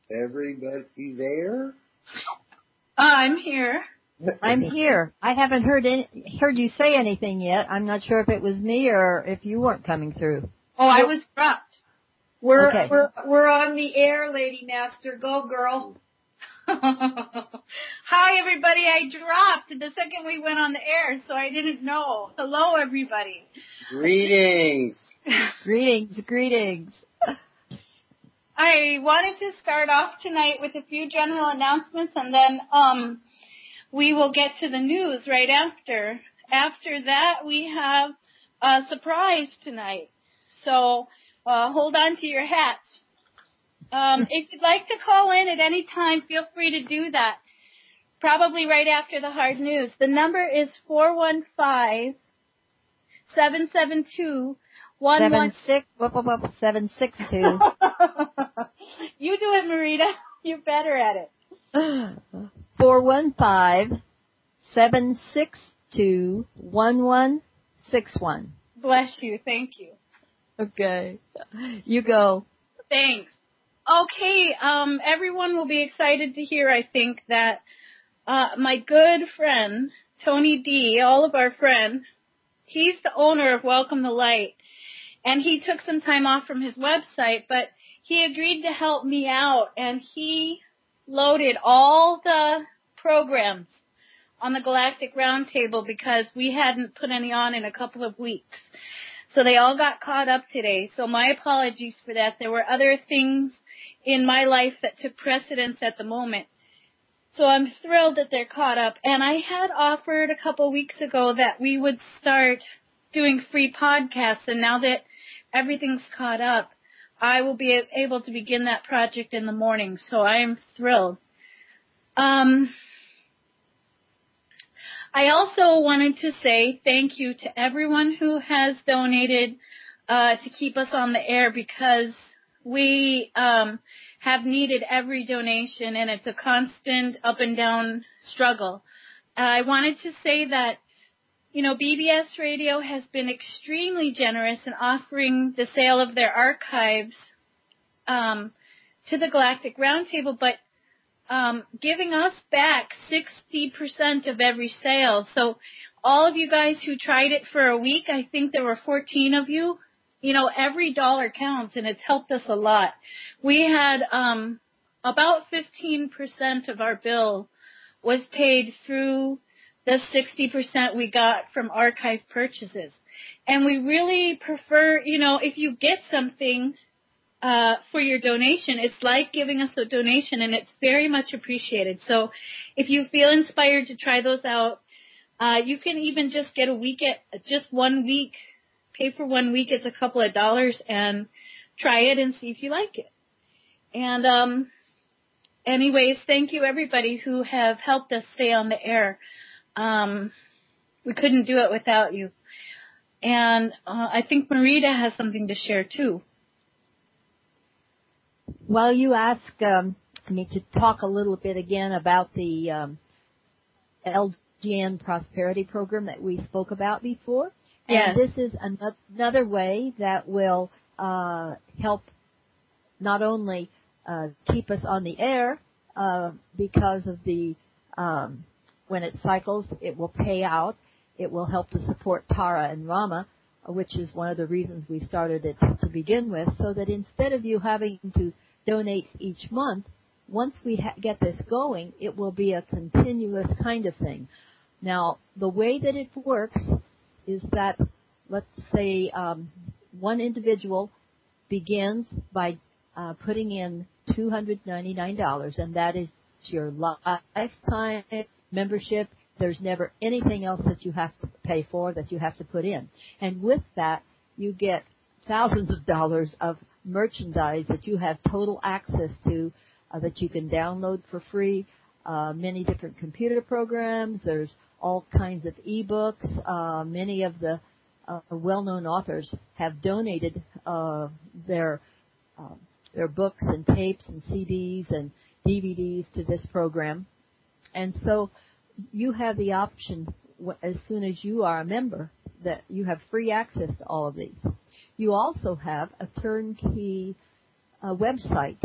Everybody there? I'm here. I'm here. I haven't heard you say anything yet. I'm not sure if it was me or if you weren't coming through. Oh, I was dropped. We're Okay. on the air, Lady Master. Go, girl. Hi, everybody. I dropped the second we went on the air, so I didn't know. Hello, everybody. Greetings. Greetings. I wanted to start off tonight with a few general announcements, and then we will get to the news right after. After that, we have a surprise tonight. So hold on to your hats. If you'd like to call in at any time, feel free to do that. Probably right after the hard news. The number is 415-772-11... 762. You do it, Marita. You're better at it. 415-762-1161. Bless you. Thank you. Okay. You go. Thanks. Okay, everyone will be excited to hear, I think, that my good friend, Tony D., all of our friend, he's the owner of Welcome the Light, and he took some time off from his website, but he agreed to help me out, and he loaded all the programs on the Galactic Roundtable because we hadn't put any on in a couple of weeks. So they all got caught up today, so my apologies for that. There were other things in my life that took precedence at the moment. So I'm thrilled that they're caught up. And I had offered a couple weeks ago that we would start doing free podcasts, and now that everything's caught up, I will be able to begin that project in the morning. So I am thrilled. I also wanted to say thank you to everyone who has donated to keep us on the air, because we have needed every donation, and it's a constant up and down struggle. I wanted to say that, you know, BBS Radio has been extremely generous in offering the sale of their archives to the Galactic Roundtable, but giving us back 60% of every sale. So all of you guys who tried it for a week, I think there were 14 of you. You know, every dollar counts, and it's helped us a lot. We had about 15% of our bill was paid through the 60% we got from archive purchases. And we really prefer, you know, if you get something for your donation, it's like giving us a donation, and it's very much appreciated. So if you feel inspired to try those out, you can even just get just 1 week. Pay for 1 week, it's a couple of dollars, and try it and see if you like it. And anyways, thank you everybody who have helped us stay on the air. We couldn't do it without you. And I think Marita has something to share too. Well, you asked me to talk a little bit again about the LGN Prosperity Program that we spoke about before. Yes. And this is another way that will help not only keep us on the air because of the when it cycles, it will pay out. It will help to support Tara and Rama, which is one of the reasons we started it to begin with, so that instead of you having to donate each month, once we get this going, it will be a continuous kind of thing. Now, the way that it works is that, let's say, one individual begins by putting in $299, and that is your lifetime membership. There's never anything else that you have to pay for, that you have to put in. And with that, you get thousands of dollars of merchandise that you have total access to, that you can download for free, many different computer programs. There's all kinds of e-books. Many of the well-known authors have donated their books and tapes and CDs and DVDs to this program. And so you have the option, as soon as you are a member, that you have free access to all of these. You also have a turnkey website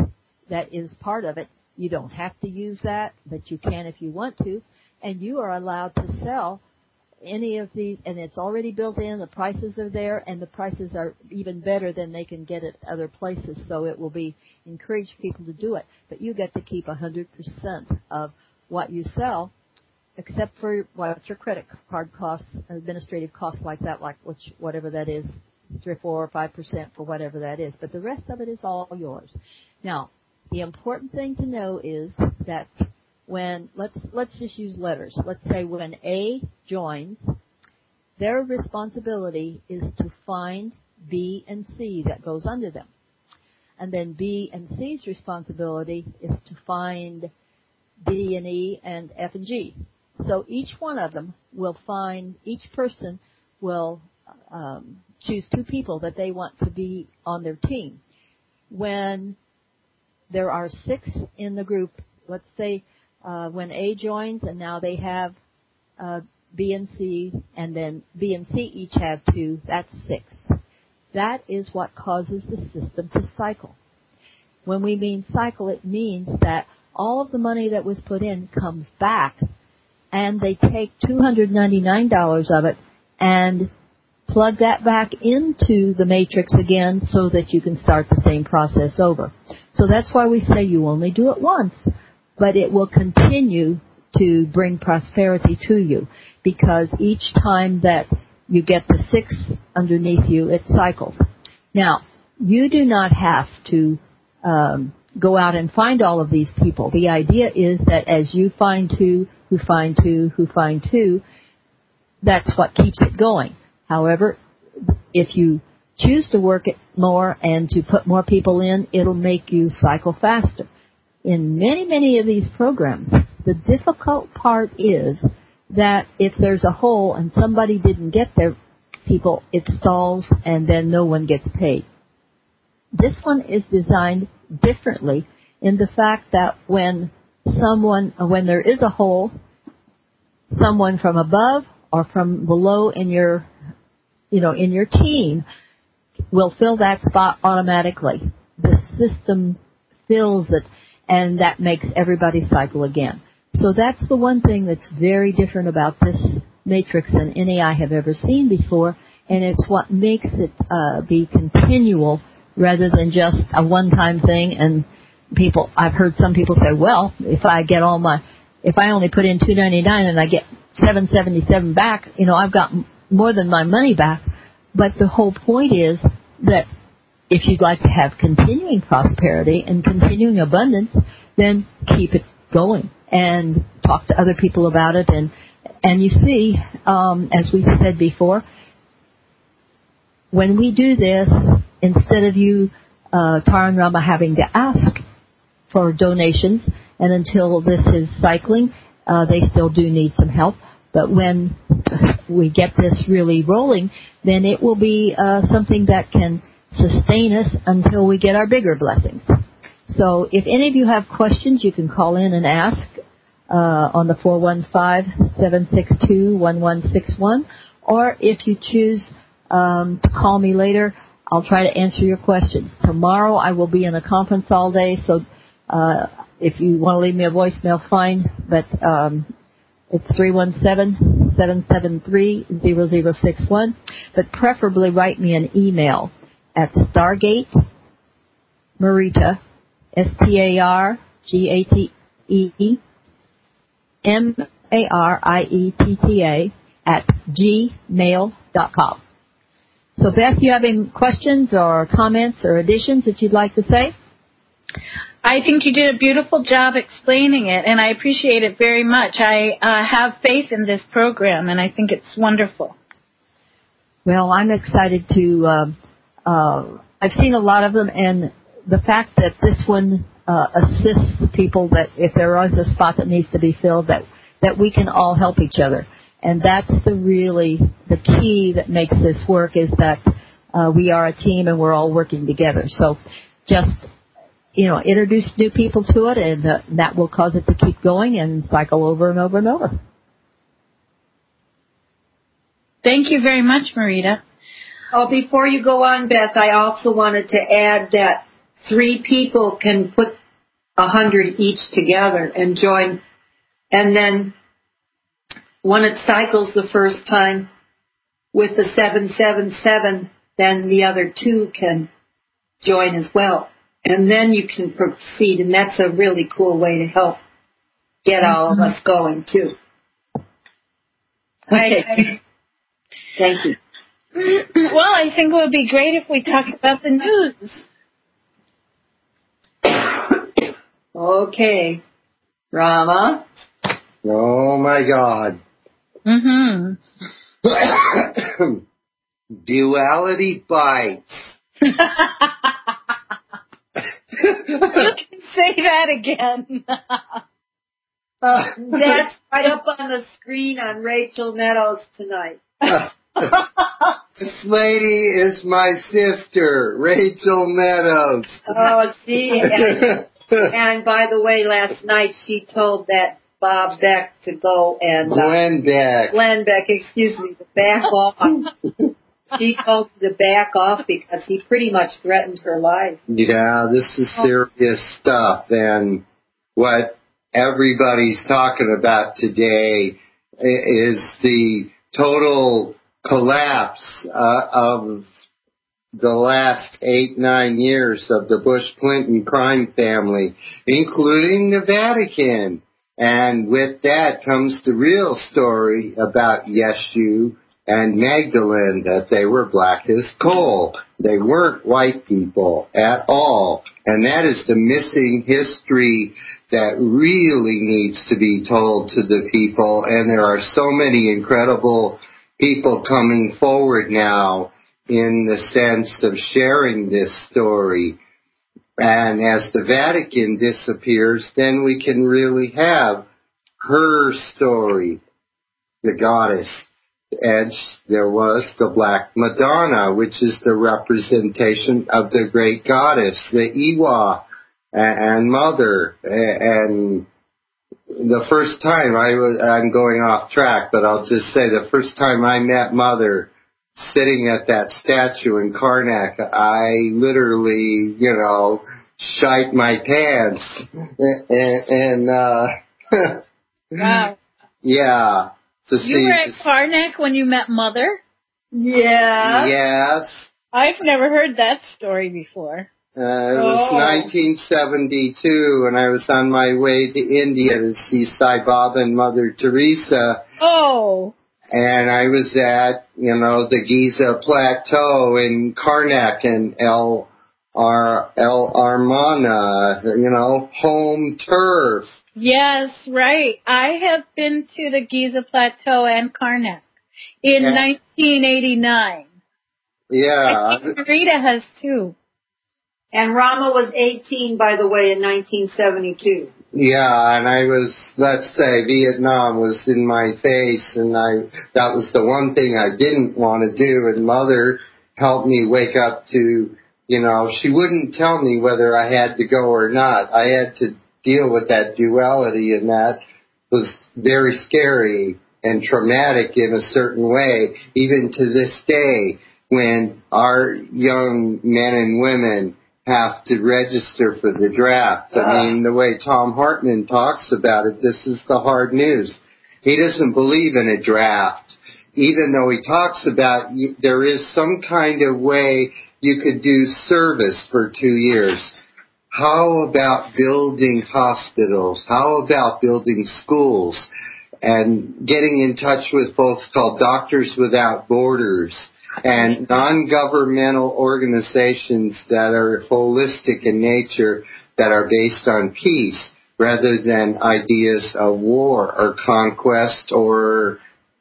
that is part of it. You don't have to use that, but you can if you want to. And you are allowed to sell any of these, and it's already built in. The prices are there, and the prices are even better than they can get at other places. So it will encourage people to do it. But you get to keep 100% of what you sell, except for what your credit card costs, administrative costs like that, whatever that is, 3 or 4 or 5% for whatever that is. But the rest of it is all yours. Now, the important thing to know is that when, let's just use letters. Let's say when A joins, their responsibility is to find B and C that goes under them. And then B and C's responsibility is to find D and E and F and G. So each one of them will each person will choose 2 people that they want to be on their team. When there are 6 in the group, let's say when A joins and now they have B and C, and then B and C each have 2, that's 6. That is what causes the system to cycle. When we mean cycle, it means that all of the money that was put in comes back, and they take $299 of it and plug that back into the matrix again so that you can start the same process over. So that's why we say you only do it once, but it will continue to bring prosperity to you, because each time that you get the 6 underneath you, it cycles. Now, you do not have to go out and find all of these people. The idea is that as you find 2, who find 2, who find 2, that's what keeps it going. However, if you choose to work it more and to put more people in, it'll make you cycle faster. In many, many of these programs, the difficult part is that if there's a hole and somebody didn't get their people, it stalls and then no one gets paid. This one is designed differently in the fact that when there is a hole, someone from above or from below in your team will fill that spot automatically. The system fills it, and that makes everybody cycle again. So that's the one thing that's very different about this matrix than any I have ever seen before, and it's what makes it be continual rather than just a one-time thing. And I've heard some people say, well, if I only put in $299 and I get $777 back, I've got more than my money back. But the whole point is that if you'd like to have continuing prosperity and continuing abundance, then keep it going and talk to other people about it. And you see, as we said before, when we do this, instead of you, Tara and Rama, having to ask for donations, and until this is cycling, they still do need some help. But when we get this really rolling, then it will be something that can sustain us until we get our bigger blessings. So if any of you have questions, you can call in and ask on the 415-762-1161. Or if you choose to call me later, I'll try to answer your questions. Tomorrow I will be in a conference all day, so if you want to leave me a voicemail, fine. But it's 317-773-0061. But preferably write me an email at Stargate Marita, StarGatee Marietta at gmail.com. So Beth, you have any questions or comments or additions that you'd like to say? I think you did a beautiful job explaining it, and I appreciate it very much. I have faith in this program, and I think it's wonderful. Well, I'm excited to, I've seen a lot of them, and the fact that this one assists people that if there is a spot that needs to be filled, that we can all help each other. And that's the key that makes this work, is that we are a team and we're all working together. So just, introduce new people to it, and that will cause it to keep going and cycle over and over and over. Thank you very much, Marita. Oh, before you go on, Beth, I also wanted to add that 3 people can put 100 each together and join. And then when it cycles the first time with the 777, then the other two can join as well. And then you can proceed, and that's a really cool way to help get all of us going, too. Okay. Thank you. Well, I think it would be great if we talked about the news. Okay. Rama? Oh, my God. Mm-hmm. Duality bites. You can say that again. That's right up on the screen on Rachel Meadows tonight. This lady is my sister, Rachel Meadows. Oh, see? And by the way, last night she told that Bob Beck to go and... Glenn Beck, excuse me, to back off. She told him to back off because he pretty much threatened her life. Yeah, this is serious stuff. And what everybody's talking about today is the total collapse of the last 8-9 years of the Bush-Clinton crime family, including the Vatican. And with that comes the real story about Yeshu and Magdalene, that they were black as coal. They weren't white people at all. And that is the missing history that really needs to be told to the people. And there are so many incredible people coming forward now in the sense of sharing this story. And as the Vatican disappears, then we can really have her story, the goddess. And there was the Black Madonna, which is the representation of the great goddess, the Iwa and Mother. And the first time I'm going off track, but I'll just say the first time I met Mother sitting at that statue in Karnak, I literally, shite my pants. Wow. Yeah. You were at Karnak when you met Mother? Yeah. Yes. I've never heard that story before. It was 1972, and I was on my way to India to see Sai Baba and Mother Teresa. Oh. And I was at, the Giza Plateau in Karnak and El Armana, home turf. Yes, right. I have been to the Giza Plateau and Karnak in 1989. Yeah. I think Rita has too. And Rama was 18, by the way, in 1972. Yeah, and I was, let's say, Vietnam was in my face, and that was the one thing I didn't want to do, and Mother helped me wake up to, she wouldn't tell me whether I had to go or not. I had to deal with that duality, and that was very scary and traumatic in a certain way, even to this day, when our young men and women have to register for the draft. I mean, the way Tom Hartman talks about it, this is the hard news. He doesn't believe in a draft, even though he talks about there is some kind of way you could do service for 2 years. How about building hospitals? How about building schools and getting in touch with folks called Doctors Without Borders and non-governmental organizations that are holistic in nature, that are based on peace rather than ideas of war or conquest or,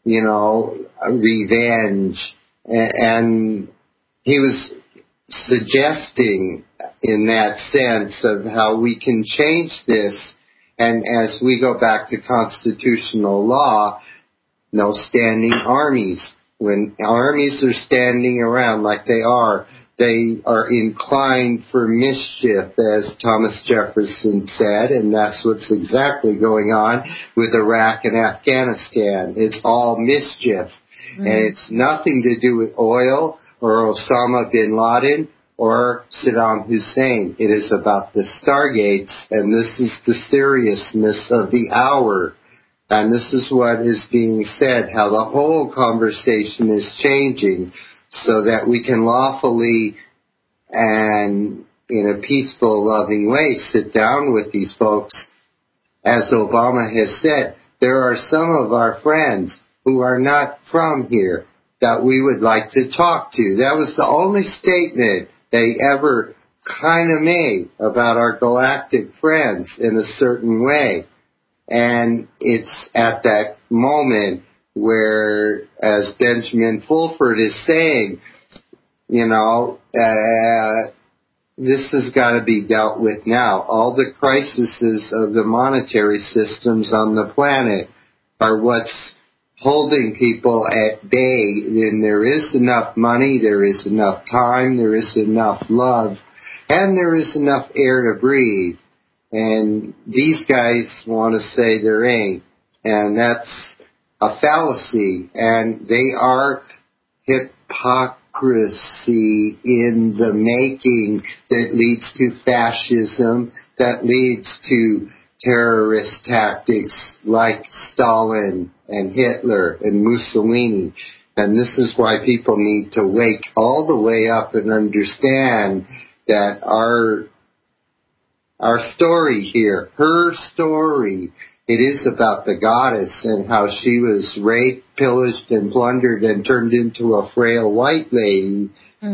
revenge. And he was suggesting in that sense of how we can change this. And as we go back to constitutional law, no standing armies. When armies are standing around like they are inclined for mischief, as Thomas Jefferson said, and that's what's exactly going on with Iraq and Afghanistan. It's all mischief. And it's nothing to do with oil or Osama bin Laden or Saddam Hussein. It is about the stargates, and this is the seriousness of the hour. And this is what is being said, how the whole conversation is changing so that we can lawfully and in a peaceful, loving way sit down with these folks. As Obama has said, there are some of our friends who are not from here that we would like to talk to. That was the only statement they ever kind of made about our galactic friends in a certain way. And it's at that moment where, as Benjamin Fulford is saying, this has got to be dealt with now. All the crises of the monetary systems on the planet are what's holding people at bay. And there is enough money, there is enough time, there is enough love, and there is enough air to breathe. And these guys want to say there ain't. And that's a fallacy. And they are hypocrisy in the making that leads to fascism, that leads to terrorist tactics like Stalin and Hitler and Mussolini. And this is why people need to wake all the way up and understand that our story here, her story, it is about the goddess and how she was raped, pillaged, and plundered and turned into a frail white lady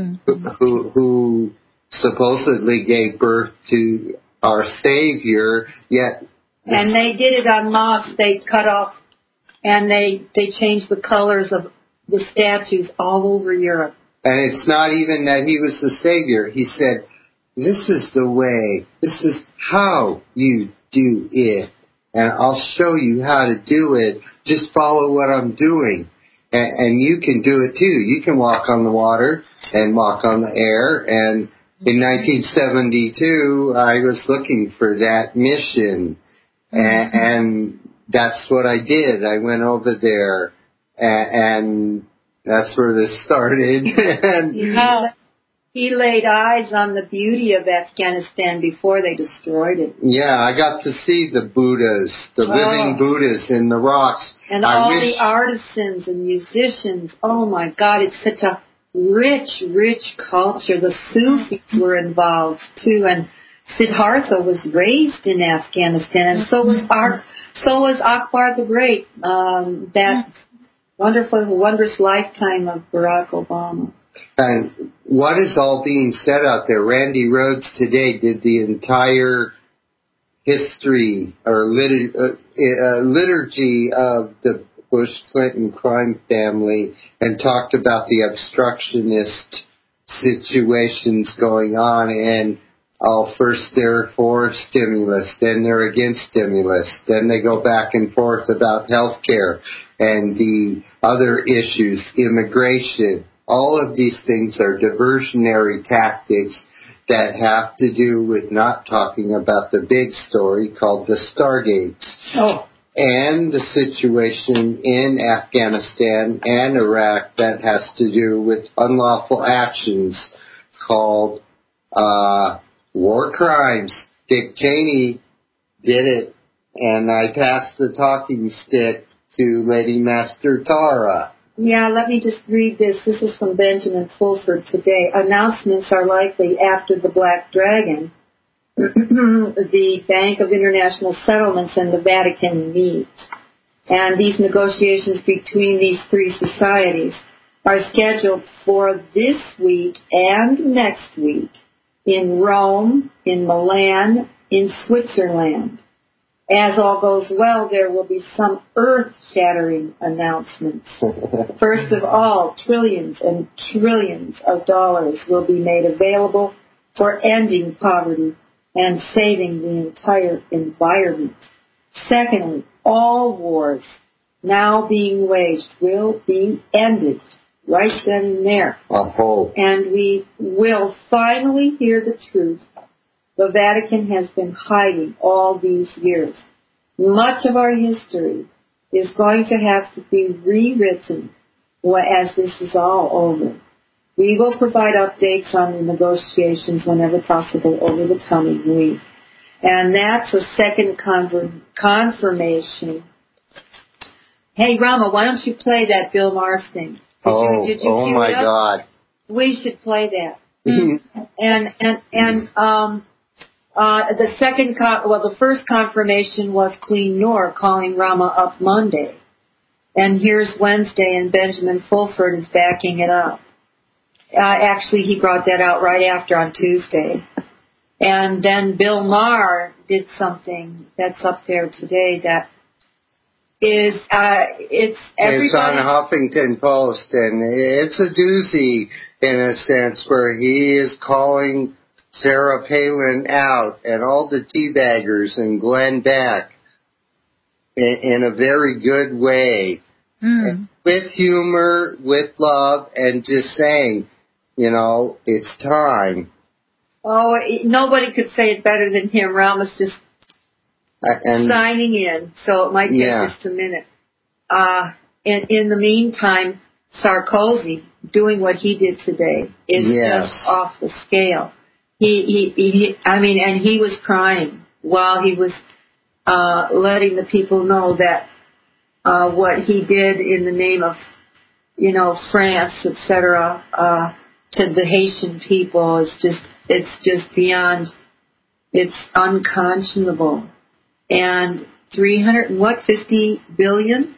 who supposedly gave birth to our Savior, yet... And they did it on mobs. They cut off and they changed the colors of the statues all over Europe. And it's not even that he was the Savior. He said, this is the way, this is how you do it. And I'll show you how to do it. Just follow what I'm doing. And you can do it too. You can walk on the water and walk on the air. And in 1972, I was looking for that mission. And that's what I did. I went over there. And that's where this started. And he laid eyes on the beauty of Afghanistan before they destroyed it. Yeah, I got to see the Buddhas, the living Buddhas in the rocks. And the artisans and musicians. Oh, my God, it's such a rich, rich culture. The Sufis were involved, too. And Siddhartha was raised in Afghanistan, and so was Akbar the Great. That wondrous lifetime of Barack Obama. And what is all being said out there? Randy Rhodes today did the entire history or liturgy of the Bush-Clinton crime family and talked about the obstructionist situations going on. And first they're for stimulus, then they're against stimulus, then they go back and forth about health care and the other issues, immigration. All of these things are diversionary tactics that have to do with not talking about the big story called the Stargates. And the situation in Afghanistan and Iraq that has to do with unlawful actions called war crimes. Dick Cheney did it, and I passed the talking stick to Lady Master Tara. Yeah, let me just read this. This is from Benjamin Fulford today. Announcements are likely after the Black Dragon, the Bank of International Settlements, and the Vatican meet. And these negotiations between these three societies are scheduled for this week and next week in Rome, in Milan, in Switzerland. As all goes well, there will be some earth-shattering announcements. First of all, trillions and trillions of dollars will be made available for ending poverty and saving the entire environment. Secondly, all wars now being waged will be ended right then and there. And we will finally hear the truth the Vatican has been hiding all these years. Much of our history is going to have to be rewritten as this is all over. We will provide updates on the negotiations whenever possible over the coming week. And that's a second confirmation. Hey, Rama, why don't you play that Bill Maher thing? Did you cue my it up? God. We should play that. The first confirmation was Queen Noor calling Rama up Monday. And here's Wednesday, and Benjamin Fulford is backing it up. Actually, he brought that out right after on Tuesday. And then Bill Maher did something that's up there today that is, it's on Huffington Post, and it's a doozy in a sense where he is calling Sarah Palin out and all the teabaggers and Glenn Beck in a very good way. With humor, with love, and just saying, it's time. Oh, nobody could say it better than him. Rama's just signing in, so it might take just a minute. In the meantime, Sarkozy doing what he did today is just off the scale. He was crying while he was letting the people know that what he did in the name of, France, etc., to the Haitian people is it's just beyond, it's unconscionable. And 50 billion?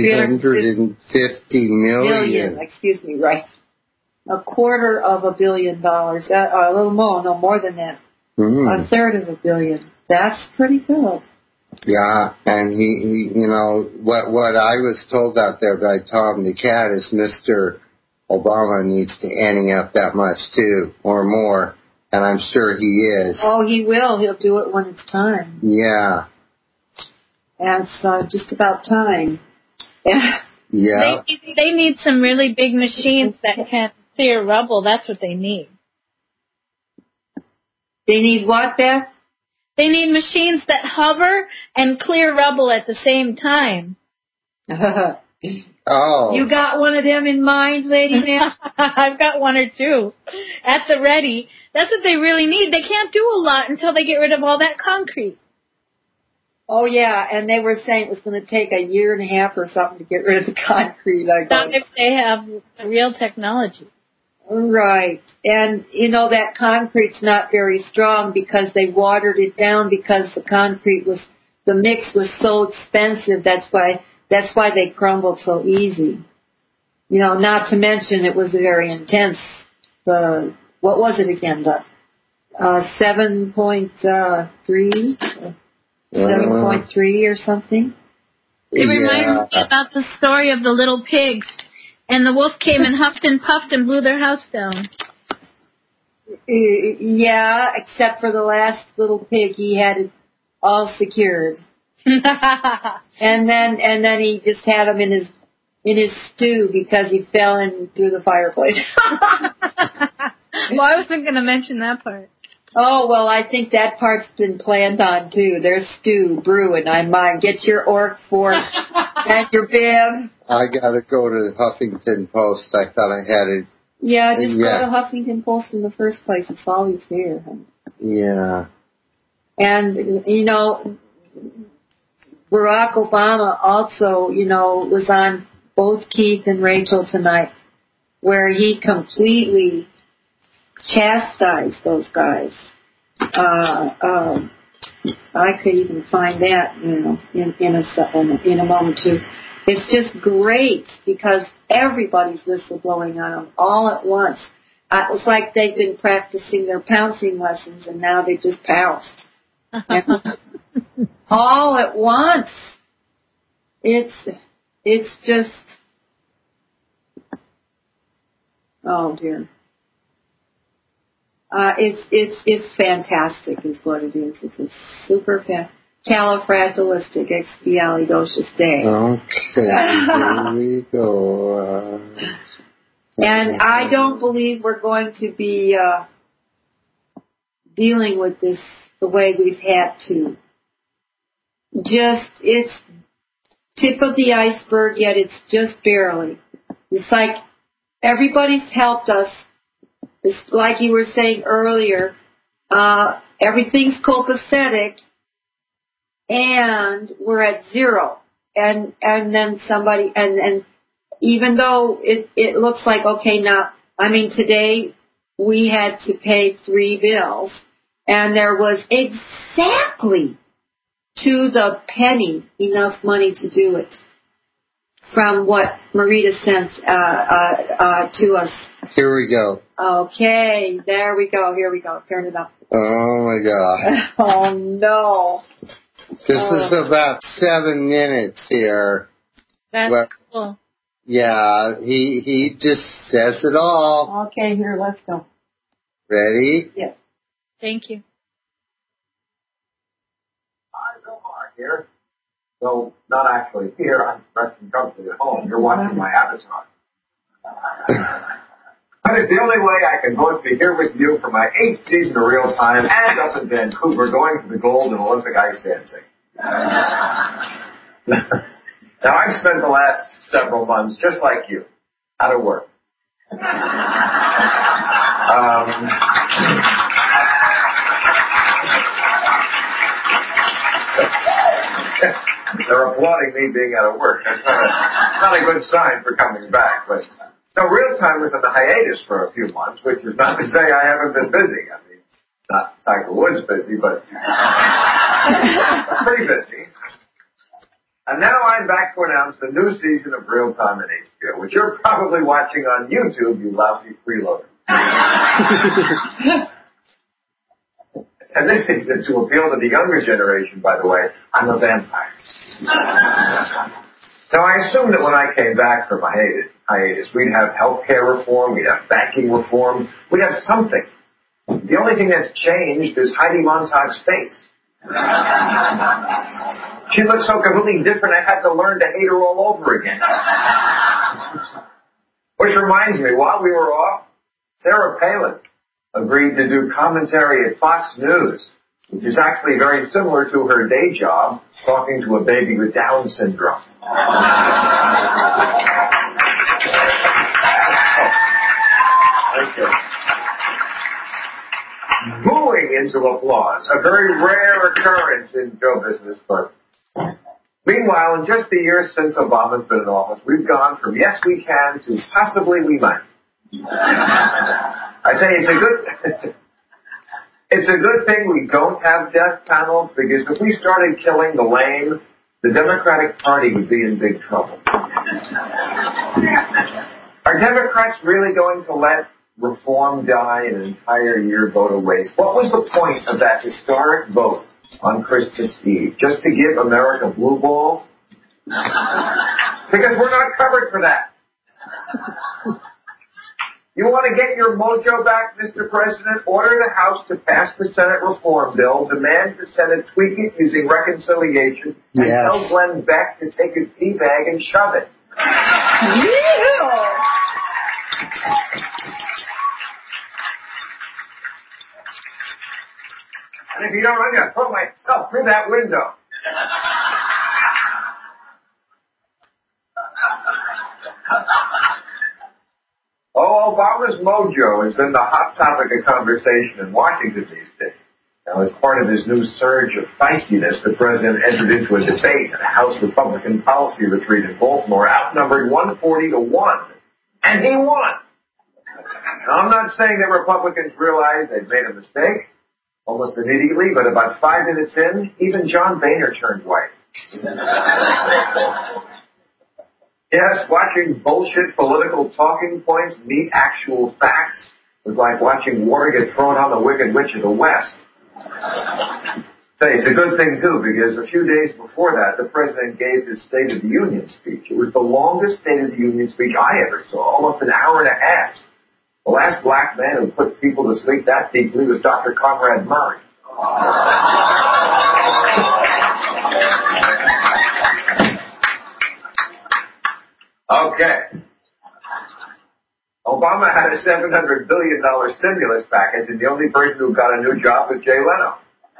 350 million. Excuse me, right. $250 million. A little more, no more than that. A third of $1 billion. That's pretty good. Yeah, and he what I was told out there by Tom the Cat is Mr. Obama needs to ante up that much too, or more, and I'm sure he is. Oh, he will. He'll do it when it's time. Yeah. It's just about time. Yeah. They need some really big machines that can clear rubble. That's what they need. They need what, Beth? They need machines that hover and clear rubble at the same time. Oh. You got one of them in mind, Lady Man? I've got one or two at the ready. That's what they really need. They can't do a lot until they get rid of all that concrete. Oh, yeah, and they were saying it was going to take a year and a half or something to get rid of the concrete. Not if they have real technology. Right. And, that concrete's not very strong because they watered it down because the mix was so expensive. That's why they crumbled so easy. Not to mention it was very intense. What was it again? The 7.3? 7.3 or something? It reminds me about the story of the little pigs. And the wolf came and huffed and puffed and blew their house down. Yeah, except for the last little pig, he had it all secured. and then he just had him in his stew because he fell in through the fireplace. Well, I wasn't going to mention that part. Oh, well, I think that part's been planned on, too. There's stew brewing on mine. Get your orc fork and your bib. I got to go to the Huffington Post. I thought I had it. Yeah, just go to Huffington Post in the first place. It's always there. Yeah. And, Barack Obama also, was on both Keith and Rachel tonight, where he completely chastised those guys. I could even find that, in a moment too. It's just great because everybody's whistleblowing on them all at once. It's like they've been practicing their pouncing lessons and now they just pounced. All at once. It's just, oh dear. It's fantastic is what it is. It's a super califragilisticexpialidocious day. Okay, here we go. And I don't believe we're going to be dealing with this the way we've had to. It's tip of the iceberg, yet it's just barely. It's like everybody's helped us It's like you were saying earlier, everything's copacetic, and we're at zero. And then somebody, and even though it looks like, okay, now, I mean, today we had to pay 3 bills, and there was exactly to the penny enough money to do it from what Marita sent to us. Here we go. Okay, there we go. Here we go. Turn it up. Oh, my God. Oh, no. This is about 7 minutes here. That's cool. Yeah, he just says it all. Okay, here, let's go. Ready? Yes. Thank you. Hi, Bill Maher here. So, not actually here. I'm resting comfortably at home. You're watching my avatar. But it's the only way I can both be here with you for my 8th season of Real Time and up in Vancouver going to the gold in Olympic ice dancing. Now, I've spent the last several months just like you, out of work. They're applauding me being out of work. That's not a good sign for coming back. But so Real Time was on the hiatus for a few months, which is not to say I haven't been busy. I mean, not Tiger Woods busy, but pretty busy. And now I'm back to announce the new season of Real Time in HBO, which you're probably watching on YouTube, you lousy freeloader. And this is to appeal to the younger generation, by the way. I'm a vampire. Now, I assumed that when I came back from hiatus, we'd have healthcare reform, we'd have banking reform, we'd have something. The only thing that's changed is Heidi Montag's face. She looks so completely different, I had to learn to hate her all over again. Which reminds me, while we were off, Sarah Palin agreed to do commentary at Fox News, which is actually very similar to her day job, talking to a baby with Down syndrome. Thank you. Booing into applause, a very rare occurrence in show business, but meanwhile, in just the year since Obama's been in office, we've gone from yes we can to possibly we might. I say it's a good thing we don't have death panels, because if we started killing the lame, the Democratic Party would be in big trouble. Are Democrats really going to let reform die an entire year go to waste? What was the point of that historic vote on Christmas Eve? Just to give America blue balls? Because we're not covered for that. You want to get your mojo back, Mr. President? Order the House to pass the Senate reform bill. Demand the Senate tweak it using reconciliation. And tell Glenn Beck to take his tea bag and shove it. And if you don't, I'm going to put myself through that window. Oh, Obama's mojo has been the hot topic of conversation in Washington these days. Now, as part of his new surge of feistiness, the president entered into a debate at a House Republican policy retreat in Baltimore, outnumbered 140 to 1, and he won. Now, I'm not saying that Republicans realized they'd made a mistake almost immediately, but about 5 minutes in, even John Boehner turned white. Yes, watching bullshit political talking points meet actual facts was like watching water get thrown on the Wicked Witch of the West. Say, it's a good thing, too, because a few days before that, the president gave his State of the Union speech. It was the longest State of the Union speech I ever saw, almost an hour and a half. The last black man who put people to sleep that deeply was Dr. Conrad Murray. Okay. Obama had a $700 billion stimulus package, and the only person who got a new job was Jay Leno.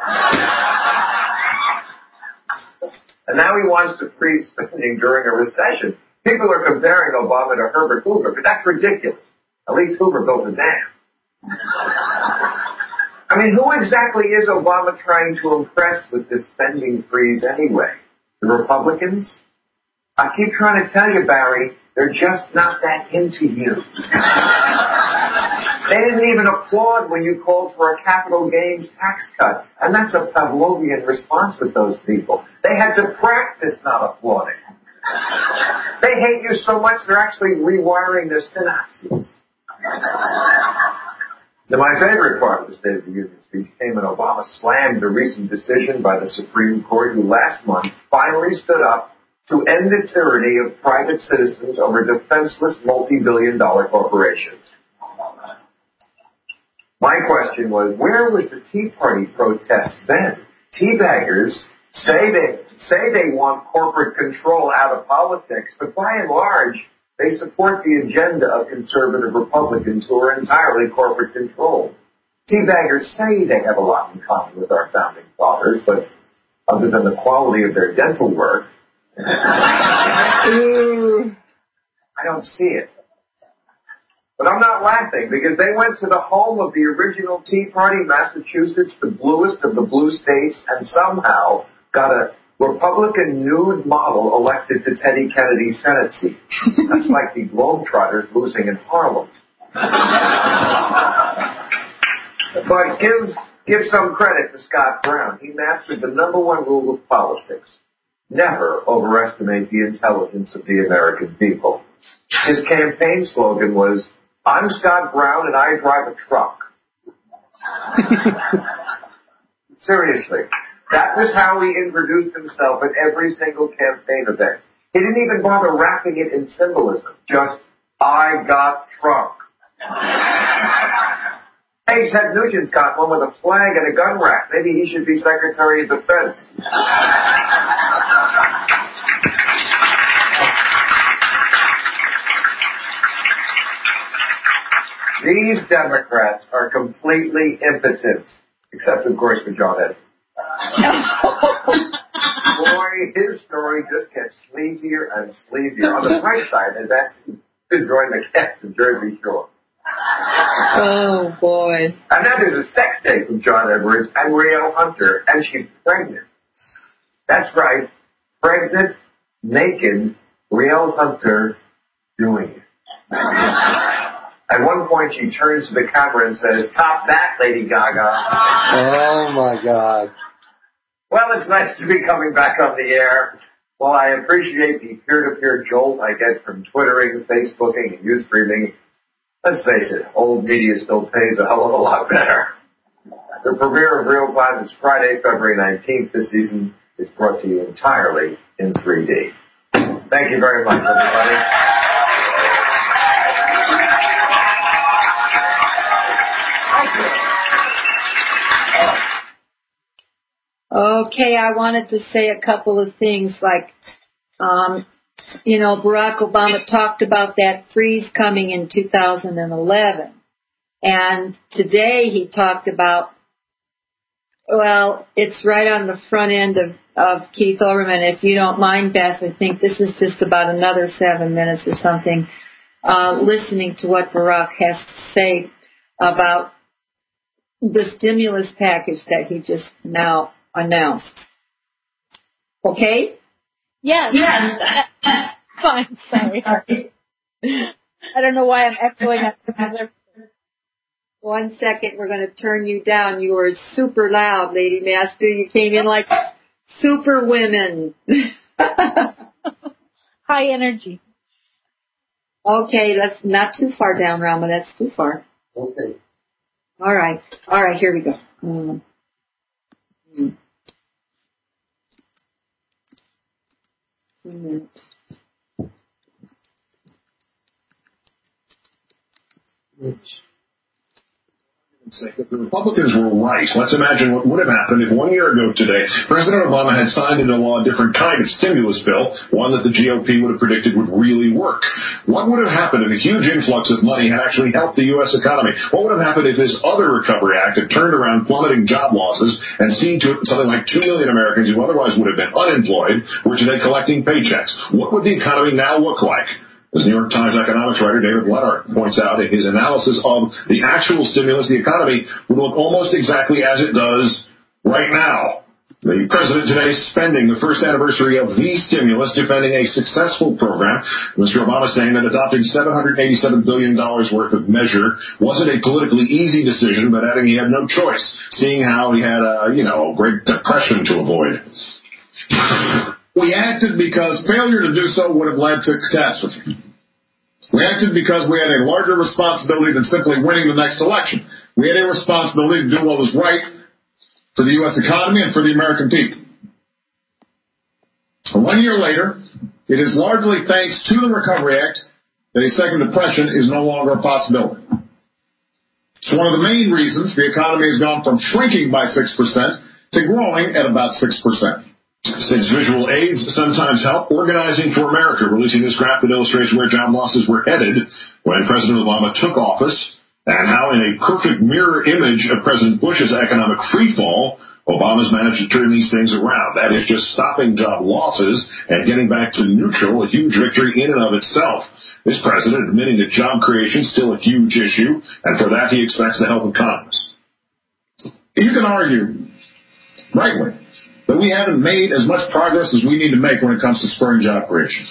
And now he wants to freeze spending during a recession. People are comparing Obama to Herbert Hoover, but that's ridiculous. At least Hoover built a dam. I mean, who exactly is Obama trying to impress with this spending freeze anyway? The Republicans? I keep trying to tell you, Barry, they're just not that into you. They didn't even applaud when you called for a capital gains tax cut. And that's a Pavlovian response with those people. They had to practice not applauding. They hate you so much they're actually rewiring their synapses. Now, my favorite part of the State of the Union speech came when Obama slammed the recent decision by the Supreme Court, who last month finally stood up to end the tyranny of private citizens over defenseless multi-billion-dollar corporations. My question was, where was the Tea Party protest then? Teabaggers say they want corporate control out of politics, but by and large, they support the agenda of conservative Republicans who are entirely corporate controlled. Teabaggers say they have a lot in common with our founding fathers, but other than the quality of their dental work, I don't see it. But I'm not laughing because they went to the home of the original Tea Party, Massachusetts, the bluest of the blue states, and somehow got a Republican nude model elected to Teddy Kennedy's Senate seat. That's like the Globetrotters losing in Harlem. But give some credit to Scott Brown. He mastered the number one rule of politics. Never overestimate the intelligence of the American people. His campaign slogan was, "I'm Scott Brown and I drive a truck." Seriously. That was how he introduced himself at every single campaign event. He didn't even bother wrapping it in symbolism. Just, "I got truck." Hey, Ted Nugent's got one with a flag and a gun rack. Maybe he should be Secretary of Defense. These Democrats are completely impotent, except, of course, for John Edwards. Boy, his story just gets sleazier and sleazier. On the bright side, they've asked him to join the cast of Jersey Shore. Oh, boy. And now there's a sex tape from John Edwards and Rielle Hunter, and she's pregnant. That's right. Pregnant, naked, Rielle Hunter doing it. At one point, she turns to the camera and says, "Top that, Lady Gaga." Oh, my God. Well, it's nice to be coming back on the air. While I appreciate the peer-to-peer jolt I get from Twittering, Facebooking, and Ustreaming, let's face it, old media still pays a hell of a lot better. The premiere of Real Time is Friday, February 19th. This season is brought to you entirely in 3D. Thank you very much, everybody. Okay, I wanted to say a couple of things like, Barack Obama talked about that freeze coming in 2011. And today he talked about, well, it's right on the front end of Keith Olbermann. If you don't mind, Beth, I think this is just about another 7 minutes or something, listening to what Barack has to say about the stimulus package that he just now announced. Okay? Yes. Fine, sorry. I don't know why I'm echoing at the other. 1 second, we're going to turn you down. You were super loud, Lady Master. You came in like super women. High energy. Okay, that's not too far down, Rama. That's too far. Okay. All right, here we go. If the Republicans were right, let's imagine what would have happened if 1 year ago today, President Obama had signed into law a different kind of stimulus bill, one that the GOP would have predicted would really work. What would have happened if a huge influx of money had actually helped the U.S. economy? What would have happened if this other Recovery Act had turned around plummeting job losses and seen to it something like 2 million Americans who otherwise would have been unemployed were today collecting paychecks? What would the economy now look like? As New York Times economics writer David Bledar points out in his analysis of the actual stimulus, the economy would look almost exactly as it does right now. The president today is spending the first anniversary of the stimulus defending a successful program. Mr. Obama saying that adopting $787 billion worth of measure wasn't a politically easy decision, but adding he had no choice, seeing how he had a Great Depression to avoid. We acted because failure to do so would have led to catastrophe. We acted because we had a larger responsibility than simply winning the next election. We had a responsibility to do what was right for the U.S. economy and for the American people. 1 year later, it is largely thanks to the Recovery Act that a second depression is no longer a possibility. It's one of the main reasons the economy has gone from shrinking by 6% to growing at about 6%. Since visual aids sometimes help, Organizing for America releasing this graph that illustrates where job losses were headed when President Obama took office, and how in a perfect mirror image of President Bush's economic freefall, Obama's managed to turn these things around. That is just stopping job losses and getting back to neutral, a huge victory in and of itself. This president admitting that job creation is still a huge issue, and for that he expects the help of Congress. You can argue, rightly, that we haven't made as much progress as we need to make when it comes to spurring job creation.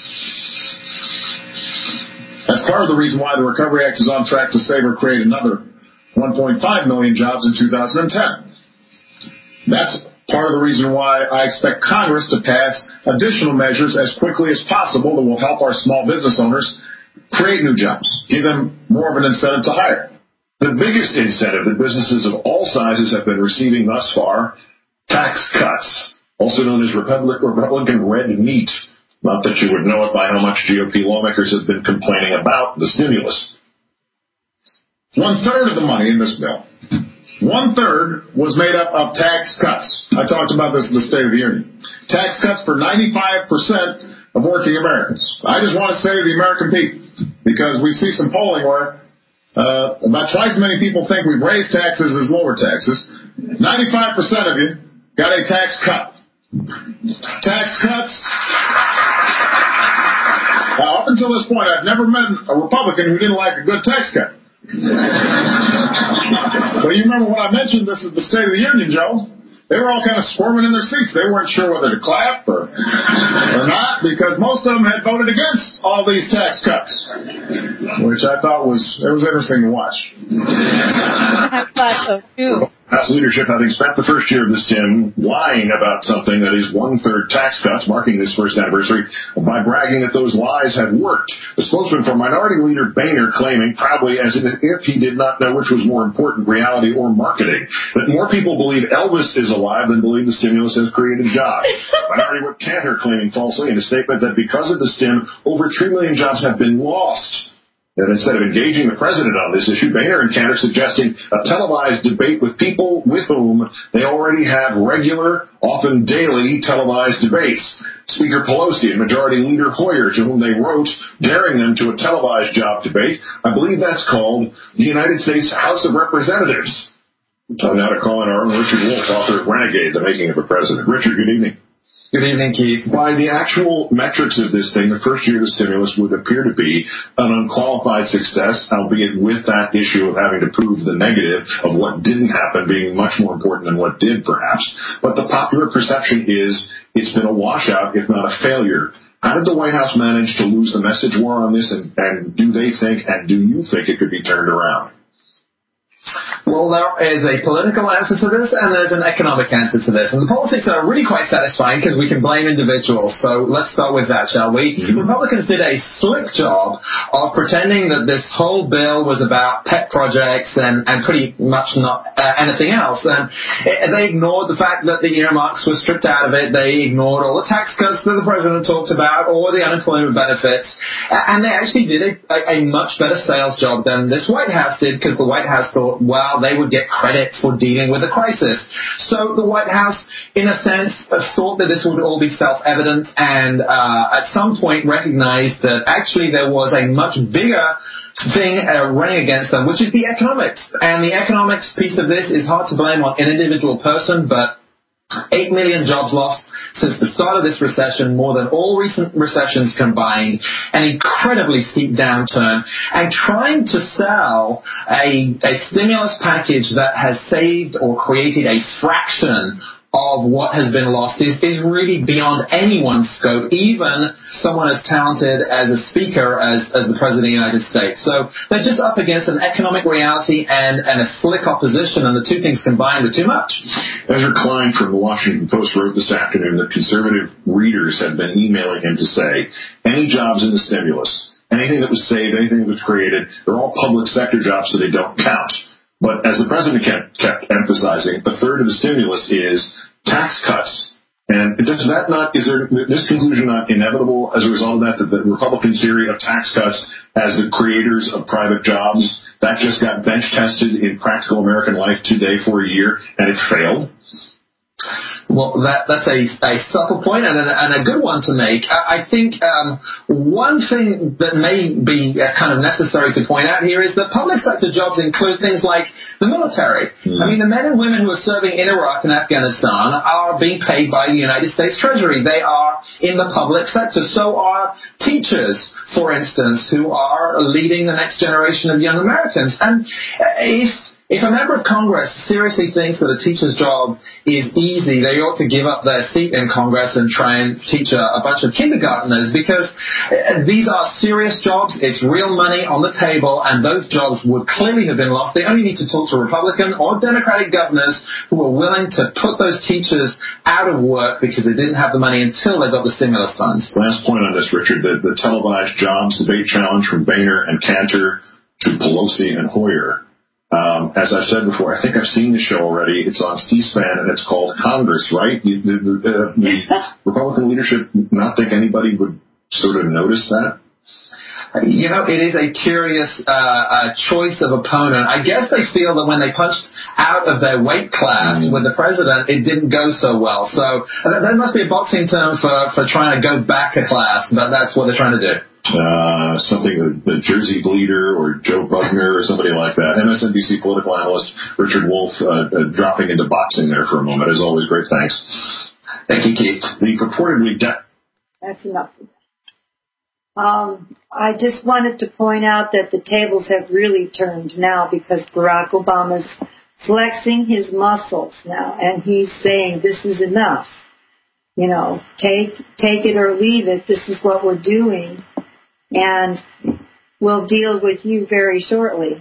That's part of the reason why the Recovery Act is on track to save or create another 1.5 million jobs in 2010. That's part of the reason why I expect Congress to pass additional measures as quickly as possible that will help our small business owners create new jobs, give them more of an incentive to hire. The biggest incentive that businesses of all sizes have been receiving thus far, tax cuts, also known as Republican red meat. Not that you would know it by how much GOP lawmakers have been complaining about the stimulus. 1/3 of the money in this bill, 1/3 was made up of tax cuts. I talked about this in the State of the Union. Tax cuts for 95% of working Americans. I just want to say to the American people, because we see some polling where about twice as many people think we've raised taxes as lower taxes. 95% of you got a tax cut. Tax cuts. Up until this point, I've never met a Republican who didn't like a good tax cut. But you remember when I mentioned this at the State of the Union, Joe? They were all kind of squirming in their seats. They weren't sure whether to clap or not, because most of them had voted against all these tax cuts, which I thought was interesting to watch. I thought so too. House leadership having spent the first year of this Tim lying about something that is 1/3 tax cuts, marking this first anniversary, by bragging that those lies had worked. The spokesman for Minority Leader Boehner claiming, proudly as if he did not know which was more important, reality or marketing, that more people believe Elvis is alive than believe the stimulus has created jobs. Minority Whip Cantor claiming falsely in a statement that because of the stim, over 3 million jobs have been lost. And instead of engaging the president on this issue, Boehner and Cantor suggesting a televised debate with people with whom they already have regular, often daily, televised debates. Speaker Pelosi and Majority Leader Hoyer, to whom they wrote, daring them to a televised job debate. I believe that's called the United States House of Representatives. Time now to call in our own Richard Wolff, author of Renegade, The Making of a President. Richard, good evening. Good evening, Keith. By the actual metrics of this thing, the first year of the stimulus would appear to be an unqualified success, albeit with that issue of having to prove the negative of what didn't happen being much more important than what did, perhaps. But the popular perception is it's been a washout, if not a failure. How did the White House manage to lose the message war on this, and do they think, and do you think it could be turned around? Well, there is a political answer to this, and there's an economic answer to this. And the politics are really quite satisfying because we can blame individuals. So let's start with that, shall we? Republicans did a slick job of pretending that this whole bill was about pet projects and pretty much not anything else. And they ignored the fact that the earmarks were stripped out of it. They ignored all the tax cuts that the president talked about, or the unemployment benefits. And they actually did a much better sales job than this White House did, because the White House thought, well, they would get credit for dealing with the crisis. So the White House, in a sense, thought that this would all be self-evident, and at some point recognized that actually there was a much bigger thing running against them, which is the economics. And the economics piece of this is hard to blame on an individual person, but 8 million jobs lost since the start of this recession, more than all recent recessions combined, an incredibly steep downturn, and trying to sell a stimulus package that has saved or created a fraction of what has been lost is really beyond anyone's scope, even someone as talented as a speaker as the President of the United States. So they're just up against an economic reality and a slick opposition, and the two things combined are too much. Ezra Klein from the Washington Post wrote this afternoon that conservative readers have been emailing him to say, any jobs in the stimulus, anything that was saved, anything that was created, they're all public sector jobs, so they don't count. But as the president kept emphasizing, a third of the stimulus is tax cuts. And is this conclusion not inevitable as a result of that the Republican theory of tax cuts as the creators of private jobs, that just got bench tested in practical American life today for a year, and it failed? Well, that's a subtle point and a good one to make. I think one thing that may be kind of necessary to point out here is that public sector jobs include things like the military. I mean, the men and women who are serving in Iraq and Afghanistan are being paid by the United States Treasury. They are in the public sector. So are teachers, for instance, who are leading the next generation of young Americans. And if a member of Congress seriously thinks that a teacher's job is easy, they ought to give up their seat in Congress and try and teach a bunch of kindergartners, because these are serious jobs. It's real money on the table, and those jobs would clearly have been lost. They only need to talk to Republican or Democratic governors who are willing to put those teachers out of work because they didn't have the money until they got the stimulus funds. Last point on this, Richard, the televised jobs debate challenge from Boehner and Cantor to Pelosi and Hoyer. As I've said before, I think I've seen the show already. It's on C-SPAN, and it's called Congress, right? The Republican leadership not think anybody would sort of notice that? You know, it is a curious choice of opponent. I guess they feel that when they punched out of their weight class with the president, it didn't go so well. So that must be a boxing term for trying to go back a class, but that's what they're trying to do. Something the Jersey Bleeder or Joe Bugner or somebody like that. MSNBC political analyst Richard Wolff dropping into boxing there for a moment. As always, great thanks. Thank you, Keith. The purportedly That's enough. I just wanted to point out that the tables have really turned now, because Barack Obama's flexing his muscles now, and he's saying this is enough. You know, take it or leave it. This is what we're doing, and we'll deal with you very shortly.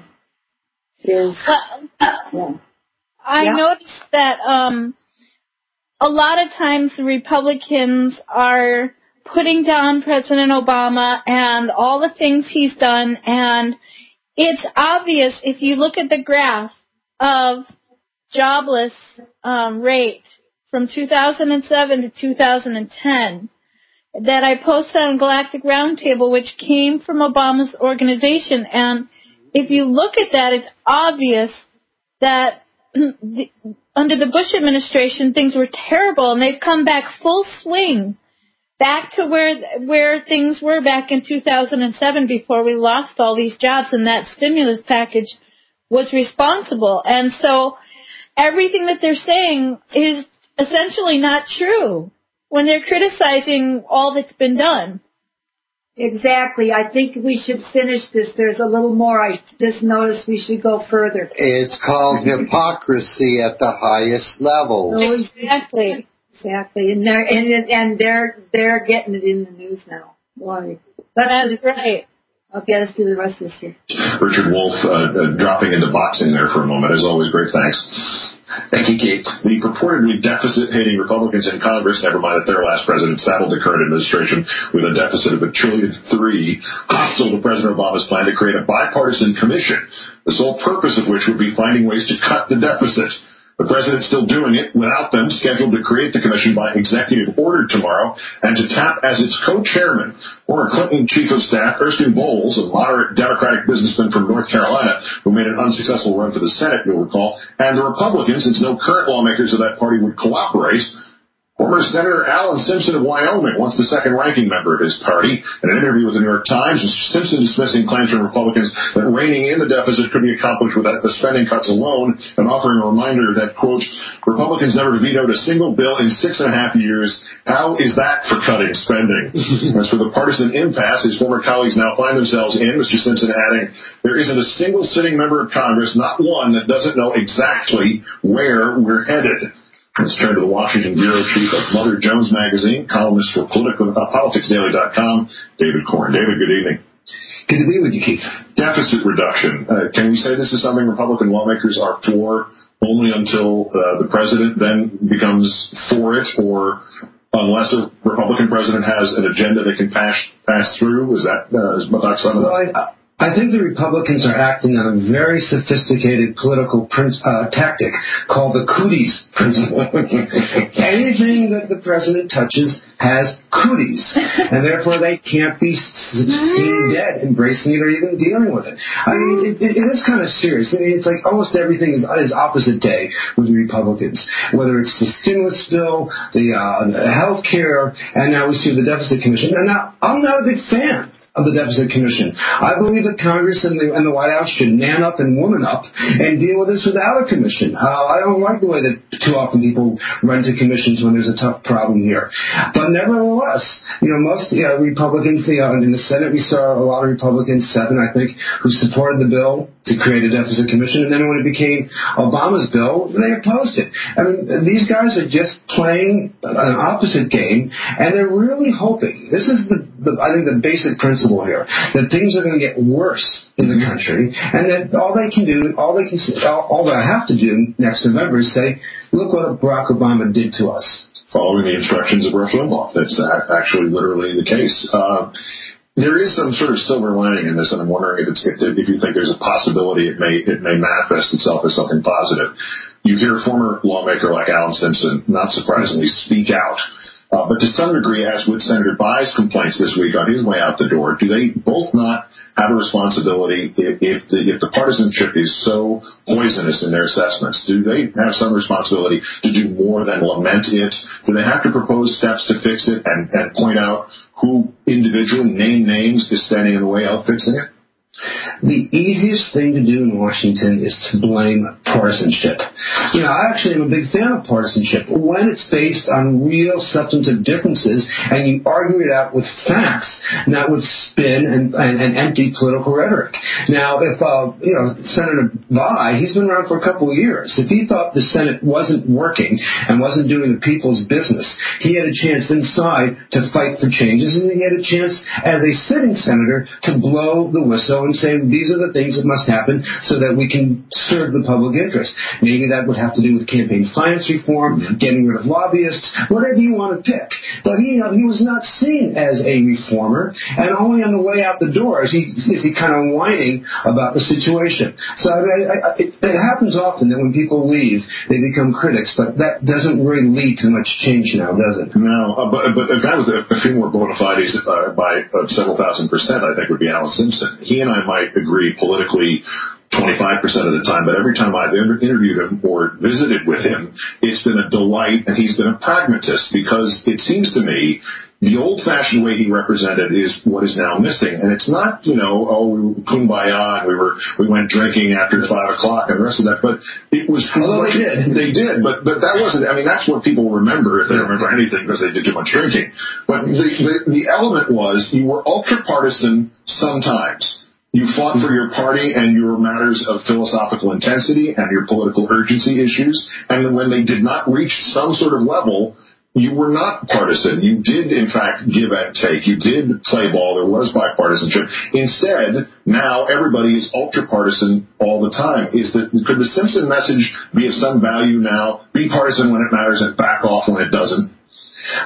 I noticed that a lot of times the Republicans are putting down President Obama and all the things he's done, and it's obvious if you look at the graph of jobless rate from 2007 to 2010 that I posted on Galactic Roundtable, which came from Obama's organization. And if you look at that, it's obvious that under the Bush administration, things were terrible, and they've come back full swing, back to where things were back in 2007 before we lost all these jobs, and that stimulus package was responsible. And so everything that they're saying is essentially not true when they're criticizing all that's been done. Exactly. I think we should finish this. There's a little more. I just noticed we should go further. It's called hypocrisy at the highest level. Exactly. Exactly. And they're getting it in the news now. Boy. That's right. Okay, let's do the rest of this here. Richard Wolff dropping into boxing there for a moment. As always, great thanks. Thank you, Keith. The purportedly deficit-hating Republicans in Congress, never mind that their last president saddled the current administration with a deficit of $1.3 trillion, hostile to President Obama's plan to create a bipartisan commission, the sole purpose of which would be finding ways to cut the deficit. The president's still doing it without them, scheduled to create the commission by executive order tomorrow, and to tap as its co-chairman former Clinton chief of staff Erskine Bowles, a moderate Democratic businessman from North Carolina who made an unsuccessful run for the Senate, you'll recall, and the Republicans, since no current lawmakers of that party would cooperate. Former Senator Alan Simpson of Wyoming, once the second-ranking member of his party. In an interview with the New York Times, Simpson dismissing claims from Republicans that reining in the deficit could be accomplished without the spending cuts alone, and offering a reminder that, quote, Republicans never vetoed a single bill in 6.5 years. How is that for cutting spending? As for the partisan impasse his former colleagues now find themselves in, Mr. Simpson adding, there isn't a single sitting member of Congress, not one, that doesn't know exactly where we're headed. Let's turn to the Washington Bureau Chief of Mother Jones Magazine, columnist for PoliticsDaily.com, David Corn. David, good evening. Good to be with you, Keith. Deficit reduction. Can we say this is something Republican lawmakers are for only until the president then becomes for it, or unless a Republican president has an agenda they can pass through? Is that about something? Well, I think the Republicans are acting on a very sophisticated political tactic called the cooties principle. Anything that the president touches has cooties, and therefore they can't be seen dead embracing it or even dealing with it. I mean, it is kind of serious. I mean, it's like almost everything is opposite day with the Republicans, whether it's the stimulus bill, the health care, and now we see the deficit commission. And now, I'm not a big fan of the Deficit Commission. I believe that Congress and the White House should man up and woman up and deal with this without a commission. I don't like the way that too often people run to commissions when there's a tough problem here. But nevertheless, most Republicans, in the Senate, we saw a lot of Republicans, 7, I think, who supported the bill to create a deficit commission, and then when it became Obama's bill, they opposed it. I mean, these guys are just playing an opposite game, and they're really hoping, this is I think the basic principle here, that things are going to get worse in the country, and that all they have to do next November is say, look what Barack Obama did to us. Following the instructions of Rush Limbaugh. That's actually literally the case. There is some sort of silver lining in this, and I'm wondering if you think there's a possibility it may manifest itself as something positive. You hear a former lawmaker like Alan Simpson, not surprisingly, speak out. But to some degree, as with Senator Bayh's complaints this week on his way out the door, do they both not have a responsibility if the partisanship is so poisonous in their assessments? Do they have some responsibility to do more than lament it? Do they have to propose steps to fix it and point out who individually, name names, is standing in the way of fixing it? The easiest thing to do in Washington is to blame partisanship. I actually am a big fan of partisanship when it's based on real substantive differences and you argue it out with facts, not with spin and empty political rhetoric. Now, if Senator Bayh, he's been around for a couple of years. If he thought the Senate wasn't working and wasn't doing the people's business, he had a chance inside to fight for changes, and he had a chance as a sitting senator to blow the whistle and say these are the things that must happen so that we can serve the public interest. Maybe that would have to do with campaign finance reform, getting rid of lobbyists, whatever you want to pick. But he was not seen as a reformer, and only on the way out the door is he kind of whining about the situation. So it happens often that when people leave, they become critics, but that doesn't really lead to much change now, does it? No, but a guy with a few more bona fides by several thousand %, I think, would be Alan Simpson. He and I might agree politically 25% of the time, but every time I've interviewed him or visited with him, it's been a delight, and he's been a pragmatist, because it seems to me the old-fashioned way he represented is what is now missing. And it's not, kumbaya, and we went drinking after 5 o'clock and the rest of that, but it was... Although they did, but that wasn't... I mean, that's what people remember, if they remember anything, because they did too much drinking. But the element was you were ultra-partisan sometimes. You fought for your party and your matters of philosophical intensity and your political urgency issues, and when they did not reach some sort of level, you were not partisan. You did, in fact, give and take. You did play ball. There was bipartisanship. Instead, now everybody is ultra-partisan all the time. Could the Simpson message be of some value now? Be partisan when it matters and back off when it doesn't?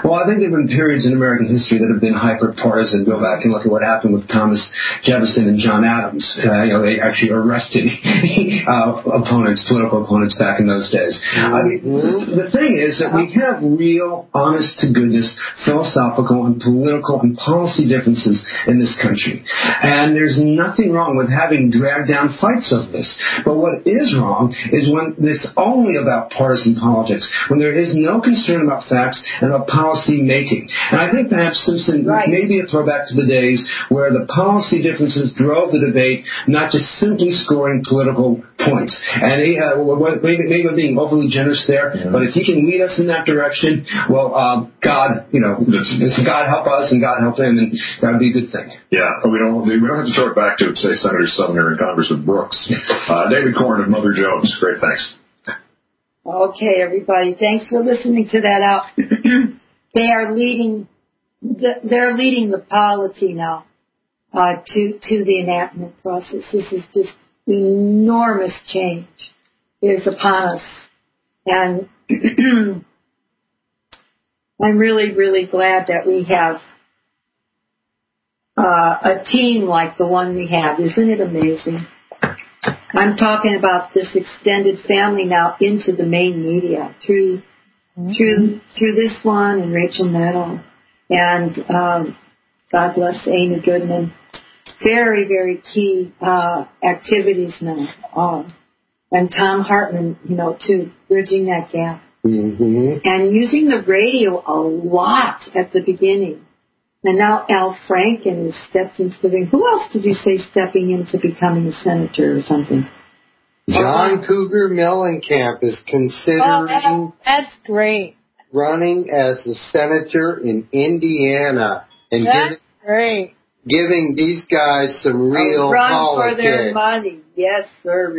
Well, I think there have been periods in American history that have been hyper-partisan. Go back and look at what happened with Thomas Jefferson and John Adams. They actually arrested political opponents back in those days. I mean, the thing is that we have real, honest-to-goodness, philosophical and political and policy differences in this country. And there's nothing wrong with having dragged-down fights over this. But what is wrong is when it's only about partisan politics, when there is no concern about facts and about policy making. And I think perhaps Simpson may be a throwback to the days where the policy differences drove the debate, not just simply scoring political points. And maybe I'm being overly generous there, but if he can lead us in that direction, well, God help us and God help him, and that would be a good thing. Yeah, but we don't have to throw it back to, say, Senator Sumner and Congressman Brooks. David Corn of Mother Jones, great, thanks. Okay, everybody, thanks for listening to that out. They're leading the polity now to the enactment process. This is just enormous change is upon us, and I'm really, really glad that we have a team like the one we have. Isn't it amazing? I'm talking about this extended family now into the main media through this one and Rachel Maddow and God bless Amy Goodman. Very, very key activities now. And Tom Hartman, too, bridging that gap. Mm-hmm. And using the radio a lot at the beginning. And now Al Franken has stepped into the ring. Who else did you say stepping into becoming a senator or something? John Cougar Mellencamp is considering that's great. running as a senator in Indiana. And that's great. Giving these guys some real run politics. For their money. Yes, sir.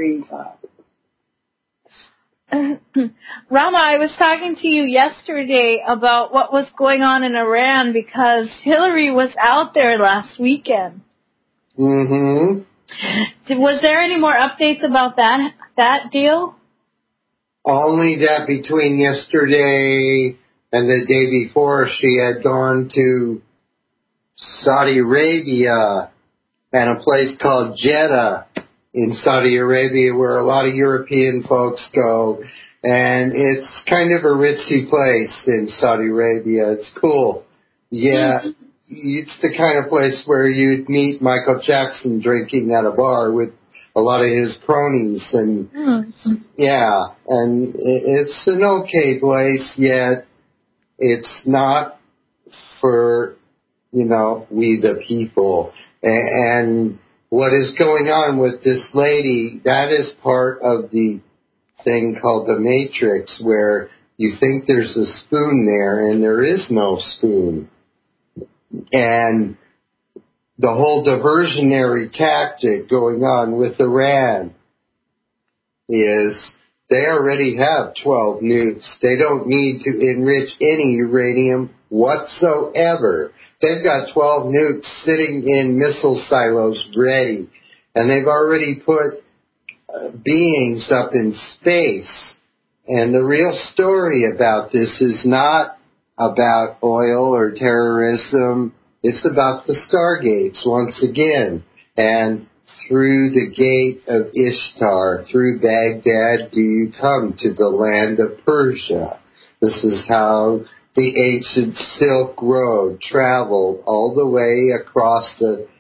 Rama, I was talking to you yesterday about what was going on in Iran because Hillary was out there last weekend. Mm-hmm. Was there any more updates about that deal? Only that between yesterday and the day before she had gone to Saudi Arabia and a place called Jeddah in Saudi Arabia where a lot of European folks go. And it's kind of a ritzy place in Saudi Arabia. It's cool. Yeah, it's the kind of place where you'd meet Michael Jackson drinking at a bar with a lot of his cronies. And yeah, and it's an okay place, yet it's not for, we the people. And what is going on with this lady, that is part of the thing called the Matrix, where you think there's a spoon there and there is no spoon. And the whole diversionary tactic going on with Iran is they already have 12 nukes. They don't need to enrich any uranium whatsoever. They've got 12 nukes sitting in missile silos ready. And they've already put beings up in space. And the real story about this is not about oil or terrorism. It's about the stargates once again. And through the gate of Ishtar, through Baghdad, do you come to the land of Persia. This is how the ancient Silk Road traveled all the way across the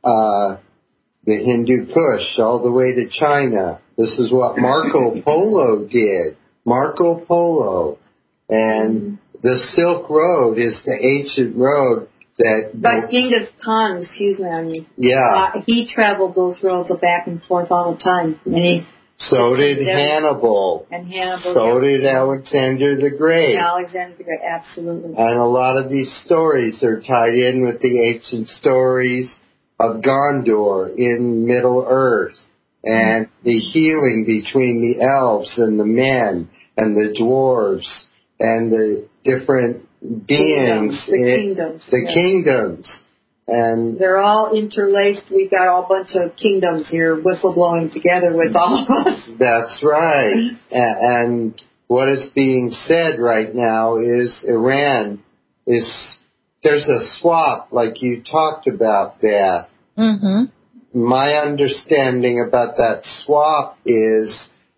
Hindu Kush, all the way to China. This is what Marco Polo did. Marco Polo. And the Silk Road is the ancient road that... But Genghis Khan, excuse me, I mean... Yeah. He traveled those roads back and forth all the time. And so did Hannibal. And Hannibal. So did Alexander the Great. Alexander the Great, absolutely. And a lot of these stories are tied in with the ancient stories of Gondor in Middle Earth. And the healing between the elves and the men and the dwarves and the different beings. The kingdoms. And they're all interlaced. We've got a bunch of kingdoms here whistleblowing together with all of us. That's right. And what is being said right now is Iran is there's a swap like you talked about, Beth. Mm-hmm. My understanding about that swap is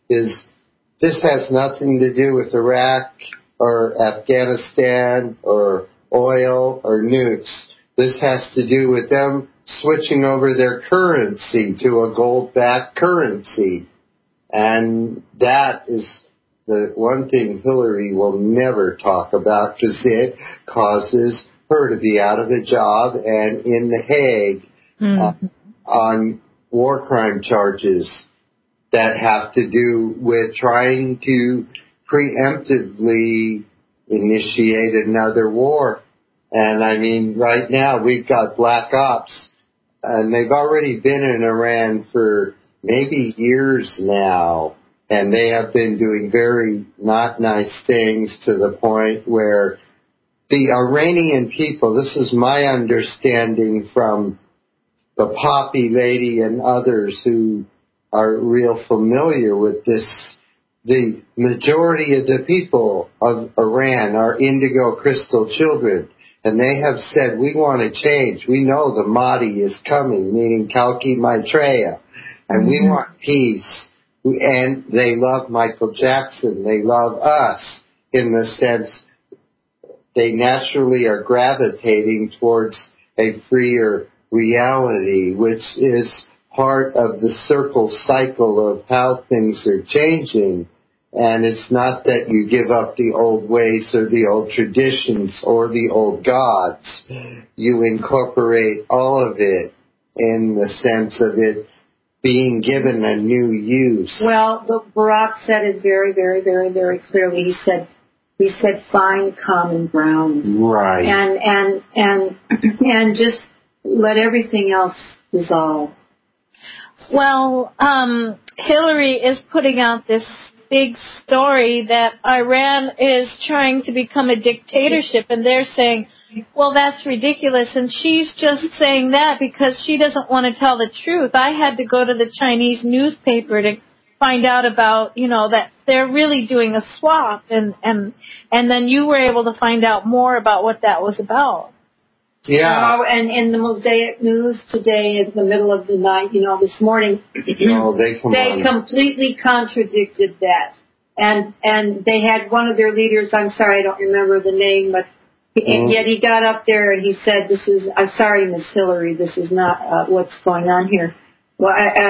this has nothing to do with Iraq or Afghanistan or oil or nukes. This has to do with them switching over their currency to a gold-backed currency. And that is the one thing Hillary will never talk about because it causes her to be out of a job and in The Hague on war crime charges that have to do with trying to preemptively initiate another war. And I mean, right now we've got black ops, and they've already been in Iran for maybe years now, and they have been doing very not nice things to the point where the Iranian people, this is my understanding from the Poppy lady and others who are real familiar with this, the majority of the people of Iran are indigo crystal children. And they have said, we want to change. We know the Mahdi is coming, meaning Kalki Maitreya. And we want peace. And they love Michael Jackson. They love us in the sense they naturally are gravitating towards a freer reality, which is part of the circle cycle of how things are changing. And it's not that you give up the old ways or the old traditions or the old gods. You incorporate all of it in the sense of it being given a new use. Well, Barack said it very, very, very, very clearly. He said find common ground. Right. And just let everything else dissolve. Well, Hillary is putting out this big story that Iran is trying to become a dictatorship, and they're saying, well, that's ridiculous, and she's just saying that because she doesn't want to tell the truth. I had to go to the Chinese newspaper to find out about, that they're really doing a swap, and then you were able to find out more about what that was about. Yeah. And in the Mosaic News today, in the middle of the night, this morning, they completely contradicted that. And they had one of their leaders, I'm sorry, I don't remember the name, but yet he got up there and he said, I'm sorry, Miss Hillary, this is not what's going on here. Well,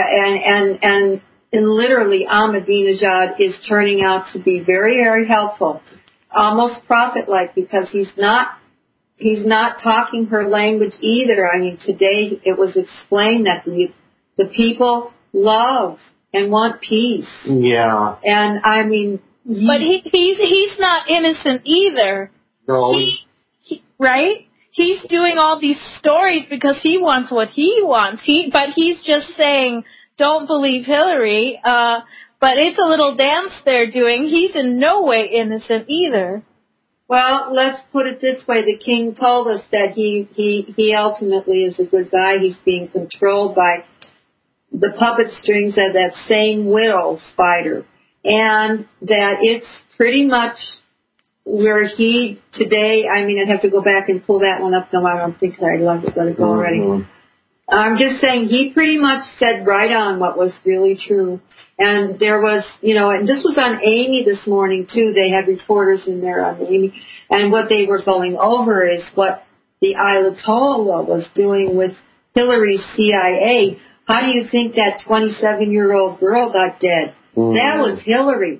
and literally Ahmadinejad is turning out to be very, very helpful, almost prophet-like, because he's not talking her language either. I mean, today it was explained that the people love and want peace. Yeah. And I mean, but he's not innocent either. No. Right? He's doing all these stories because he wants what he wants. But he's just saying, don't believe Hillary. But it's a little dance they're doing. He's in no way innocent either. Well, let's put it this way. The king told us that he ultimately is a good guy. He's being controlled by the puppet strings of that same widow spider. And that it's pretty much where he today, I mean, I'd have to go back and pull that one up. No, I don't think I'd let it go already. I'm just saying he pretty much said right on what was really true. And there was, and this was on Amy this morning, too. They had reporters in there on Amy. And what they were going over is what the Ayatollah was doing with Hillary's CIA. How do you think that 27-year-old girl got dead? That was Hillary.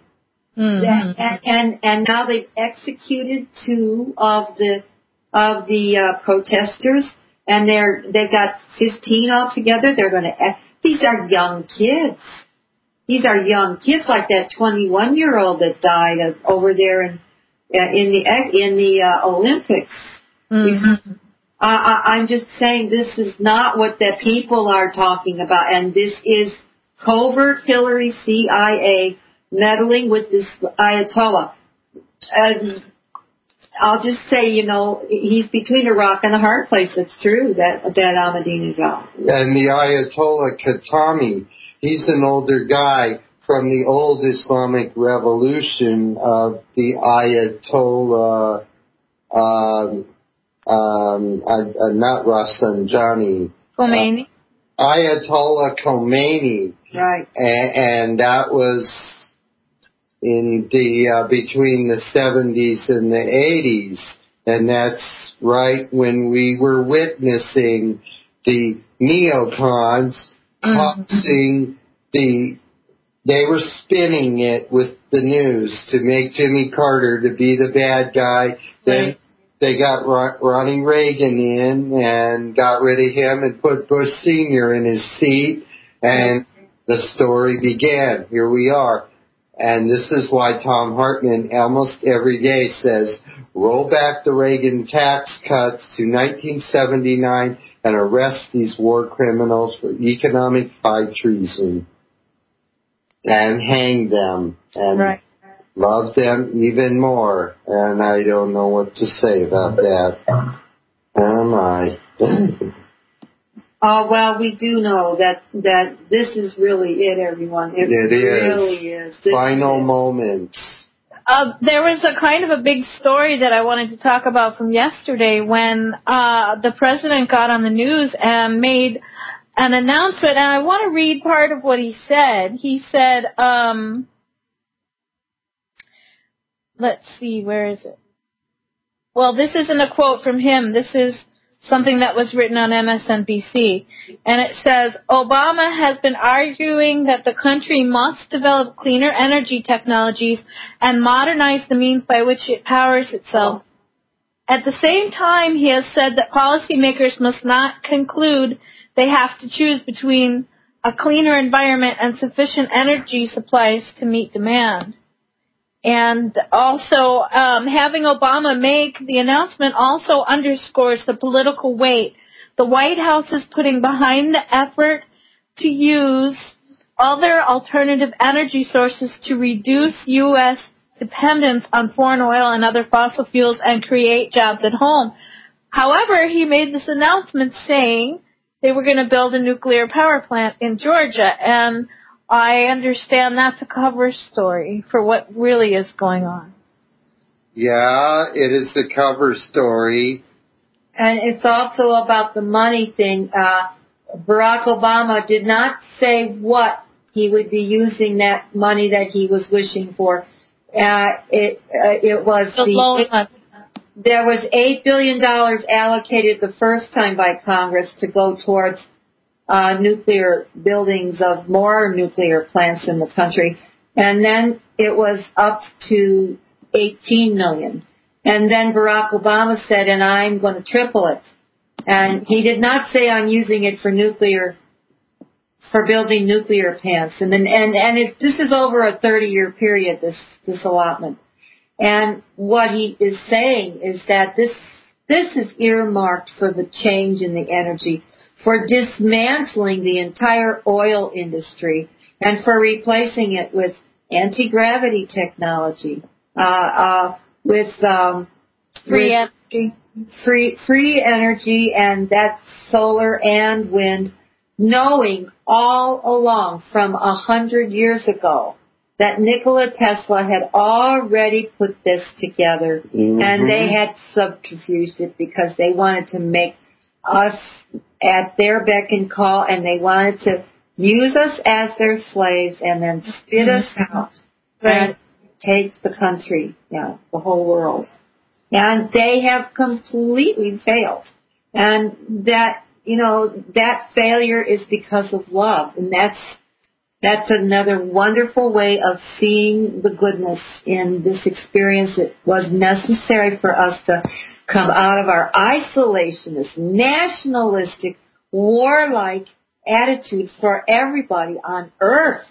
And now they've executed 2 of the protesters. And they've got 15 altogether. These are young kids. These are young kids, like that 21-year-old that died over there in the Olympics. Mm-hmm. I'm just saying this is not what the people are talking about, and this is covert Hillary CIA meddling with this Ayatollah. I'll just say, he's between a rock and a hard place. It's true, that Ahmadinejad. And the Ayatollah Khatami, he's an older guy from the old Islamic revolution of the Ayatollah not Rafsanjani. Khomeini. Ayatollah Khomeini. Right. And that was in the between the 70s and the 80s, and that's right when we were witnessing the neocons causing they were spinning it with the news to make Jimmy Carter to be the bad guy. Then they got Ronnie Reagan in and got rid of him and put Bush Sr. in his seat, and the story began. Here we are. And this is why Tom Hartman almost every day says, roll back the Reagan tax cuts to 1979 and arrest these war criminals for economic high treason and hang them and love them even more. And I don't know what to say about that. Am I? Well, we do know that this is really it, everyone. It really is. Final moments. There was a kind of a big story that I wanted to talk about from yesterday when the president got on the news and made an announcement, and I want to read part of what he said. He said, let's see, where is it? Well, this isn't a quote from him. This is something that was written on MSNBC. And it says, Obama has been arguing that the country must develop cleaner energy technologies and modernize the means by which it powers itself. At the same time, he has said that policymakers must not conclude they have to choose between a cleaner environment and sufficient energy supplies to meet demand. And also, having Obama make the announcement also underscores the political weight the White House is putting behind the effort to use other alternative energy sources to reduce U.S. dependence on foreign oil and other fossil fuels and create jobs at home. However, he made this announcement saying they were going to build a nuclear power plant in Georgia, and I understand that's a cover story for what really is going on. Yeah, it is a cover story. And it's also about the money thing. Barack Obama did not say what he would be using that money that he was wishing for. It was there was $8 billion allocated the first time by Congress to go towards nuclear buildings of more nuclear plants in the country. And then it was up to $18 million. And then Barack Obama said, and I'm going to triple it. And he did not say I'm using it for building nuclear plants. And this is over a 30-year period, this allotment. And what he is saying is that this is earmarked for the change in the energy, for dismantling the entire oil industry and for replacing it with anti-gravity technology, with free energy, and that's solar and wind, knowing all along from 100 years ago that Nikola Tesla had already put this together, and they had subterfuged it because they wanted to make us at their beck and call, and they wanted to use us as their slaves and then spit us out and take the country, the whole world. And they have completely failed. And that, that failure is because of love. And that's another wonderful way of seeing the goodness in this experience. It was necessary for us to come out of our isolationist, nationalistic, warlike attitude for everybody on Earth.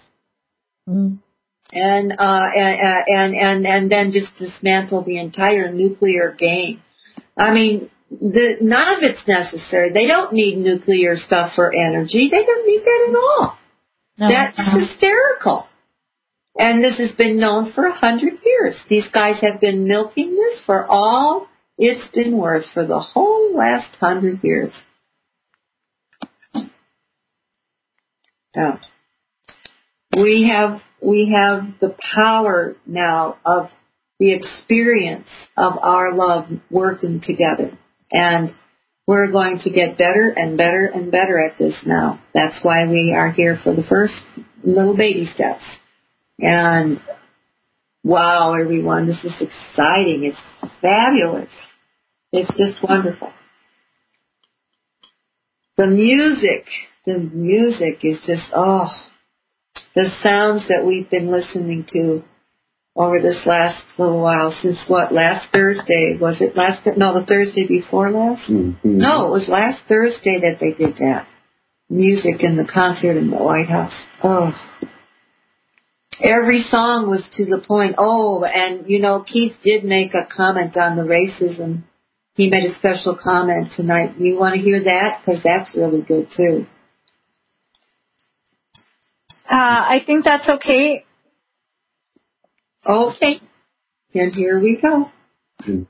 And then just dismantle the entire nuclear game. I mean, none of it's necessary. They don't need nuclear stuff for energy. They don't need that at all. No, that's hysterical. And this has been known for 100 years. These guys have been milking this for all it's been worth for the whole last 100 years. Yeah. We have the power now of the experience of our love working together. And we're going to get better and better and better at this now. That's why we are here for the first little baby steps. And wow, everyone, this is exciting. It's fabulous. It's just wonderful. The music is just, the sounds that we've been listening to over this last little while, since last Thursday? Was it the Thursday before last? Mm-hmm. No, it was last Thursday that they did that. Music in the concert in the White House. Oh. Every song was to the point. Oh, and Keith did make a comment on the racism. He made a special comment tonight. You want to hear that? Because that's really good, too. I think that's okay. Okay. And here we go. And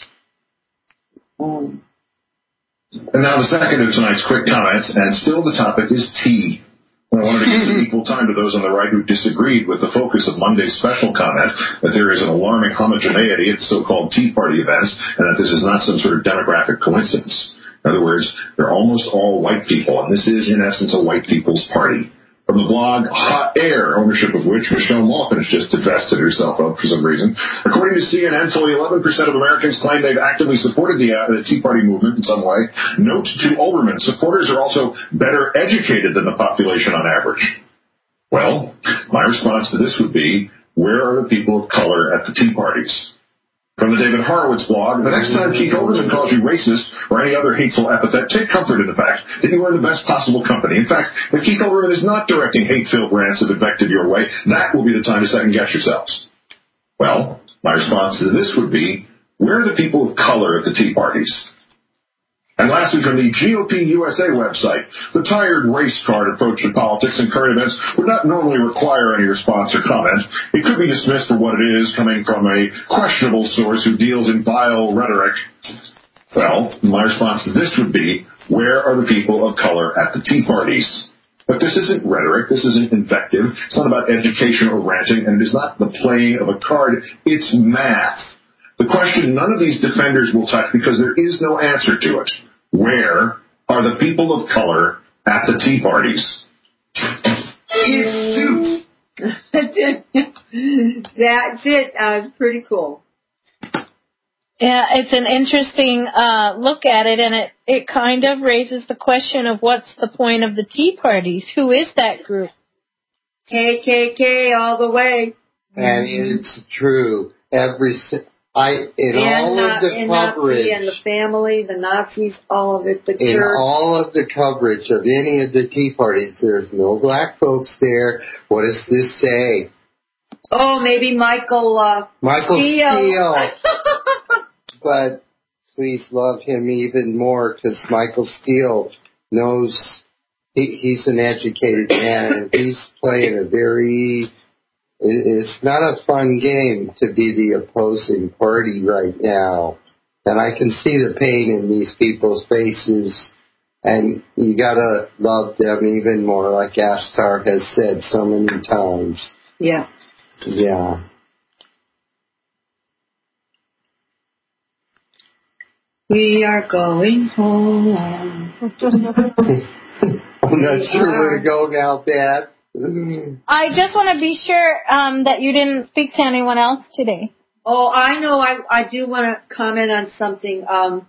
now the second of tonight's quick comments, and still the topic is tea. I wanted to give some equal time to those on the right who disagreed with the focus of Monday's special comment that there is an alarming homogeneity at so-called Tea Party events and that this is not some sort of demographic coincidence. In other words, they're almost all white people, and this is, in essence, a white people's party. From the blog Hot Air, ownership of which Michelle Malkin has just divested herself of for some reason. According to CNN, fully 11% of Americans claim they've actively supported the Tea Party movement in some way. Note to Olbermann, supporters are also better educated than the population on average. Well, my response to this would be, where are the people of color at the Tea Parties? From the David Horowitz blog, the next time Keith Olbermann calls you racist or any other hateful epithet, take comfort in the fact that you are in the best possible company. In fact, if Keith Olbermann is not directing hate-filled rants of invective your way, that will be the time to second-guess yourselves. Well, my response to this would be, where are the people of color at the Tea Parties? And lastly, from the GOP USA website, the tired race card approach to politics and current events would not normally require any response or comment. It could be dismissed for what it is, coming from a questionable source who deals in vile rhetoric. Well, my response to this would be, where are the people of color at the Tea Parties? But this isn't rhetoric, this isn't invective, it's not about education or ranting, and it is not the playing of a card, it's math. The question none of these defenders will touch because there is no answer to it. Where are the people of color at the Tea Parties? It's soup. That's it. It's pretty cool. Yeah, it's an interesting look at it, and it kind of raises the question of what's the point of the Tea Parties? Who is that group? KKK all the way. And it's true. All of the coverage, and the family, the Nazis, all of it, the church. In all of the coverage of any of the Tea Parties, there's no black folks there. What does this say? Oh, maybe Michael Steele. But please love him even more, because Michael Steele knows he's an educated man, and he's playing a very... It's not a fun game to be the opposing party right now. And I can see the pain in these people's faces. And you gotta love them even more, like Ashtar has said so many times. Yeah. Yeah. We are going home. I'm not sure where to go now, Dad. I just want to be sure that you didn't speak to anyone else today. Oh, I know. I do want to comment on something.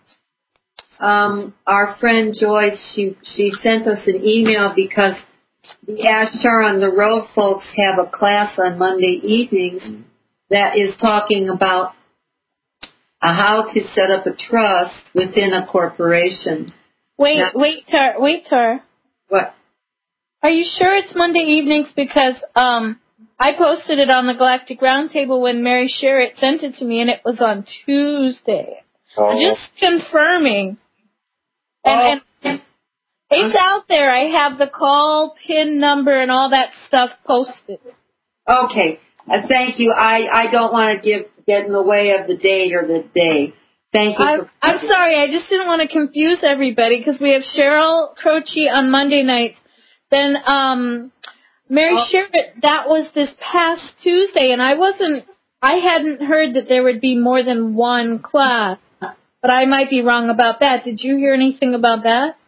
Our friend Joyce, she sent us an email because the Ashtar on the Road folks have a class on Monday evenings that is talking about how to set up a trust within a corporation. Wait, Tar. What? Are you sure it's Monday evenings? Because I posted it on the Galactic Roundtable when Mary Sherritt sent it to me, and it was on Tuesday. Oh. Just confirming. And it's out there. I have the call, PIN number, and all that stuff posted. Okay. Thank you. I don't want to get in the way of the date or the day. Thank you. I'm sorry. I just didn't want to confuse everybody because we have Cheryl Croce on Monday nights. Then Mary Sherritt, that was this past Tuesday, and I wasn't I hadn't heard that there would be more than one class, but I might be wrong about that. Did you hear anything about that?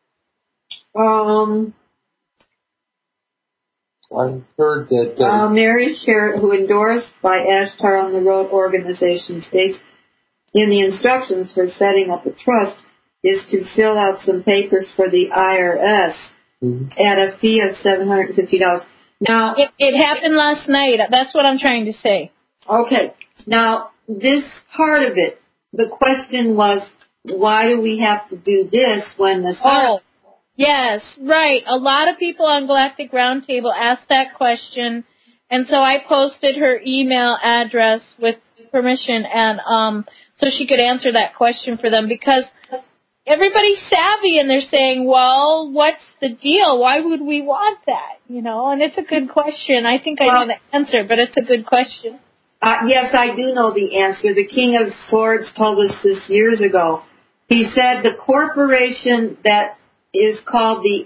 I heard that Mary Sherritt, who endorsed by Ashtar on the Road organization, states in the instructions for setting up a trust is to fill out some papers for the IRS at a fee of $750. Now, it happened last night. That's what I'm trying to say. Okay. Now, this part of it, the question was, why do we have to do this when the... Oh, yes, right. A lot of people on Galactic Roundtable asked that question, and so I posted her email address with permission, and so she could answer that question for them, because everybody's savvy and they're saying, well, what's the deal? Why would we want that? You know, and it's a good question. I think I know the answer, but it's a good question. Yes, I do know the answer. The King of Swords told us this years ago. He said the corporation that is called the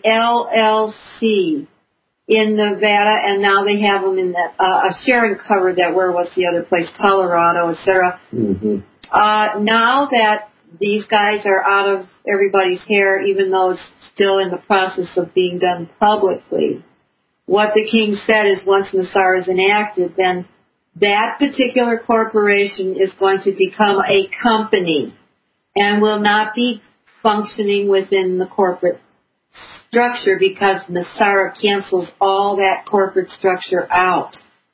LLC in Nevada, and now they have them in that, Sharon covered that, where was the other place, Colorado, etc. Now that these guys are out of everybody's hair, even though it's still in the process of being done publicly, what the king said is once NESARA is enacted, then that particular corporation is going to become a company and will not be functioning within the corporate structure, because NESARA cancels all that corporate structure out.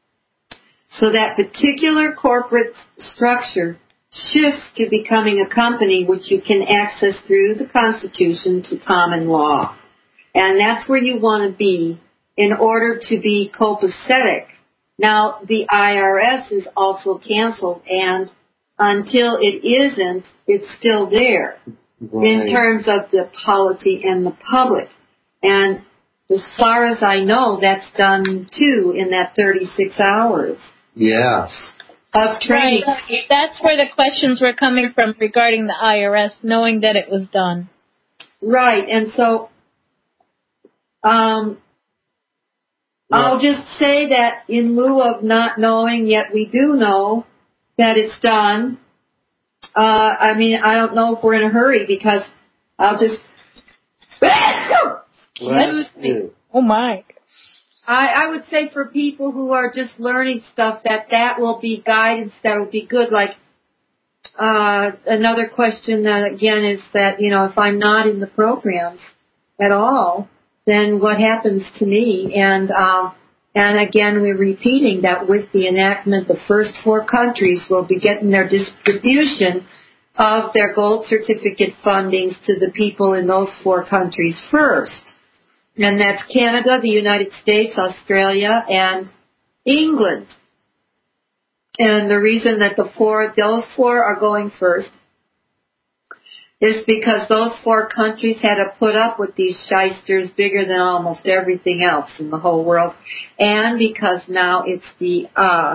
So that particular corporate structure shifts to becoming a company, which you can access through the Constitution to common law. And that's where you want to be in order to be copacetic. Now, the IRS is also canceled, and until it isn't, it's still there in terms of the polity and the public. And as far as I know, that's done, too, in that 36 hours. Yes. Of training. Right. That's where the questions were coming from regarding the IRS, knowing that it was done. Right. And so I'll just say that in lieu of not knowing, yet we do know that it's done. I mean, I don't know if we're in a hurry, because I'll just... Oh, my. I would say for people who are just learning stuff, that will be guidance, that will be good. Like, another question that, again, is that, you know, if I'm not in the programs at all, then what happens to me? And again, we're repeating that with the enactment, the first 4 countries will be getting their distribution of their gold certificate fundings to the people in those 4 countries first. And that's Canada, the United States, Australia, and England. And the reason that those 4 are going first is because those 4 countries had to put up with these shysters bigger than almost everything else in the whole world. And because now it's the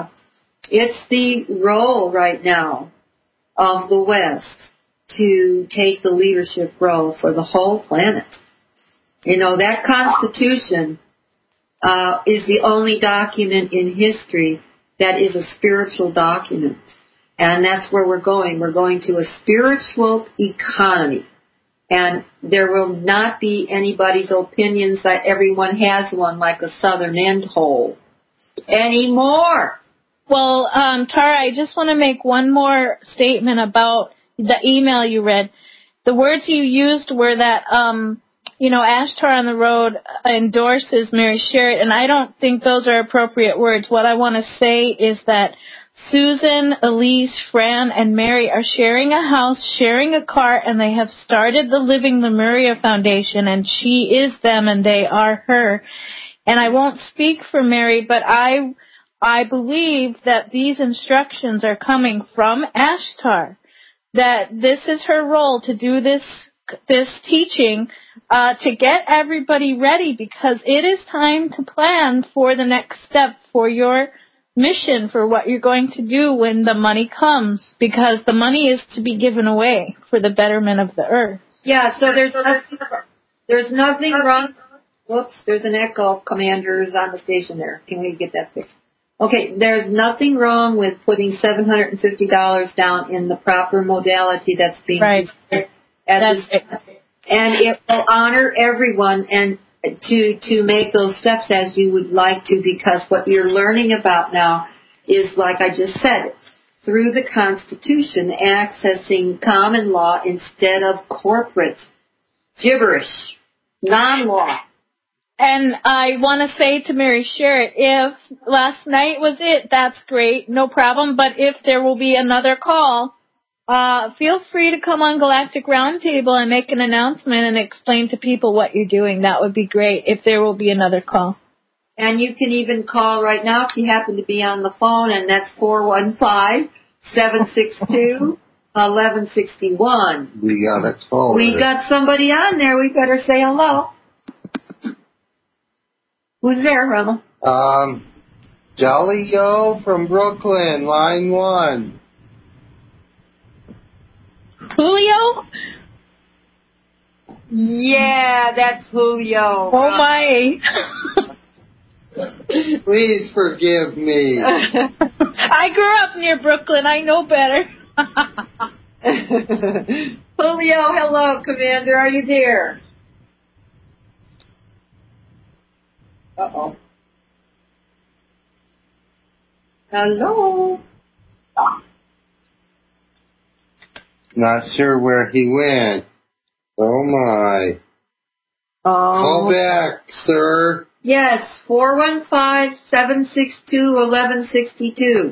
role right now of the West to take the leadership role for the whole planet. You know, that Constitution is the only document in history that is a spiritual document. And that's where we're going. We're going to a spiritual economy. And there will not be anybody's opinions that everyone has one, like a southern end hole anymore. Well, Tara, I just want to make one more statement about the email you read. The words you used were that, Ashtar on the Road endorses Mary Sherritt, and I don't think those are appropriate words. What I want to say is that Susan, Elise, Fran, and Mary are sharing a house, sharing a car, and they have started the Living Lemuria Foundation, and she is them and they are her. And I won't speak for Mary, but I believe that these instructions are coming from Ashtar, that this is her role to do this teaching to get everybody ready, because it is time to plan for the next step for your mission, for what you're going to do when the money comes, because the money is to be given away for the betterment of the earth. Yeah, so there's nothing wrong. Whoops, there's an echo. Commander's on the station there. Can we get that fixed? Okay, there's nothing wrong with putting $750 down in the proper modality that's being considered and it will honor everyone and to make those steps as you would like to, because what you're learning about now is, like I just said, through the Constitution, accessing common law instead of corporate gibberish, non-law. And I want to say to Mary Sherritt, if last night was it, that's great, no problem. But if there will be another call, feel free to come on Galactic Roundtable and make an announcement and explain to people what you're doing. That would be great if there will be another call. And you can even call right now if you happen to be on the phone, and that's 415-762-1161. We got a call. We got somebody on there. We better say hello. Who's there, Rama? Jolly Yo from Brooklyn, line 1. Julio? Yeah, that's Julio. Oh, my. Please forgive me. I grew up near Brooklyn. I know better. Julio, hello, Commander. Are you there? Uh-oh. Hello? Not sure where he went. Oh, my. Call back, sir. Yes, 415-762-1162.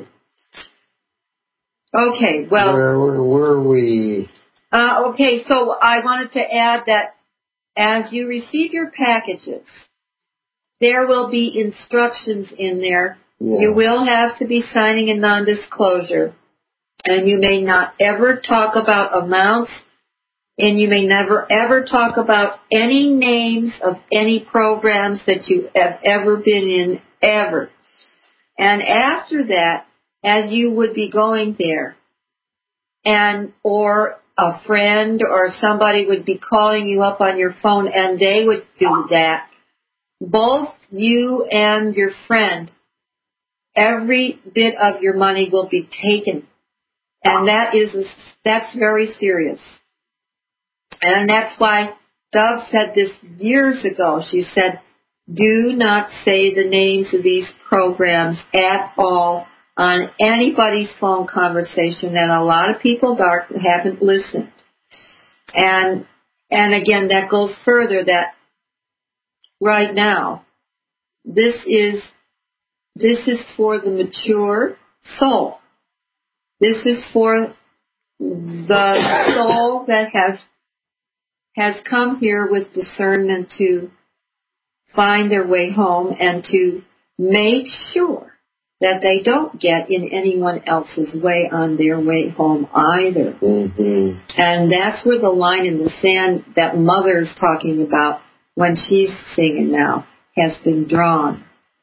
Okay, well. Where were we? Okay, so I wanted to add that as you receive your packages, there will be instructions in there. Yeah. You will have to be signing a non-disclosure, and you may not ever talk about amounts, and you may never ever talk about any names of any programs that you have ever been in, ever. And after that, as you would be going there, and or a friend or somebody would be calling you up on your phone and they would do that, both you and your friend, every bit of your money will be taken. And that's very serious. And that's why Dove said this years ago. She said, do not say the names of these programs at all on anybody's phone conversation, and a lot of people haven't listened. And again, that goes further that right now, this is for the mature soul. This is for the soul that has come here with discernment to find their way home and to make sure that they don't get in anyone else's way on their way home either. Mm-hmm. And that's where the line in the sand that Mother's talking about when she's singing now has been drawn.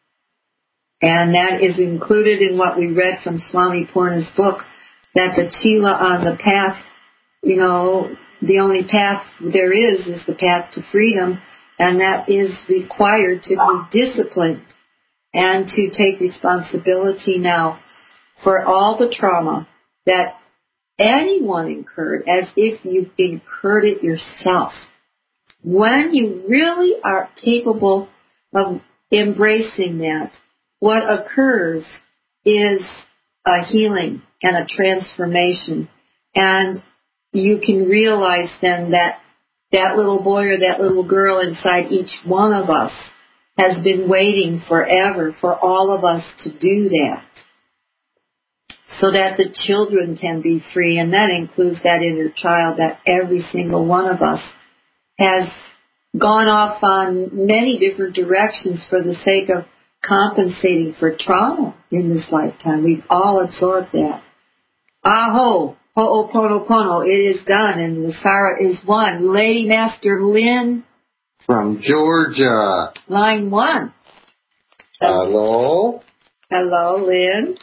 And that is included in what we read from Swami Purna's book, that the Chila on the path, you know, the only path there is the path to freedom, and that is required to be disciplined and to take responsibility now for all the trauma that anyone incurred, as if you incurred it yourself. When you really are capable of embracing that, what occurs is a healing and a transformation. And you can realize then that that little boy or that little girl inside each one of us has been waiting forever for all of us to do that, so that the children can be free. And that includes that inner child that every single one of us has gone off on many different directions for the sake of compensating for trauma in this lifetime. We've all absorbed that. Aho, ho'oponopono, it is done, and Nasara is one. Lady Master Lynn from Georgia, line 1. Hello. Hello, Lynn.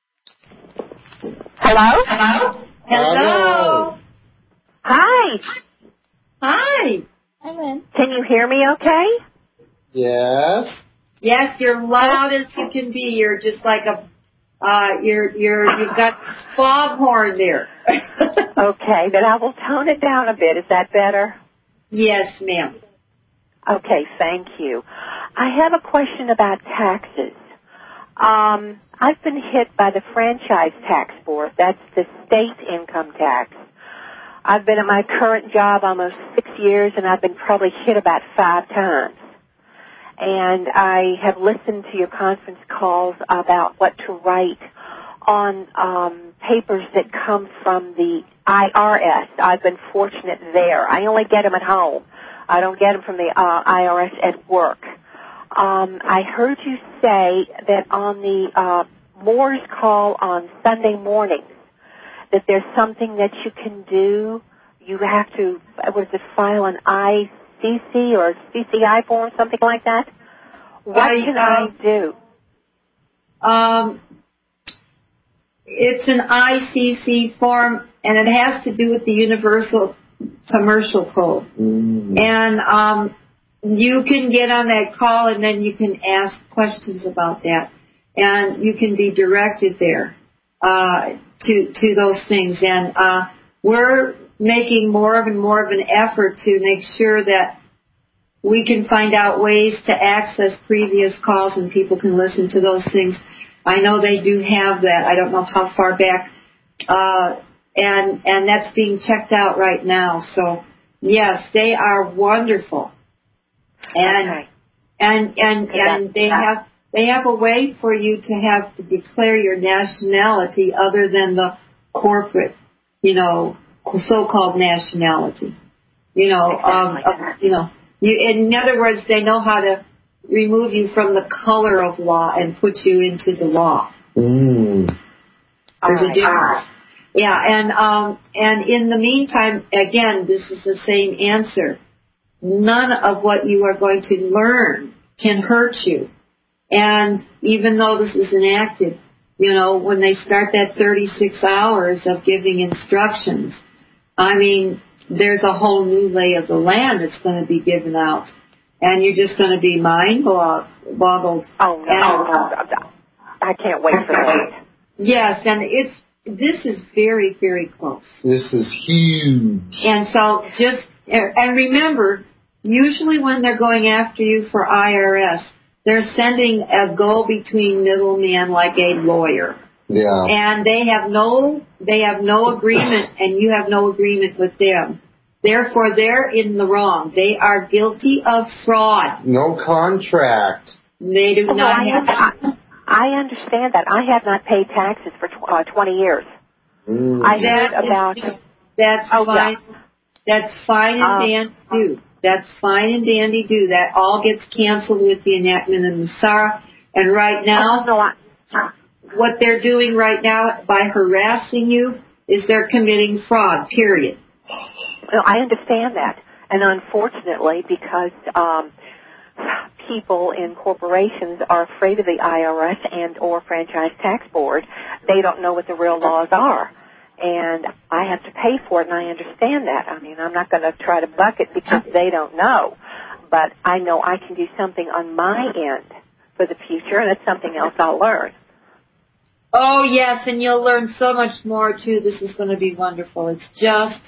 Hello? Hello. Hi. Hi. Hi, Lynn. Can you hear me okay? Yes. Yes, you're loud as you can be. You're just like you've got foghorn there. Okay, then I will tone it down a bit. Is that better? Yes, ma'am. Okay, thank you. I have a question about taxes. I've been hit by the franchise tax board. That's the state income tax. I've been at my current job almost 6 years, and I've been probably hit about 5 times. And I have listened to your conference calls about what to write on papers that come from the IRS. I've been fortunate there. I only get them at home. I don't get them from the IRS at work. I heard you say that on the Moore's call on Sunday mornings that there's something that you can do. You have to, file an ICC or CCI form, something like that? What can I do? It's an ICC form, and it has to do with the Universal Commercial Code. And you can get on that call, and then you can ask questions about that, and you can be directed there to those things. And we're making more and more of an effort to make sure that we can find out ways to access previous calls, and people can listen to those things. I know they do have that. I don't know how far back, and that's being checked out right now. So yes, they are wonderful, and they have a way for you to have to declare your nationality other than the corporate, so-called nationality. In other words, they know how to remove you from the color of law and put you into the law. There's a difference. Yeah, and in the meantime, again, this is the same answer. None of what you are going to learn can hurt you. And even though this is enacted, when they start that 36 hours of giving instructions, there's a whole new lay of the land that's going to be given out. And you're just going to be mind-boggled. Oh, no. I can't wait for that. Yes, and this is very, very close. This is huge. And so and remember, usually when they're going after you for IRS, they're sending a go-between middleman like a lawyer. Yeah. And they have no agreement, and you have no agreement with them. Therefore, they're in the wrong. They are guilty of fraud. No contract. They do not have. I understand that. I have not paid taxes for 20 years. I heard about. That's fine. Yeah. That's fine and dandy do. That's fine and dandy do. That all gets canceled with the enactment of NASARA. And right now, what they're doing right now by harassing you is they're committing fraud. Period. Well, I understand that, and unfortunately, because people in corporations are afraid of the IRS and or franchise tax board, they don't know what the real laws are, and I have to pay for it, and I understand that. I'm not going to try to buck it because they don't know, but I know I can do something on my end for the future, and it's something else I'll learn. Oh yes, and you'll learn so much more too. This is going to be wonderful. It's just.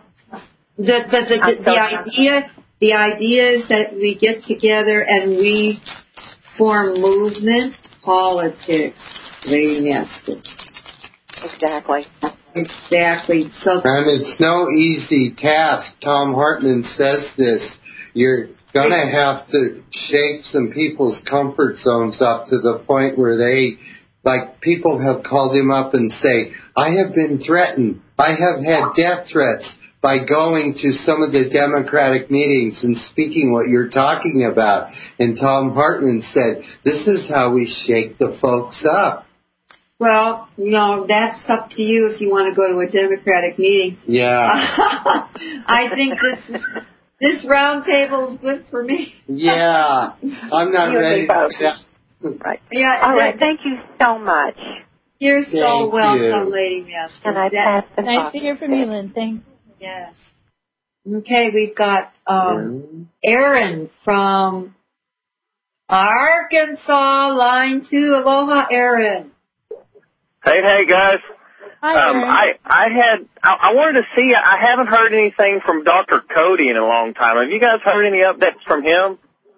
The idea is that we get together and we form movement politics. Lady Master. Exactly. So, and it's no easy task. Tom Hartman says this. You're going to have to shake some people's comfort zones up to the point where people have called him up and say, I have been threatened. I have had death threats by going to some of the Democratic meetings and speaking what you're talking about. And Tom Hartman said, this is how we shake the folks up. Well, that's up to you if you want to go to a Democratic meeting. Yeah. I think this round table is good for me. Yeah. I'm not ready for that. Right. Yeah. All right. Thank you so much. You're so welcome, Lady Master. And I pass the nice to hear from you, Lynn. Thanks. Yes. Okay, we've got Aaron from Arkansas, line 2. Aloha, Aaron. Hey, guys. Hi, Aaron. I wanted to see, I haven't heard anything from Dr. Cody in a long time. Have you guys heard any updates from him?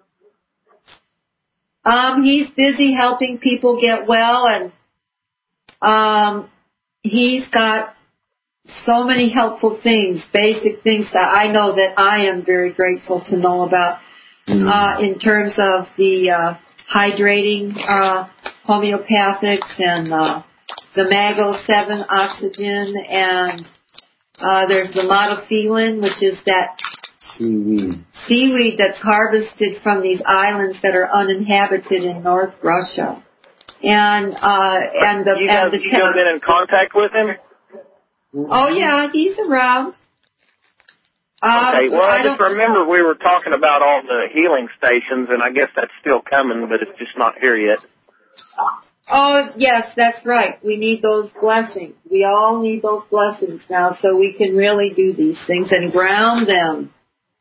He's busy helping people get well, and he's got so many helpful things, basic things that I know that I am very grateful to know about in terms of the hydrating homeopathics and the Mago 7 oxygen, and there's the monophyllin, which is that seaweed that's harvested from these islands that are uninhabited in North Russia. And you guys been in contact with him? Oh yeah, he's around. Okay, well, I just remember we were talking about all the healing stations, and I guess that's still coming, but it's just not here yet. Oh, yes, that's right. We need those blessings. We all need those blessings now so we can really do these things and ground them.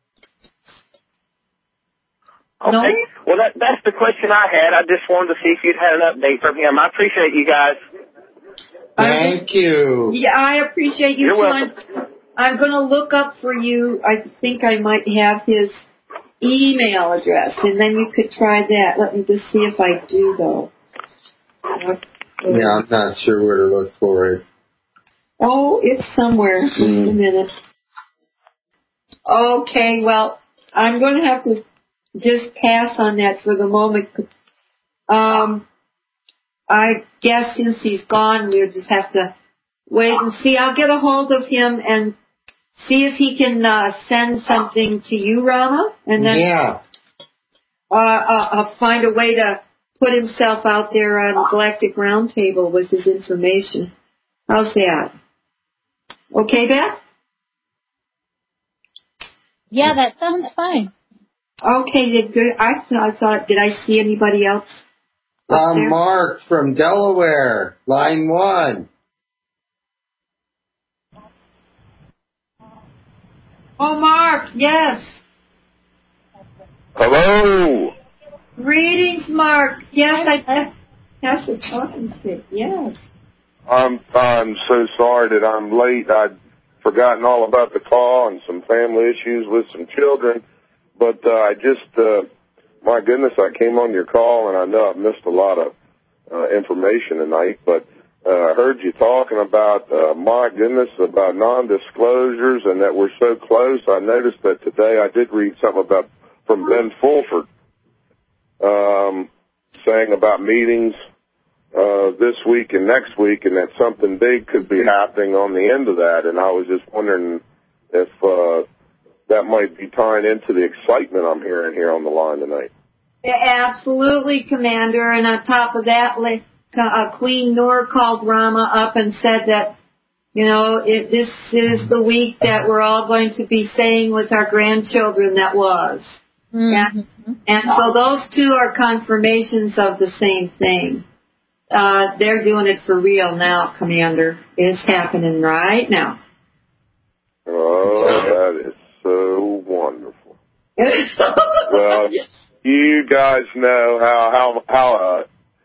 Okay. No? Well, that's the question I had. I just wanted to see if you'd had an update from him. I appreciate you guys. Thank you. Yeah, I appreciate you. You're welcome. I'm going to look up for you. I think I might have his email address, and then you could try that. Let me just see if I do, though. Yeah, I'm not sure where to look for it. Oh, it's somewhere. Just a minute. Okay, well, I'm going to have to just pass on that for the moment. I guess since he's gone, we'll just have to wait and see. I'll get a hold of him and see if he can send something to you, Rama, and then I'll find a way to put himself out there on Galactic Roundtable with his information. How's that? Okay, Beth? Yeah, that sounds fine. Okay, good. I thought, did I see anybody else? Mark from Delaware, line 1. Oh, Mark, yes. Hello. Greetings, Mark. Yes, I have to talk and sit. Yes. I'm so sorry that I'm late. I'd forgotten all about the call and some family issues with some children. But my goodness, I came on your call, and I know I've missed a lot of information tonight, but I heard you talking about, my goodness, about non-disclosures and that we're so close. I noticed that today I did read something from Ben Fulford saying about meetings this week and next week, and that something big could be happening on the end of that, and I was just wondering if that might be tying into the excitement I'm hearing here on the line tonight. Absolutely, Commander. And on top of that, Queen Noor called Rama up and said that, this is the week that we're all going to be saying with our grandchildren that was. Mm-hmm. And so those two are confirmations of the same thing. They're doing it for real now, Commander. It's happening right now. Oh, that is so wonderful. Well, you guys know how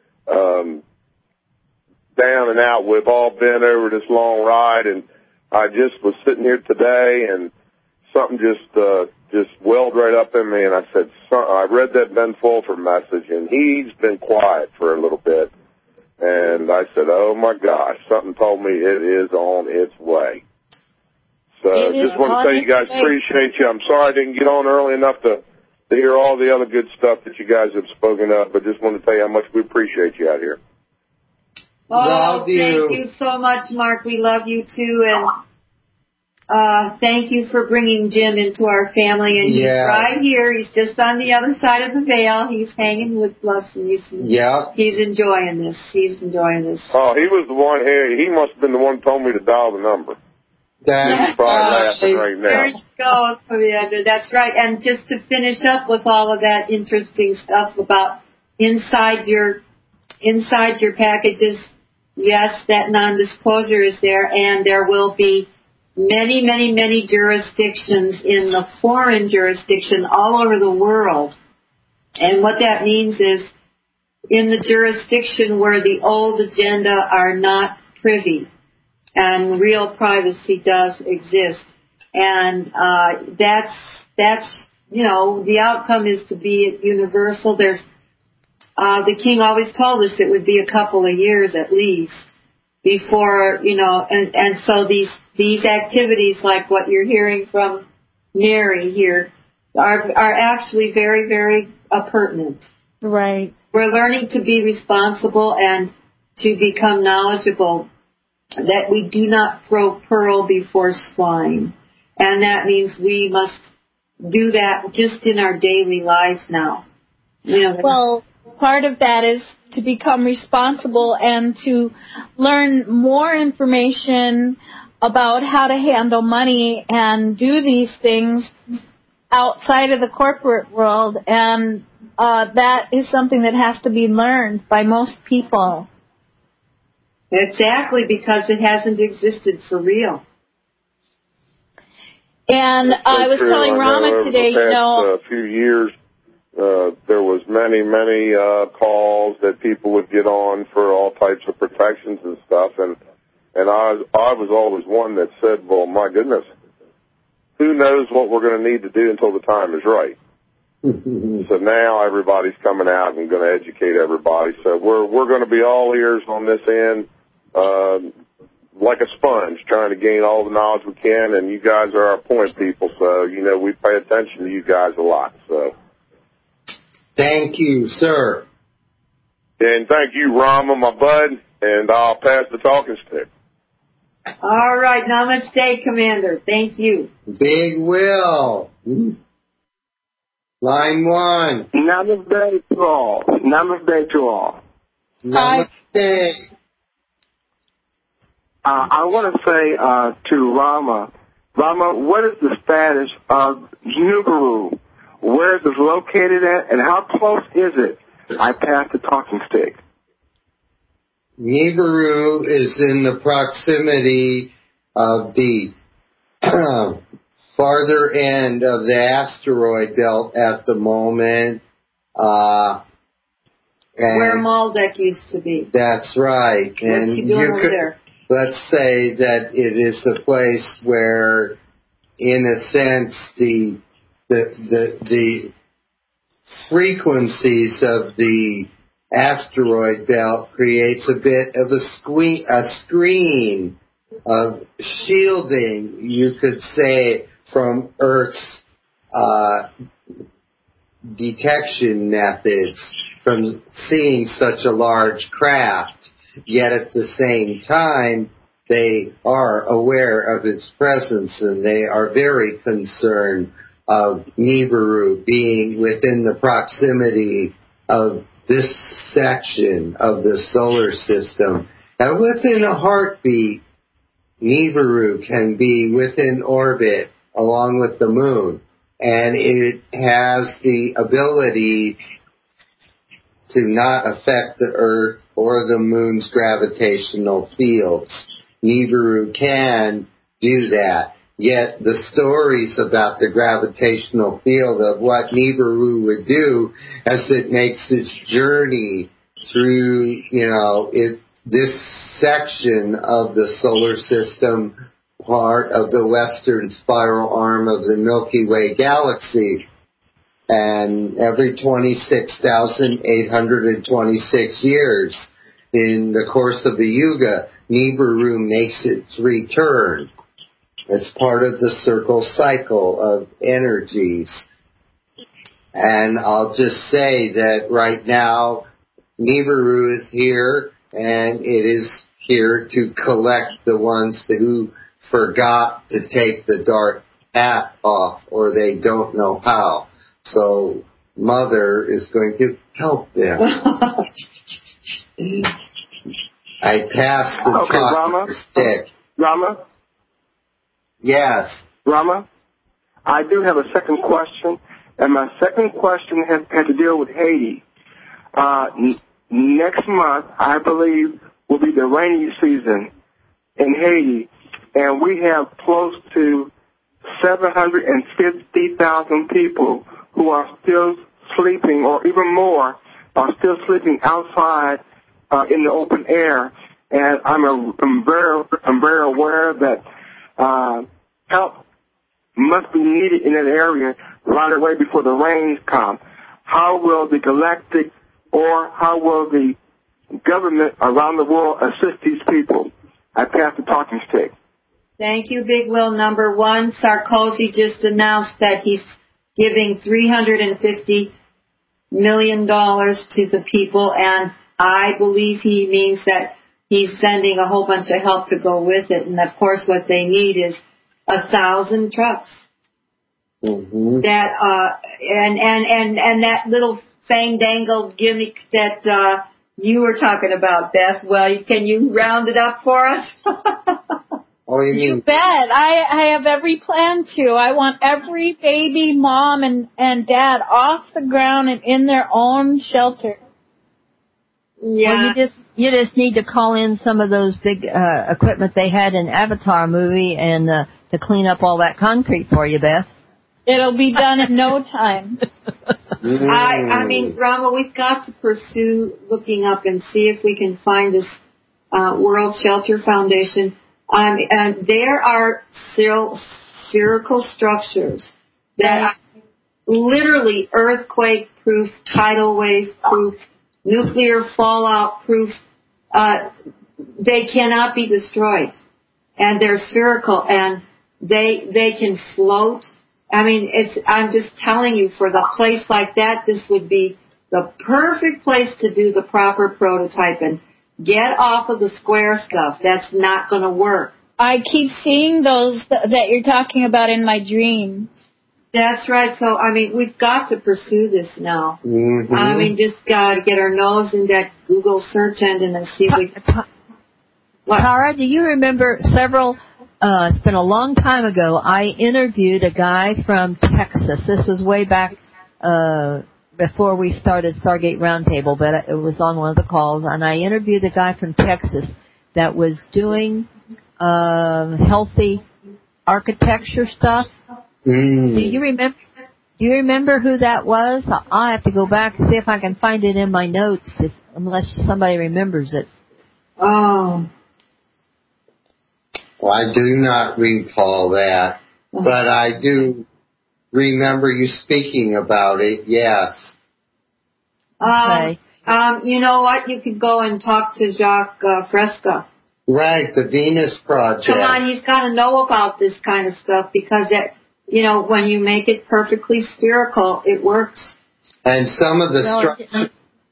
down and out we've all been over this long ride, and I just was sitting here today, and something just welled right up in me, and I said, I read that Ben Fulford message, and he's been quiet for a little bit, and I said, oh my gosh, something told me it is on its way. So just want to say you guys appreciate you. I'm sorry I didn't get on early enough to hear all the other good stuff that you guys have spoken of, but just want to tell you how much we appreciate you out here. Oh, thank you so much, Mark. We love you too, and thank you for bringing Jim into our family. And he's right here. He's just on the other side of the veil. He's hanging with us, and he's enjoying this. He's enjoying this. Oh, he was the one here. He must have been the one who told me to dial the number. He's probably laughing right now. There you go, Commander. That's right. And just to finish up with all of that interesting stuff about inside your packages, yes, that non-disclosure is there, and there will be many, many, many jurisdictions in the foreign jurisdiction all over the world And what that means is in the jurisdiction where the old agenda are not privy and real privacy does exist. And that's the outcome is to be universal. There's the king always told us it would be a couple of years at least before, and so these activities like what you're hearing from Mary here are actually very, very pertinent. Right. We're learning to be responsible and to become knowledgeable, that we do not throw pearl before swine. And that means we must do that just in our daily lives now. Well, part of that is to become responsible and to learn more information about how to handle money and do these things outside of the corporate world, and that is something that has to be learned by most people. Exactly, because it hasn't existed for real. And I was telling Rama today, a few years, there was many calls that people would get on for all types of protections and stuff, and I was always one that said, well, my goodness, who knows what we're going to need to do until the time is right. So now everybody's coming out and going to educate everybody. So we're going to be all ears on this end, like a sponge, trying to gain all the knowledge we can. And you guys are our point people, so we pay attention to you guys a lot. So thank you, sir. And thank you, Rama, my bud. And I'll pass the talking stick. All right, namaste, Commander. Thank you. Big Will. Line 1. Namaste to all. Namaste to all. Namaste. I want to say to Rama, what is the status of Nibiru? Where is it located at, and how close is it? I pass the talking stick. Nibiru is in the proximity of the farther end of the asteroid belt at the moment. Where Maldek used to be. That's right. What's she doing over there? Let's say that it is a place where, in a sense, the frequencies of the asteroid belt creates a bit of a screen of shielding, you could say, from Earth's detection methods from seeing such a large craft. Yet at the same time, they are aware of its presence, and they are very concerned of Nibiru being within the proximity of this section of the solar system. And within a heartbeat, Nibiru can be within orbit along with the moon, and it has the ability to not affect the Earth or the moon's gravitational fields. Nibiru can do that. Yet the stories about the gravitational field of what Nibiru would do as it makes its journey through, this section of the solar system, part of the western spiral arm of the Milky Way galaxy. And every 26,826 years in the course of the Yuga, Nibiru makes its return. It's part of the circle cycle of energies. And I'll just say that right now, Nibiru is here, and it is here to collect the ones who forgot to take the dark hat off, or they don't know how. So Mother is going to help them. I passed the talking stick. Rama? Yes. Rama, I do have a second question, and my second question had to deal with Haiti. Next month, I believe, will be the rainy season in Haiti, and we have close to 750,000 people who are still sleeping, or even more, are still sleeping outside in the open air. And I'm very aware that help must be needed in that area right away before the rains come. How will the galactic, or how will the government around the world assist these people? I pass the talking stick. Thank you, Big Will. Number one, Sarkozy just announced that he's giving $350 million to the people, and I believe he means that he's sending a whole bunch of help to go with it. And of course, what they need is 1,000 trucks. Mm-hmm. That and that little fang-dangled gimmick that you were talking about, Beth. Well, can you round it up for us? Oh, you bet. I have every plan to. I want every baby mom and dad off the ground and in their own shelter. Yeah. Well, you just need to call in some of those big equipment they had in Avatar movie and to clean up all that concrete for you, Beth. It'll be done in no time. I mean, Rama, we've got to pursue looking up and see if we can find this World Shelter Foundation. And there are spherical structures that are literally earthquake-proof, tidal wave-proof, nuclear fallout-proof. They cannot be destroyed, and they're spherical, and they can float. I mean, I'm just telling you, for the place like that, this would be the perfect place to do the proper prototyping. Get off of the square stuff. That's not going to work. I keep seeing those that you're talking about in my dreams. That's right. So, I mean, we've got to pursue this now. Mm-hmm. I mean, just got to get our nose in that Google search engine and see if we can. Tara, do you remember it's been a long time ago, I interviewed a guy from Texas. This was way back before we started Stargate Roundtable, but it was on one of the calls, and I interviewed a guy from Texas that was doing healthy architecture stuff. Do you remember who that was? I'll have to go back and see if I can find it in my notes, unless somebody remembers it. Oh. Well, I do not recall that, but I do remember you speaking about it, yes. Okay. You know what? You could go and talk to Jacques Fresca. Right, the Venus Project. Come on, he's got to know about this kind of stuff, because when you make it perfectly spherical, it works. And some of the structures.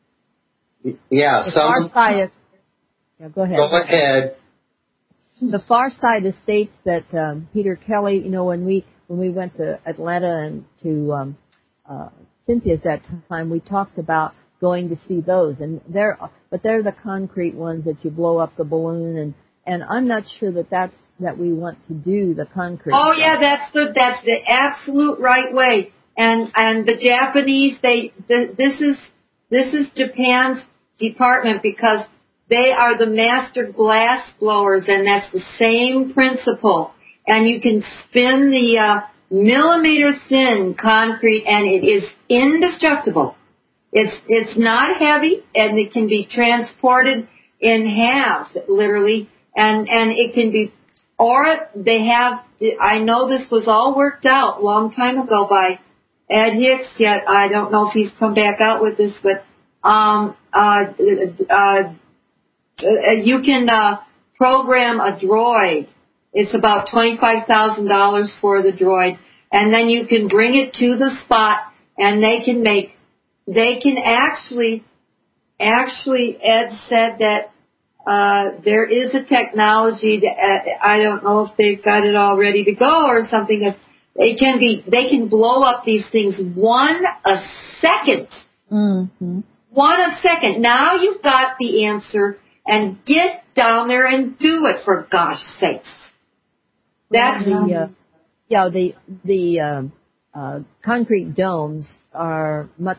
Go ahead. Go ahead. The far side states that Peter Kelly, when we went to Atlanta and to Cynthia's that time, we talked about going to see those, and they're the concrete ones that you blow up the balloon, and I'm not sure that we want to do the concrete. Oh yeah, that's the absolute right way. And the Japanese, this is Japan's department, because they are the master glass blowers, and that's the same principle. And you can spin the millimeter thin concrete, and it is indestructible. It's not heavy, and it can be transported in halves, literally, and it can be, or they have, I know this was all worked out a long time ago by Ed Hicks, yet I don't know if he's come back out with this, but you can program a droid. It's about $25,000 for the droid, and then you can bring it to the spot, and they can actually, Ed said that there is a technology that I don't know if they've got it all ready to go or something. They can blow up these things 1 second. Mm-hmm. 1 second. Now you've got the answer, and get down there and do it, for gosh sakes. That's the concrete domes are much.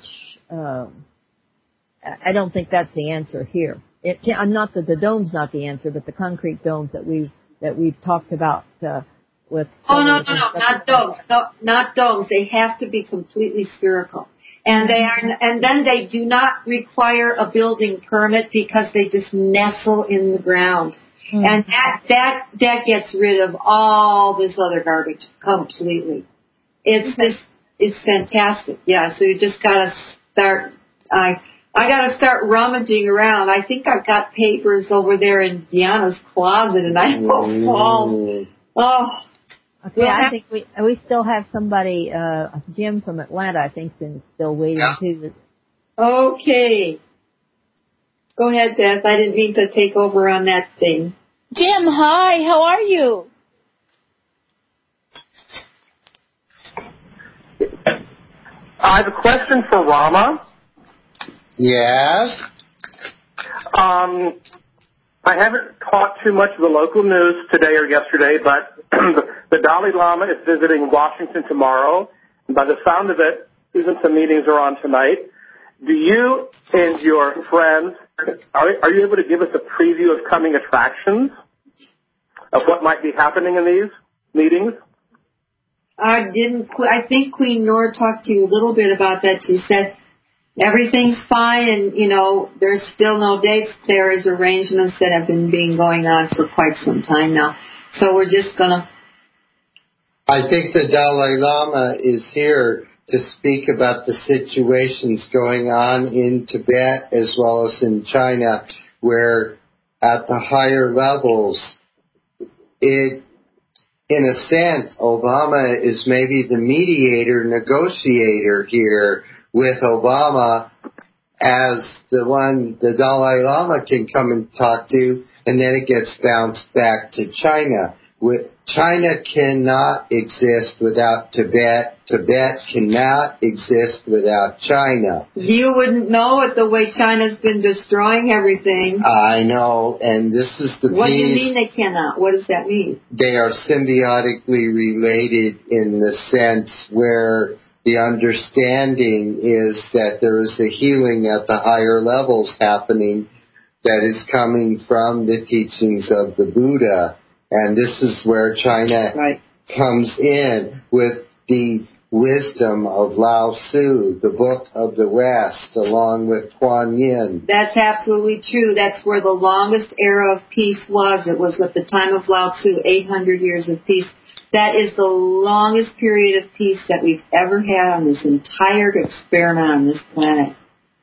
I don't think that's the answer here. I'm not that the dome's not the answer, but the concrete domes that we've talked about with. Oh no, not domes. No, not domes. They have to be completely spherical. And then they do not require a building permit because they just nestle in the ground. Mm-hmm. And that gets rid of all this other garbage completely. It's fantastic. Yeah, so you just gotta start, I gotta start rummaging around. I think I've got papers over there in Deanna's closet and I will fall. Oh. Okay, I think we still have somebody, Jim from Atlanta, I think, is still waiting too. Okay. Go ahead, Beth. I didn't mean to take over on that thing. Jim, hi. How are you? I have a question for Rama. Yes? I haven't caught too much of the local news today or yesterday, but the Dalai Lama is visiting Washington tomorrow. And by the sound of it, even some meetings are on tonight. Do you and your friends, are you able to give us a preview of coming attractions of what might be happening in these meetings? I think Queen Nora talked to you a little bit about that. She said everything's fine and, there's still no dates. There is arrangements that have been going on for quite some time now. So we're just gonna. I think the Dalai Lama is here to speak about the situations going on in Tibet as well as in China, where at the higher levels, in a sense, Obama is maybe the mediator, negotiator here with Obama as the one the Dalai Lama can come and talk to, and then it gets bounced back to China. China cannot exist without Tibet. Tibet cannot exist without China. You wouldn't know it the way China's been destroying everything. I know, and this is the What do you mean they cannot? What does that mean? They are symbiotically related in the sense where the understanding is that there is a healing at the higher levels happening that is coming from the teachings of the Buddha. And this is where China comes in with the wisdom of Lao Tzu, the book of the West, along with Kuan Yin. That's absolutely true. That's where the longest era of peace was. It was at the time of Lao Tzu, 800 years of peace. That is the longest period of peace that we've ever had on this entire experiment on this planet.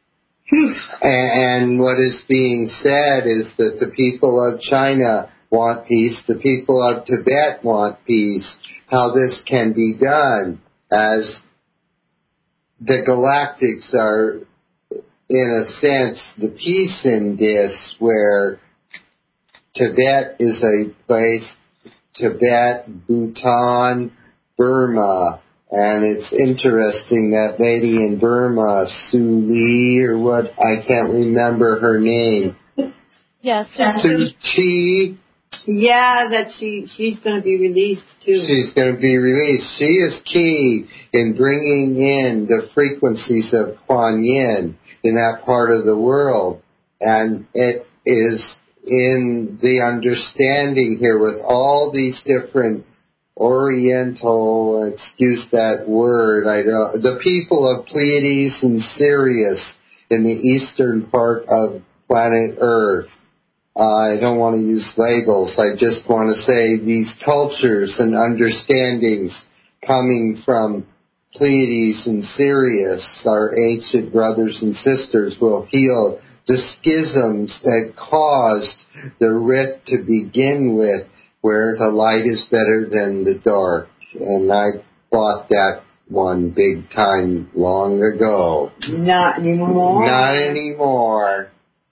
And what is being said is that the people of China want peace, the people of Tibet want peace. How this can be done, as the galactics are, in a sense, the peace in this, where Tibet is a place, Tibet, Bhutan, Burma, and it's interesting that lady in Burma, Sue Lee, or what, I can't remember her name. Yes, Suu Kyi. Yeah, that she's going to be released too. She's going to be released. She is key in bringing in the frequencies of Kuan Yin in that part of the world. And it is in the understanding here with all these different Oriental, excuse that word, the people of Pleiades and Sirius in the eastern part of planet Earth. I don't want to use labels. I just want to say these cultures and understandings coming from Pleiades and Sirius, our ancient brothers and sisters, will heal the schisms that caused the rift to begin with, where the light is better than the dark. And I bought that one big time long ago. Not anymore. Not anymore.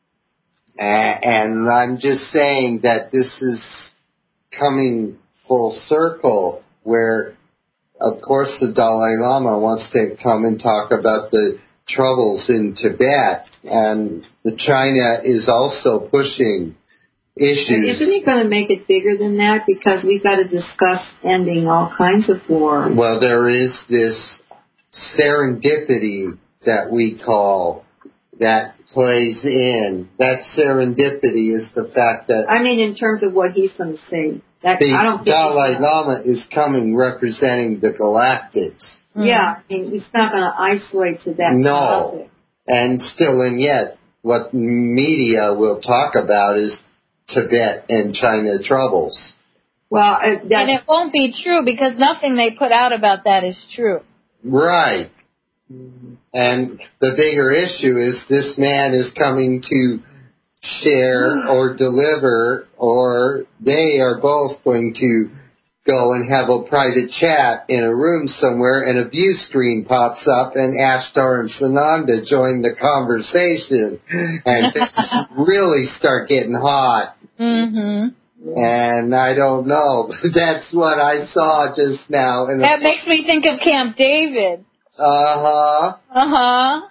And I'm just saying that this is coming full circle, where, of course, the Dalai Lama wants to come and talk about the troubles in Tibet, and the China is also pushing issues. Isn't he going to make it bigger than that? Because we've got to discuss ending all kinds of war. Well, there is this serendipity that we call that plays in. That serendipity is the fact that... I mean, in terms of what he's going to say. The Dalai Lama is coming representing the galactics. Yeah, I mean, it's not going to isolate to that topic. And still and yet, what media will talk about is Tibet and China troubles. Well, and it won't be true because nothing they put out about that is true. Right. And the bigger issue is this man is coming to share or deliver, or they are both going to go and have a private chat in a room somewhere, and a view screen pops up, and Ashtar and Sananda join the conversation, and really start getting hot. Mm-hmm. And I don't know, but that's what I saw just now. That makes me think of Camp David. Uh-huh. Uh-huh.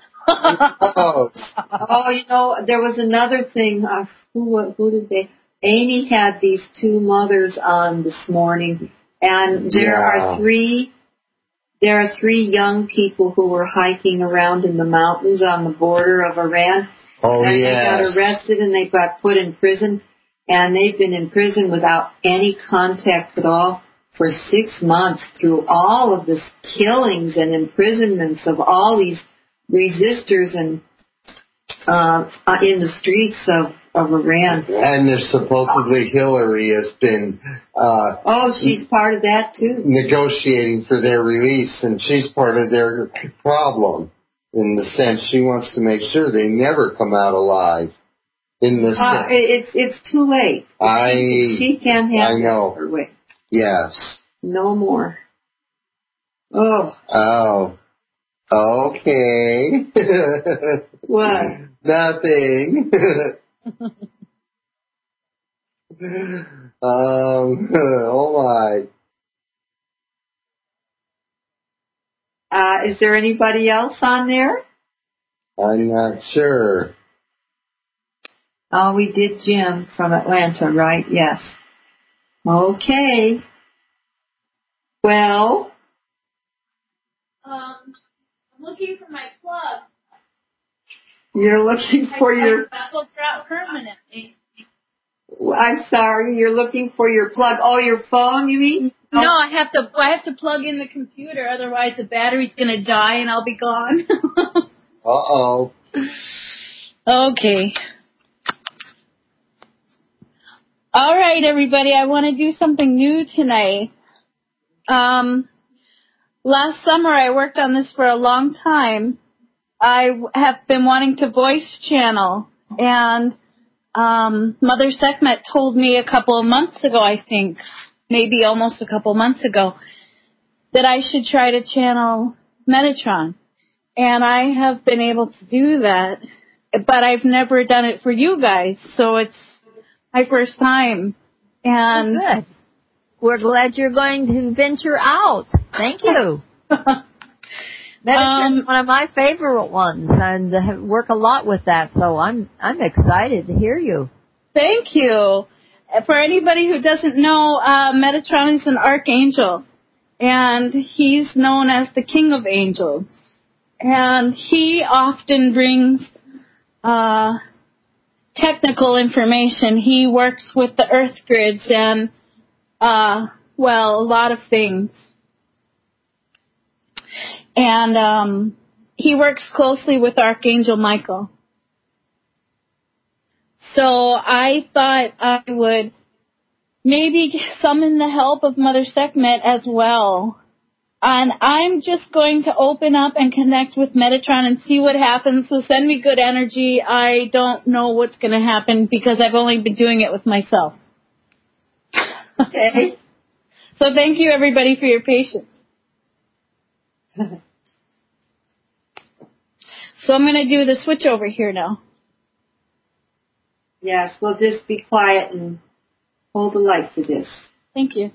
Oh, you know, there was another thing. Who did they? Amy had these two mothers on this morning, and there are three young people who were hiking around in the mountains on the border of Iran. Oh, and yes. they got arrested and they got put in prison, and they've been in prison without any contact at all for 6 months through all of this killings and imprisonments of all these resistors and in the streets of Iran. And there's supposedly Hillary has been she's part of that too. Negotiating for their release, and she's part of their problem in the sense she wants to make sure they never come out alive. In the it's too late. She can't have her way. Yes. No more. Oh. Okay. What? Nothing. Oh my. Is there anybody else on there? I'm not sure. Oh, we did Jim from Atlanta, right? Yes. Okay. Well. I'm looking for my plug. You're looking for your... That will drop permanently. I'm sorry, you're looking for your plug. Oh, your phone, you mean? No, I have to plug in the computer, otherwise the battery's gonna die and I'll be gone. Uh-oh. Okay. All right, everybody, I want to do something new tonight. Last summer I worked on this for a long time. I have been wanting to voice channel, and Mother Sekhmet told me a couple of months ago, I think, maybe almost a couple months ago, that I should try to channel Metatron. And I have been able to do that, but I've never done it for you guys, so it's my first time. And good. We're glad you're going to venture out. Thank you. Metatron's one of my favorite ones, and work a lot with that, so I'm excited to hear you. Thank you. For anybody who doesn't know, Metatron is an archangel, and he's known as the King of Angels. And he often brings technical information. He works with the earth grids and, a lot of things. And he works closely with Archangel Michael. So I thought I would maybe summon the help of Mother Sekhmet as well. And I'm just going to open up and connect with Metatron and see what happens. So send me good energy. I don't know what's going to happen because I've only been doing it with myself. Okay. So thank you, everybody, for your patience. So I'm going to do the switch over here now. Yes, we'll just be quiet and hold the light for this. Thank you.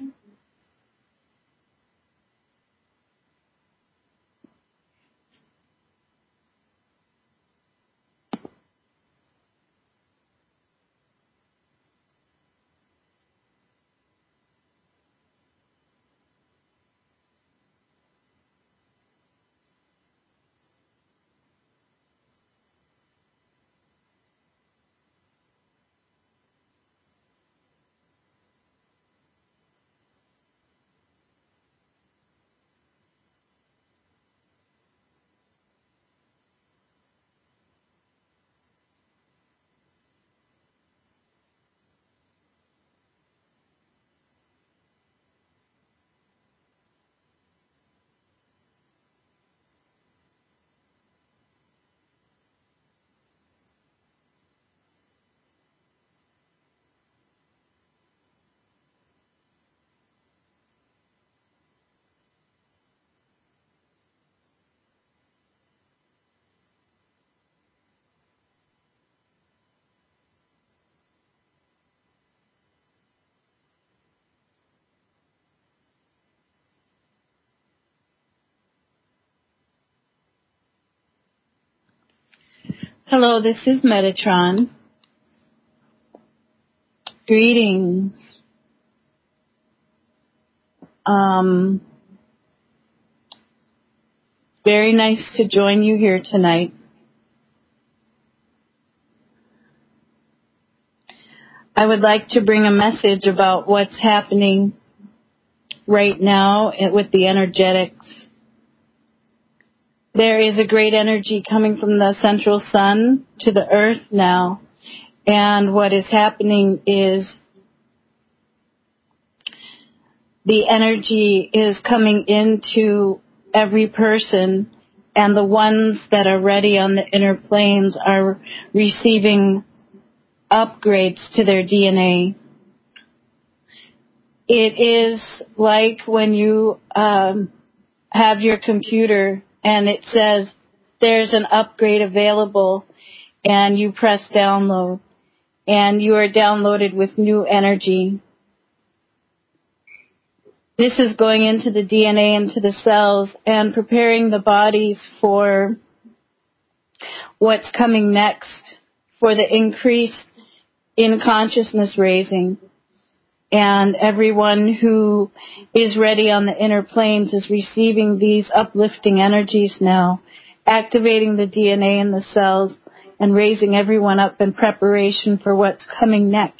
Hello, this is Metatron. Greetings. Very nice to join you here tonight. I would like to bring a message about what's happening right now with the energetics. There is a great energy coming from the central sun to the earth now. And what is happening is the energy is coming into every person, and the ones that are ready on the inner planes are receiving upgrades to their DNA. It is like when you have your computer and it says there's an upgrade available, and you press download, and you are downloaded with new energy. This is going into the DNA, into the cells, and preparing the bodies for what's coming next, for the increase in consciousness raising. And everyone who is ready on the inner planes is receiving these uplifting energies now, activating the DNA in the cells and raising everyone up in preparation for what's coming next.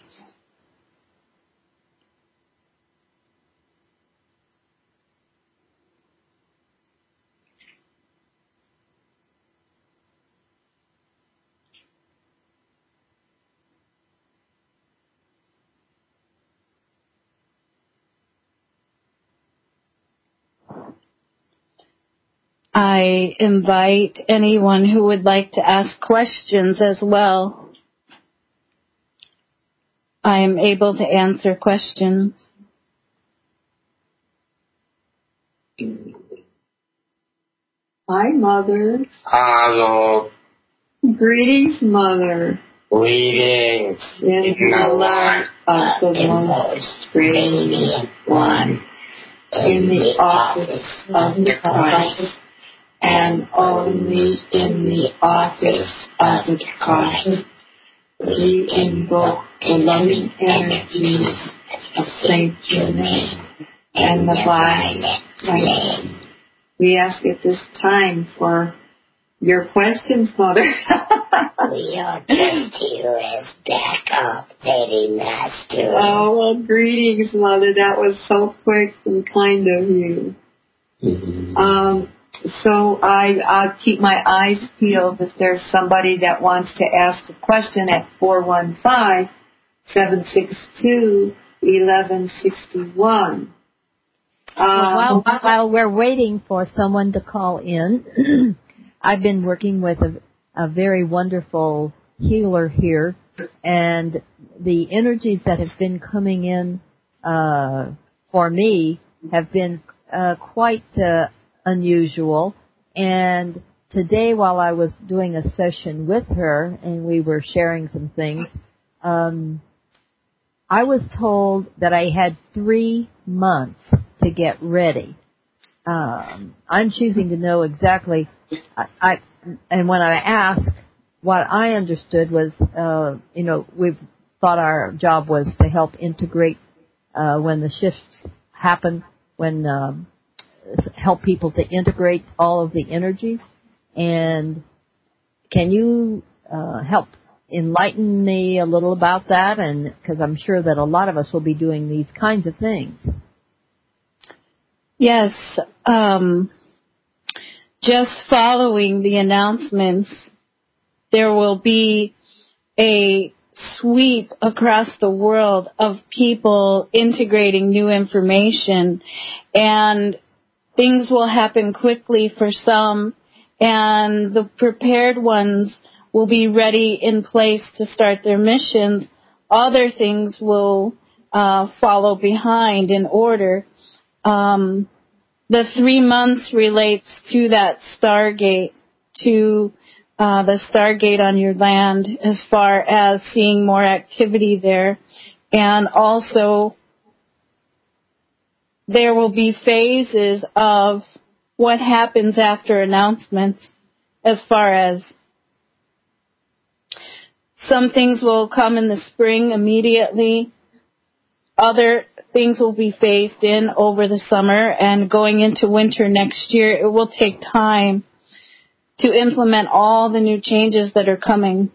I invite anyone who would like to ask questions as well. I am able to answer questions. Hi, Mother. Hello. Greetings, Mother. Greetings. In the light of the most radiant one, in the office of the Christ, and only in the office of the Christ, we invoke the loving energies of Saint Germain and the Violet. We ask at this time for your questions, Mother. We are just here as backup, Lady Master. Oh, well, greetings, Mother. That was so quick and kind of you. Mm-hmm. So I'll keep my eyes peeled if there's somebody that wants to ask a question at 415-762-1161. While we're waiting for someone to call in, I've been working with a very wonderful healer here, and the energies that have been coming in for me have been quite unusual. And today, while I was doing a session with her and we were sharing some things, I was told that I had 3 months to get ready. I'm choosing to know exactly. And when I asked, what I understood was, we've thought our job was to help integrate when the shifts happen, help people to integrate all of the energies. And can you help enlighten me a little about that? And because I'm sure that a lot of us will be doing these kinds of things. Yes. Just following the announcements, there will be a sweep across the world of people integrating new information, and things will happen quickly for some, and the prepared ones will be ready in place to start their missions. Other things will follow behind in order. The 3 months relates to that Stargate, to the Stargate on your land, as far as seeing more activity there. And also, there will be phases of what happens after announcements, as far as Some things will come in the spring immediately. Other things will be phased in over the summer, and going into winter next year, it will take time to implement all the new changes that are coming.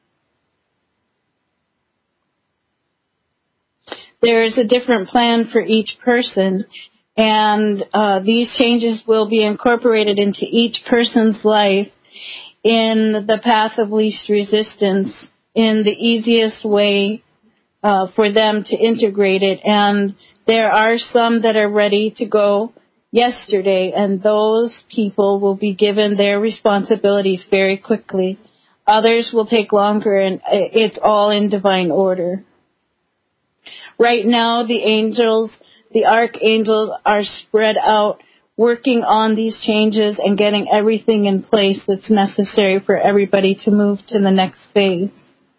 There is a different plan for each person, and these changes will be incorporated into each person's life in the path of least resistance, in the easiest way for them to integrate it. And there are some that are ready to go yesterday, and those people will be given their responsibilities very quickly. Others will take longer, and it's all in divine order. Right now, the angels, the archangels, are spread out, working on these changes and getting everything in place that's necessary for everybody to move to the next phase.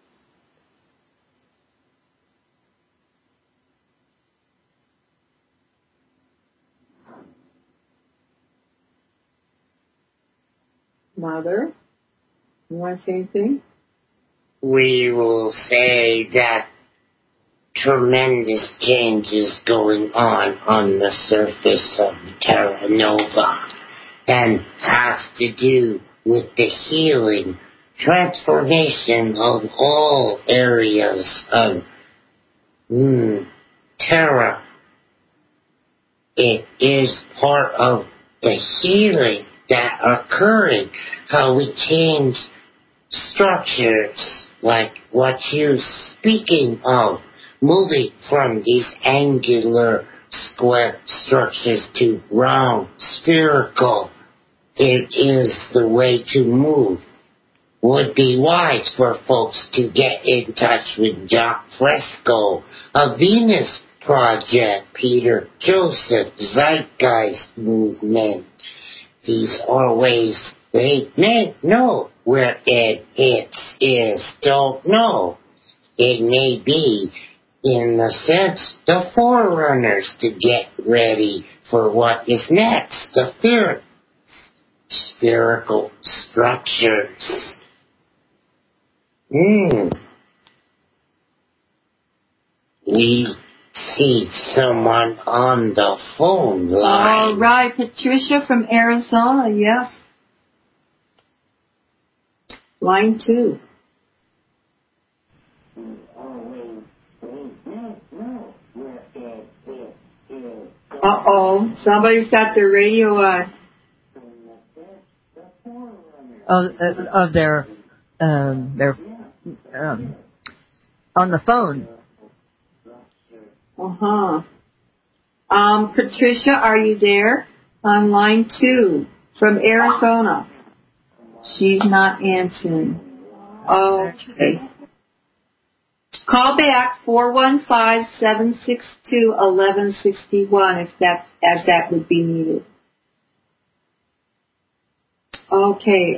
Mother, you want to say anything? We will say that tremendous changes going on the surface of Terra Nova, and has to do with the healing, transformation of all areas of Terra. It is part of the healing that occurring, how we change structures like what you're speaking of, moving from these angular square structures to round, spherical. It is the way to move. Would be wise for folks to get in touch with Jacques Fresco, a Venus Project, Peter Joseph, Zeitgeist Movement. These are ways they may know where it is, don't know. It may be, in the sense, the forerunners to get ready for what is next, the spherical structures. We see someone on the phone line. All right, Patricia from Arizona, yes. Line 2. Uh-oh, somebody's got their radio on. Of their on the phone. Patricia, are you there? On line 2 from Arizona. She's not answering. Okay. Call back 415-762-1161 if that would be needed. Okay.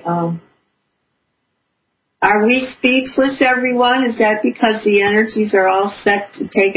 Are we speechless, everyone? Is that because the energies are all set to take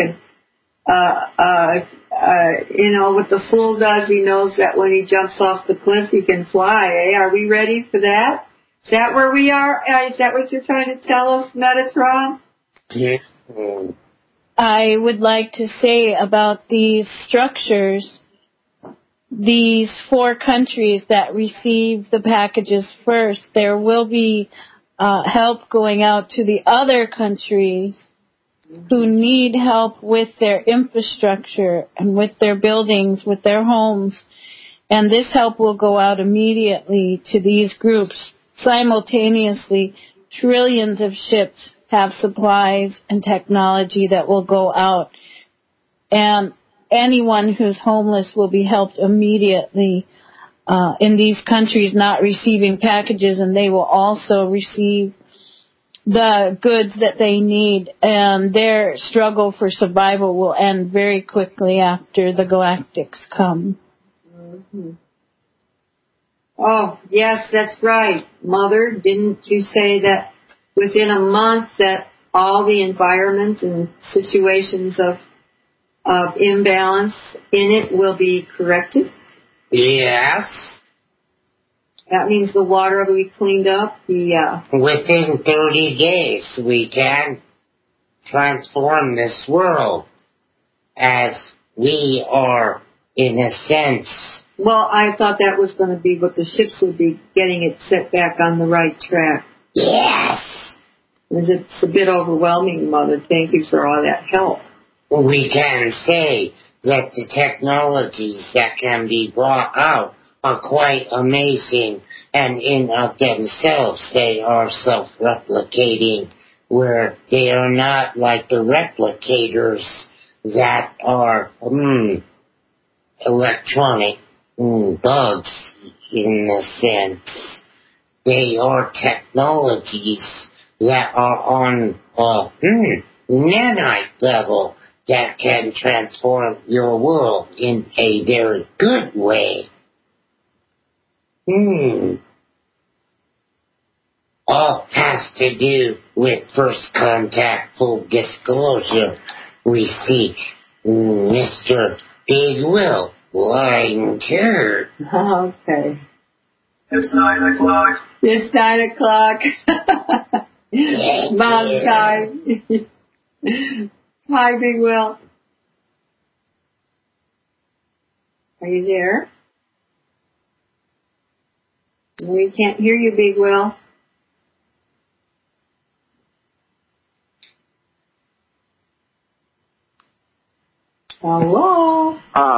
what the fool does, he knows that when he jumps off the cliff, he can fly, eh? Are we ready for that? Is that where we are? Is that what you're trying to tell us, Metatron? Yeah. I would like to say about these structures, these 4 countries that receive the packages first, there will be help going out to the other countries who need help with their infrastructure and with their buildings, with their homes. And this help will go out immediately to these groups. Simultaneously, trillions of ships have supplies and technology that will go out. And anyone who's homeless will be helped immediately in these countries not receiving packages, and they will also receive the goods that they need, and their struggle for survival will end very quickly after the galactics come. Mm-hmm. Oh, yes, that's right. Mother, didn't you say that within a month that all the environment and situations of imbalance in it will be corrected? Yes. That means the water will be cleaned up. Within 30 days, we can transform this world as we are, in a sense. Well, I thought that was going to be what the ships would be, getting it set back on the right track. Yes. It's a bit overwhelming, Mother. Thank you for all that help. We can say that the technologies that can be brought out are quite amazing, and in of themselves they are self-replicating, where they are not like the replicators that are electronic bugs in a sense. They are technologies that are on nanite level that can transform your world in a very good way. All has to do with first contact, full disclosure. We seek Mr. Big Will, lying turd. Okay. It's 9 o'clock. It's 9 o'clock. Mom's time. Hi, Big Will. Are you there? We can't hear you, Big Will. Hello?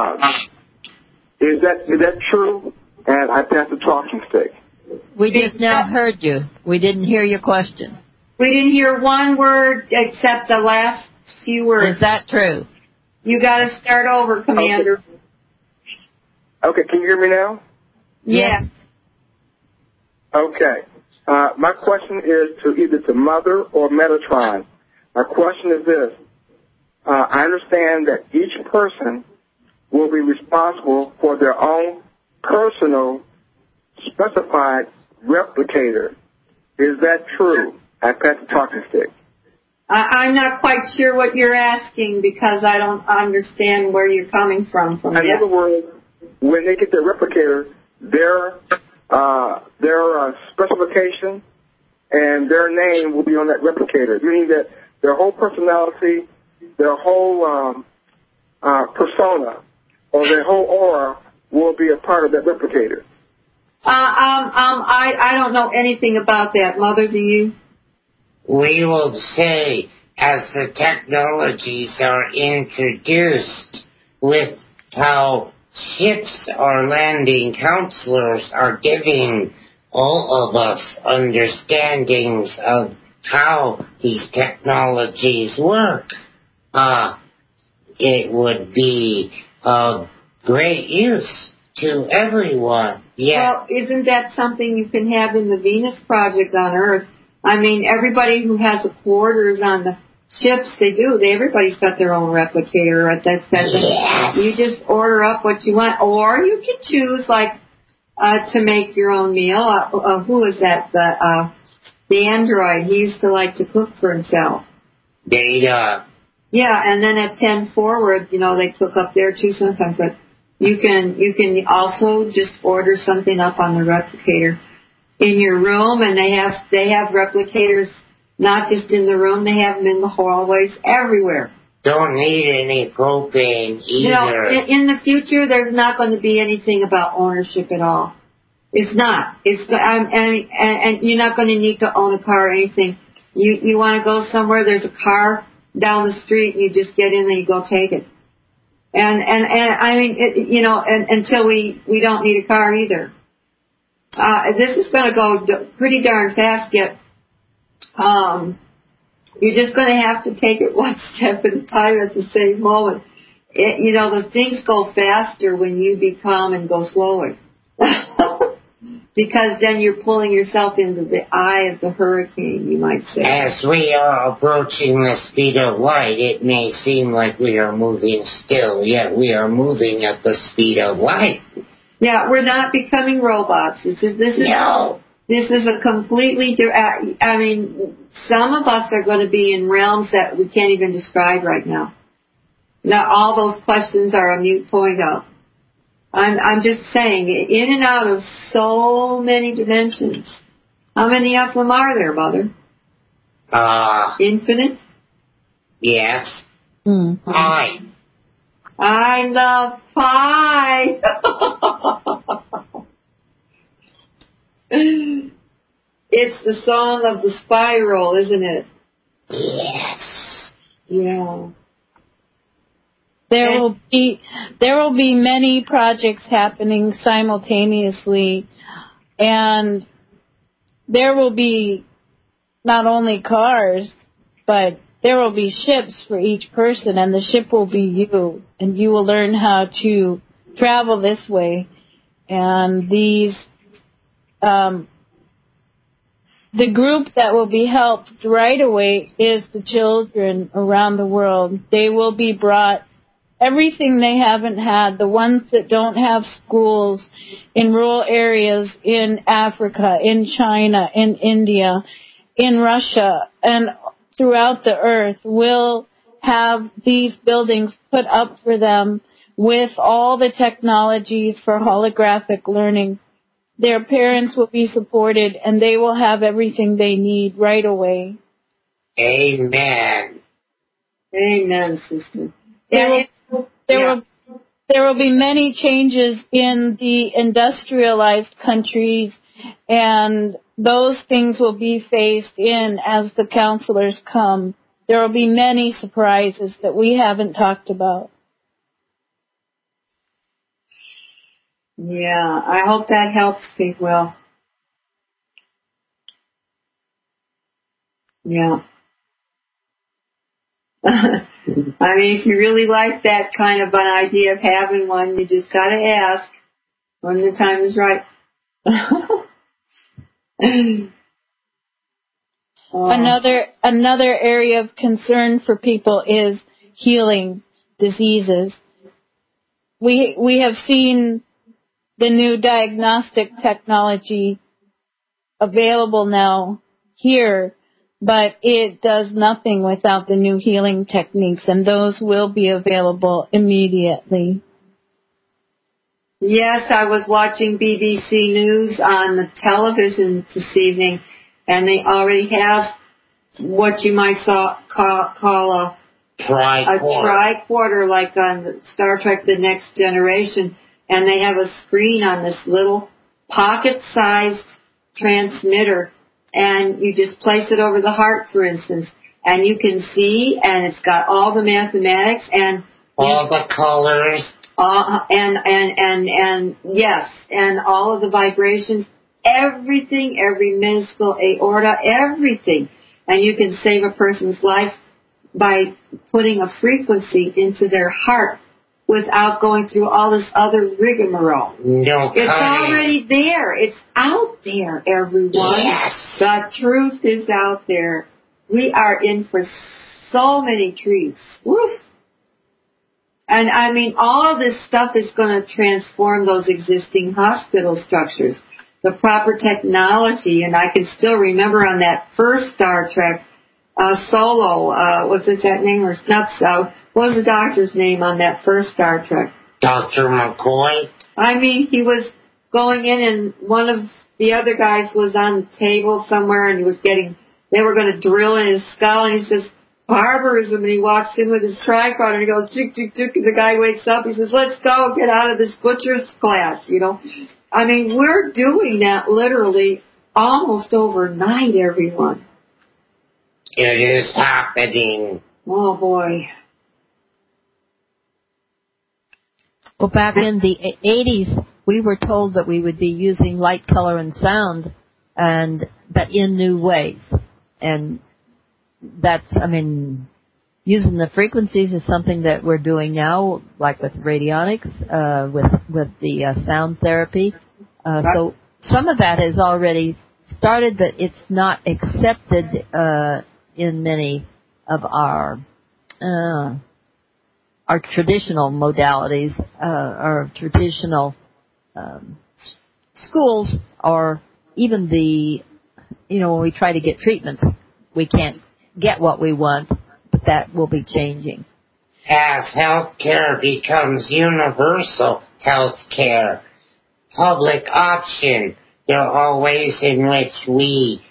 Is that true? And I passed the talking stick. We just now heard you. We didn't hear your question. We didn't hear one word except the last few words. Is that true? You got to start over, Commander. Okay, can you hear me now? Yes. Okay. My question is either to Mother or Metatron. My question is this. I understand that each person will be responsible for their own personal specified replicator. Is that true? I pass the talking stick. I'm not quite sure what you're asking because I don't understand where you're coming from In other words, when they get their replicator, their specification and their name will be on that replicator, meaning that their whole personality, their whole persona, or their whole aura will be a part of that replicator. I don't know anything about that. Mother, do you? We will say, as the technologies are introduced with how ships are landing, counselors are giving all of us understandings of how these technologies work. It would be of great use to everyone. Yeah. Well, isn't that something you can have in the Venus Project on Earth? I mean, everybody who has the quarters on the ships, everybody's got their own replicator. Yes. You just order up what you want, or you can choose, to make your own meal. Who is that? The android. He used to like to cook for himself. Data. Yeah, and then at 10 forward, they cook up there too sometimes, but you can also just order something up on the replicator in your room, and they have replicators not just in the room, they have them in the hallways everywhere. Don't need any propane either. In the future, there's not going to be anything about ownership at all. It's not. And you're not going to need to own a car or anything. You want to go somewhere, there's a car down the street, and you just get in and you go take it. And I mean, until we don't need a car either. This is going to go pretty darn fast yet. You're just going to have to take it one step at a time at the same moment. The things go faster when you be calm and go slower. Because then you're pulling yourself into the eye of the hurricane, you might say. As we are approaching the speed of light, it may seem like we are moving still, yet we are moving at the speed of light. Yeah, we're not becoming robots. This is a completely, some of us are going to be in realms that we can't even describe right now. Now, all those questions are a moot point of. I'm just saying, in and out of so many dimensions. How many of them are there, Mother? Infinite? Yes. Mm-hmm. Pi. I love pi. It's the song of the spiral, isn't it? Yes. Yeah. There will be many projects happening simultaneously, and there will be not only cars, but there will be ships for each person, and the ship will be you, and you will learn how to travel this way. And these, the group that will be helped right away is the children around the world. They will be brought everything they haven't had, the ones that don't have schools in rural areas in Africa, in China, in India, in Russia, and throughout the earth will have these buildings put up for them with all the technologies for holographic learning. Their parents will be supported, and they will have everything they need right away. Amen. Amen, sister. There will be many changes in the industrialized countries, and those things will be phased in as the counselors come. There will be many surprises that we haven't talked about. Yeah, I hope that helps people. Yeah. I mean, if you really like that kind of an idea of having one, you just gotta ask when the time is right. Another area of concern for people is healing diseases. We have seen the new diagnostic technology available now here, but it does nothing without the new healing techniques, and those will be available immediately. Yes, I was watching BBC News on the television this evening, and they already have what you might call a tricorder, like on Star Trek The Next Generation, and they have a screen on this little pocket-sized transmitter, and you just place it over the heart, for instance, and you can see, and it's got all the mathematics and all the colors, and yes, and all of the vibrations, everything, every minuscule aorta, everything, and you can save a person's life by putting a frequency into their heart without going through all this other rigmarole. It's already there. It's out there, everyone. Yes. The truth is out there. We are in for so many treats. Woof. And I mean, all this stuff is going to transform those existing hospital structures. The proper technology, and I can still remember on that first Star Trek, Solo, was it that name or not? What was the doctor's name on that first Star Trek? Dr. McCoy. I mean, he was going in, and one of the other guys was on the table somewhere, and they were going to drill in his skull, and he says, barbarism, and he walks in with his tricorder, and he goes, chick, chick, chick, and the guy wakes up, he says, let's go, get out of this butcher's class, you know. I mean, we're doing that literally almost overnight, everyone. It is happening. Oh, boy. Well, back in the 80s, we were told that we would be using light, color, and sound, but in new ways. And that's, I mean, using the frequencies is something that we're doing now, like with radionics, with the sound therapy. So some of that has already started, but it's not accepted in many of our traditional modalities, our traditional schools, or even when we try to get treatments, we can't get what we want, but that will be changing. As healthcare becomes universal, health care, public option. There are ways in which we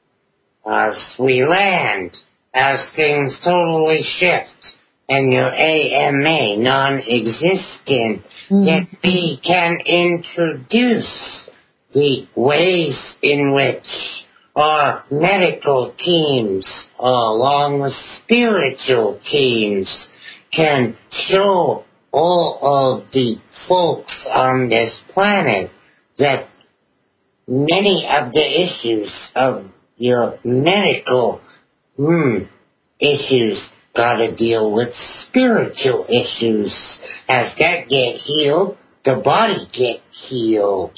land as things totally shift and your AMA non-existent, yet we can introduce the ways in which our medical teams, along with spiritual teams, can show all of the folks on this planet that many of the issues of your medical issues gotta deal with spiritual issues. As that get healed, the body get healed.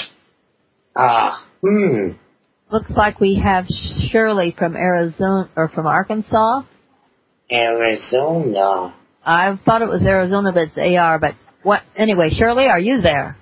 Looks like we have Shirley from Arizona, or from Arkansas. Arizona. I thought it was Arizona, but it's AR. But what? Anyway, Shirley, are you there?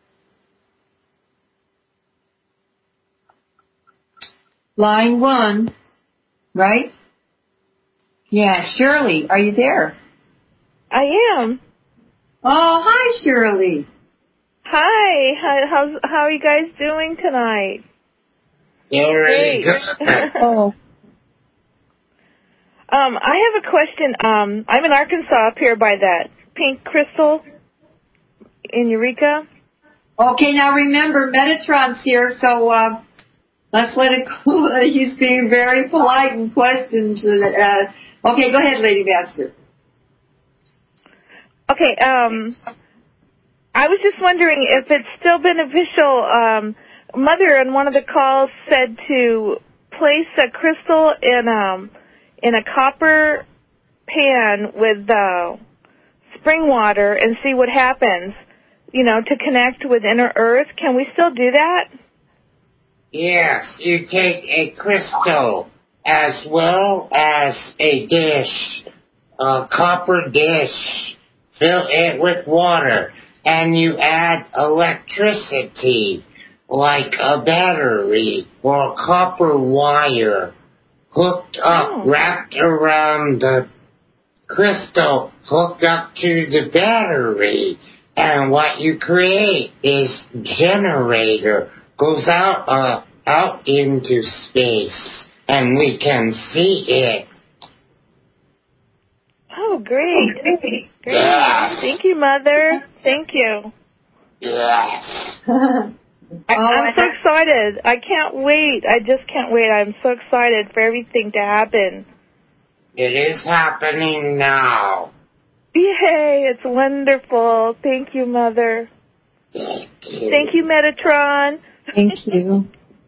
Line 1, right? Yeah, Shirley, are you there? I am. Oh, hi, Shirley. Hi. How are you guys doing tonight? You're really good. Oh. I have a question. I'm in Arkansas, up here by that pink crystal in Eureka. Okay, now remember, Metatron's here, so let's let it go. He's being very polite in questions. Okay, go ahead, Lady Master. Okay, I was just wondering if it's still beneficial. Mother on one of the calls said to place a crystal in a copper pan with spring water and see what happens, to connect with inner earth. Can we still do that? Yes, you take a crystal as well as a dish, a copper dish, fill it with water, and you add electricity like a battery or copper wire hooked up, wrapped around the crystal, hooked up to the battery. And what you create is generator, goes out into space, and we can see it. Oh, great. Great. Yes. Thank you, Mother. Thank you. Yes. I'm so excited. I can't wait. I just can't wait. I'm so excited for everything to happen. It is happening now. Yay, it's wonderful. Thank you, Mother. Thank you, Metatron. Thank you.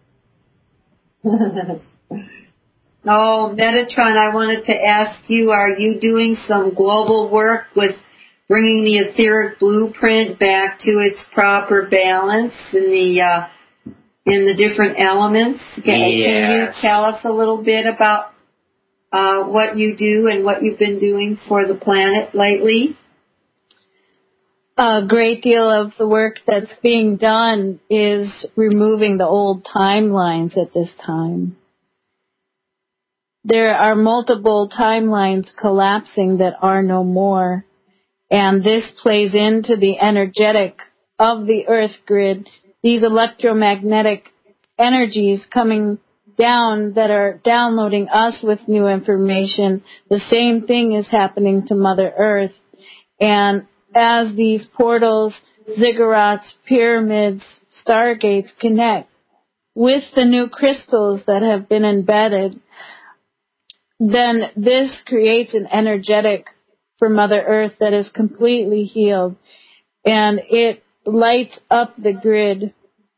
Oh, Metatron, I wanted to ask you, are you doing some global work with bringing the etheric blueprint back to its proper balance in the different elements? Can you tell us a little bit about what you do and what you've been doing for the planet lately? A great deal of the work that's being done is removing the old timelines at this time. There are multiple timelines collapsing that are no more, and this plays into the energetic of the Earth grid, these electromagnetic energies coming down that are downloading us with new information. The same thing is happening to Mother Earth. And as these portals, ziggurats, pyramids, stargates connect with the new crystals that have been embedded, then this creates an energetic for Mother Earth that is completely healed. And it lights up the grid.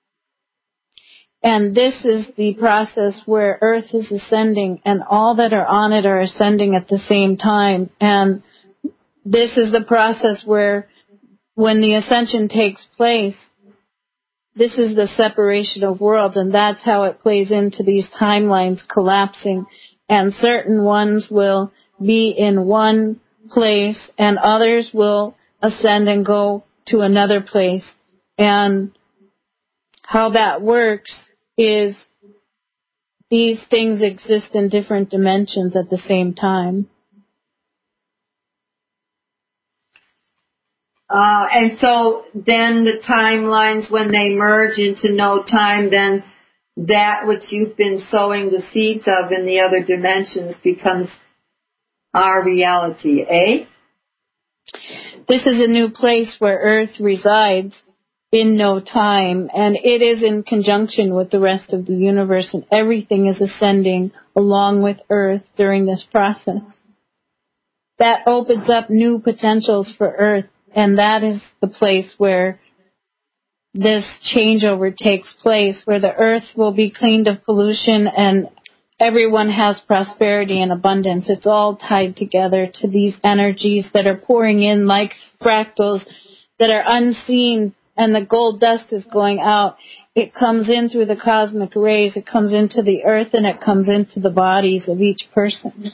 And this is the process where Earth is ascending, and all that are on it are ascending at the same time. And this is the process where, when the ascension takes place, this is the separation of worlds, and that's how it plays into these timelines collapsing. And certain ones will be in one place, and others will ascend and go to another place. And how that works is these things exist in different dimensions at the same time. And so then the timelines, when they merge into no time, then that which you've been sowing the seeds of in the other dimensions becomes our reality, eh? This is a new place where Earth resides in no time, and it is in conjunction with the rest of the universe, and everything is ascending along with Earth during this process. That opens up new potentials for Earth, and that is the place where this changeover takes place, where the Earth will be cleaned of pollution and everyone has prosperity and abundance. It's all tied together to these energies that are pouring in like fractals that are unseen, and the gold dust is going out. It comes in through the cosmic rays, it comes into the Earth, and it comes into the bodies of each person.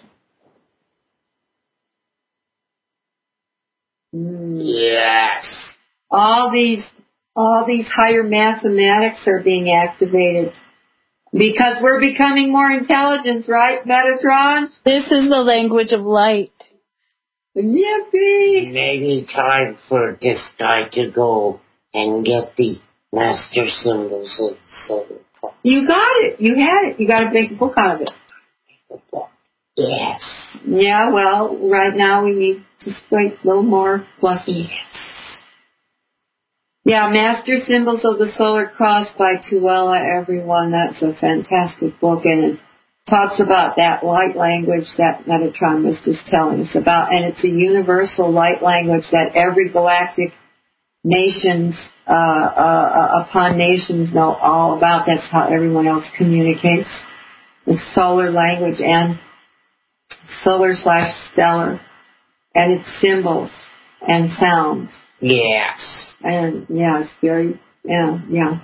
Yes. All these higher mathematics are being activated because we're becoming more intelligent, right, Metatron? This is the language of light. Yippee! Maybe time for this guy to go and get the master symbols of Solar Cross. You got it. You had it. You got to make a book out of it. Yes. Yeah, well, right now we need to wait a little more blessings. Yeah, Master Symbols of the Solar Cross by Tuella, everyone. That's a fantastic book, and it talks about that light language that Metatron was just telling us about, and it's a universal light language that every galactic nations upon nations know all about. That's how everyone else communicates. It's solar language and solar/stellar, and it's symbols and sounds. Yes. And yeah, it's very, yeah.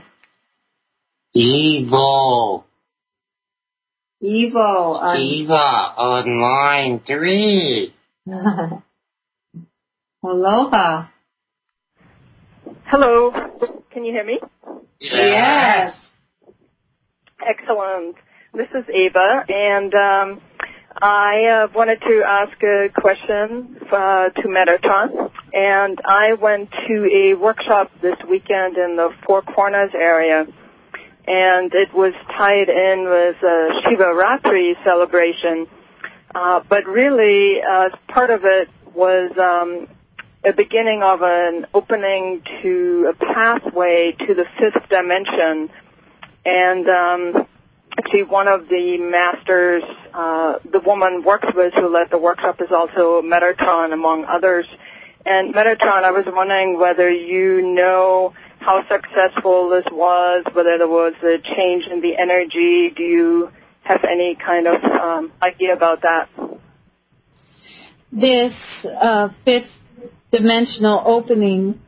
Evo on line 3. Aloha. Hello. Can you hear me? Yes. Excellent. This is Ava, and I wanted to ask a question to Metatron. And I went to a workshop this weekend in the Four Corners area, and it was tied in with a Shiva Ratri celebration. But really, part of it was a beginning of an opening to a pathway to the fifth dimension. And actually, one of the masters, the woman works with who led the workshop, is also Metatron, among others. And Metatron, I was wondering whether you know how successful this was, whether there was a change in the energy. Do you have any kind of idea about that? This fifth dimensional opening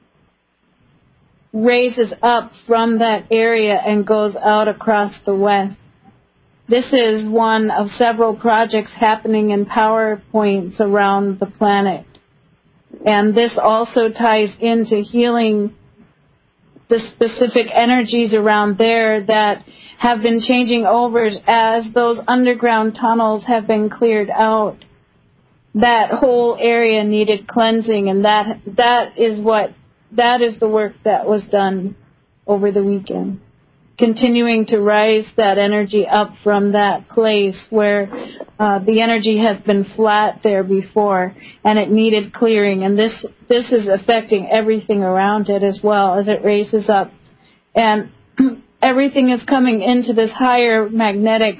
raises up from that area and goes out across the west. This is one of several projects happening in power points around the planet. And this also ties into healing the specific energies around there that have been changing over as those underground tunnels have been cleared out. That whole area needed cleansing, and that is the work that was done over the weekend. Continuing to rise that energy up from that place where the energy has been flat there before, and it needed clearing. And this is affecting everything around it as well as it raises up. And everything is coming into this higher magnetic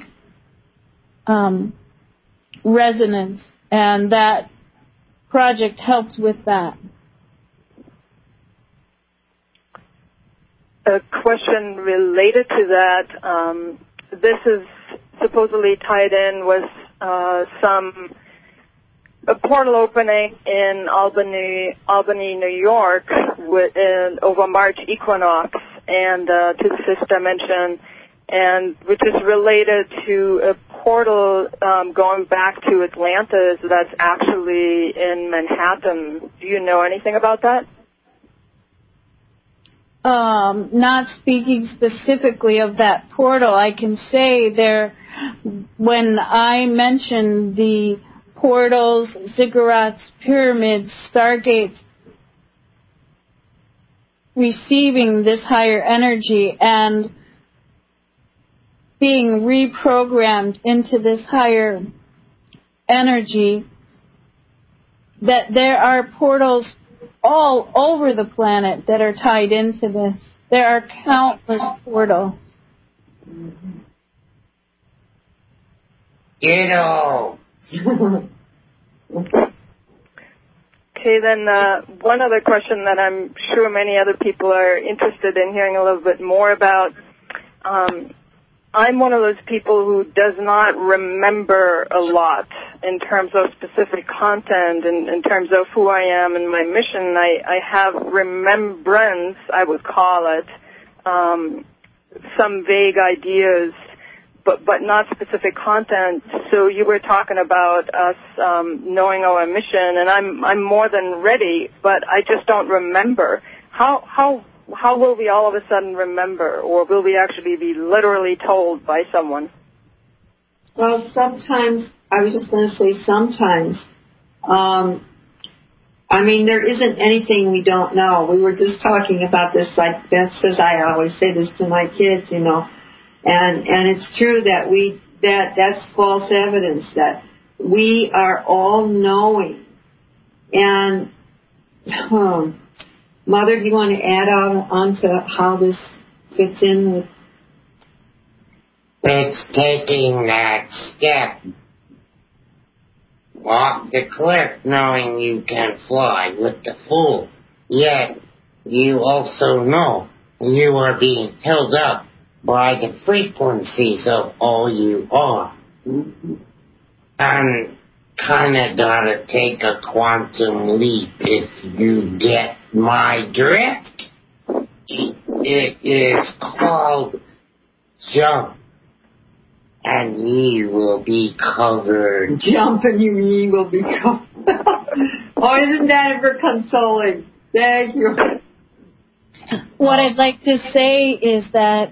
resonance, and that project helped with that. A question related to that. This is supposedly tied in with a portal opening in Albany, New York, over March equinox, and to the fifth dimension, and which is related to a portal going back to Atlantis that's actually in Manhattan. Do you know anything about that? Not speaking specifically of that portal, I can say when I mentioned the portals, ziggurats, pyramids, stargates, receiving this higher energy and being reprogrammed into this higher energy, that there are portals all over the planet that are tied into this. There are countless portals. Ditto. Okay, then one other question that I'm sure many other people are interested in hearing a little bit more about. I'm one of those people who does not remember a lot in terms of specific content and in terms of who I am and my mission. I have remembrance, I would call it, some vague ideas, but not specific content. So you were talking about us knowing our mission, and I'm more than ready, but I just don't remember. How will we all of a sudden remember, or will we actually be literally told by someone? Well, sometimes, I was just going to say sometimes. I mean, there isn't anything we don't know. We were just talking about this, like Beth says, I always say this to my kids, you know, and it's true that that's false evidence, that we are all knowing. And, Mother, do you want to add on to how this fits in with? It's taking that step off the cliff knowing you can fly with the fool. Yet you also know you are being held up by the frequencies of all you are. And kinda gotta take a quantum leap if you get my drift. It is called jump, and ye will be covered. Jump and ye will be covered. Oh, isn't that ever consoling? Thank you. What I'd like to say is that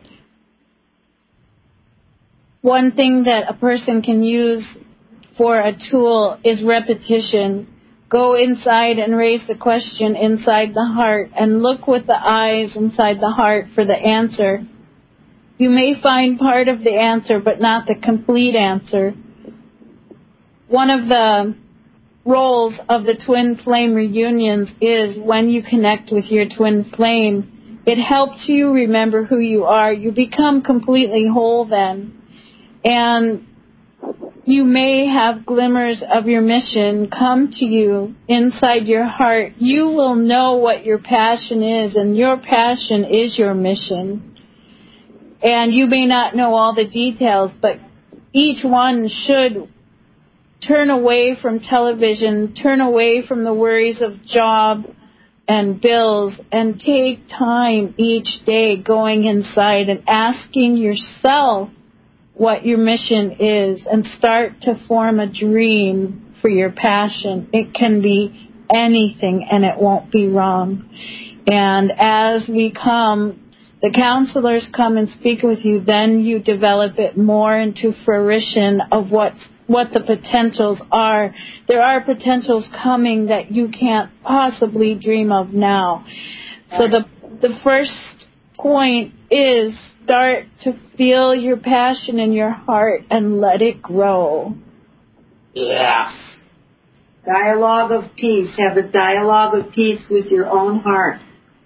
one thing that a person can use for a tool is repetition. Go inside and raise the question inside the heart and look with the eyes inside the heart for the answer. You may find part of the answer, but not the complete answer. One of the roles of the twin flame reunions is when you connect with your twin flame, it helps you remember who you are. You become completely whole then. And you may have glimmers of your mission come to you inside your heart. You will know what your passion is, and your passion is your mission. And you may not know all the details, but each one should turn away from television, turn away from the worries of job and bills, and take time each day going inside and asking yourself what your mission is, and start to form a dream for your passion. It can be anything, and it won't be wrong. And as the counselors come and speak with you, then you develop it more into fruition of what the potentials are. There are potentials coming that you can't possibly dream of now. So the first point is start to feel your passion in your heart and let it grow. Yes. Dialogue of peace. Have a dialogue of peace with your own heart.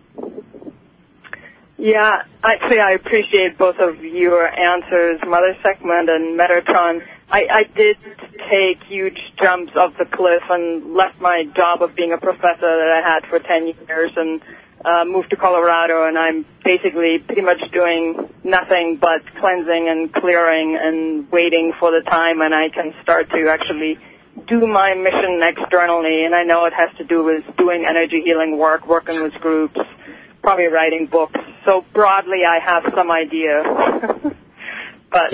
Yeah, actually I appreciate both of your answers, Mother Sekhmet and Metatron. I did take huge jumps off the cliff and left my job of being a professor that I had for 10 years and moved to Colorado, and I'm basically pretty much doing nothing but cleansing and clearing and waiting for the time when I can start to actually do my mission externally. And I know it has to do with doing energy healing work, working with groups, probably writing books. So broadly I have some idea. But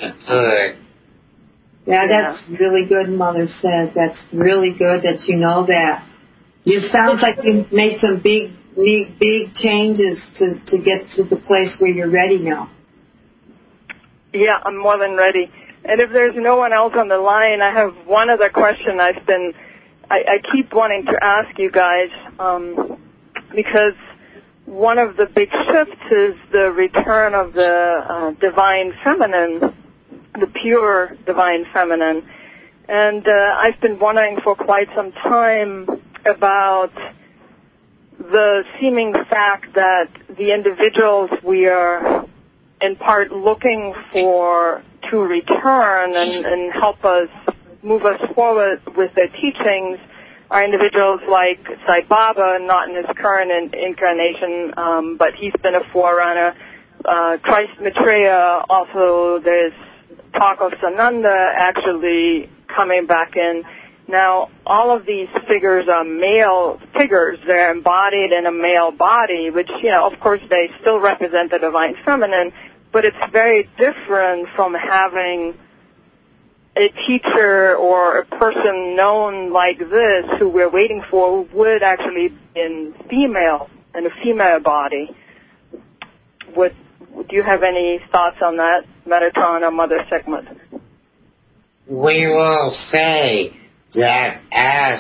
yeah, that's really good, Mother said. That's really good that you know that. It sounds like you made some big changes to get to the place where you're ready now. Yeah, I'm more than ready. And if there's no one else on the line, I have one other question I keep wanting to ask you guys, because one of the big shifts is the return of the divine feminine, the pure divine feminine. And I've been wondering for quite some time about the seeming fact that the individuals we are in part looking for to return and help us move us forward with their teachings are individuals like Sai Baba, not in his current incarnation, but he's been a forerunner. Christ Maitreya, also there's talk of Sananda actually coming back in. Now, all of these figures are male figures. They're embodied in a male body, which, of course, they still represent the divine feminine, but it's very different from having a teacher or a person known like this who we're waiting for who would actually be in a female body. Do you have any thoughts on that, Metatron or Mother Sekhmet? We will say that as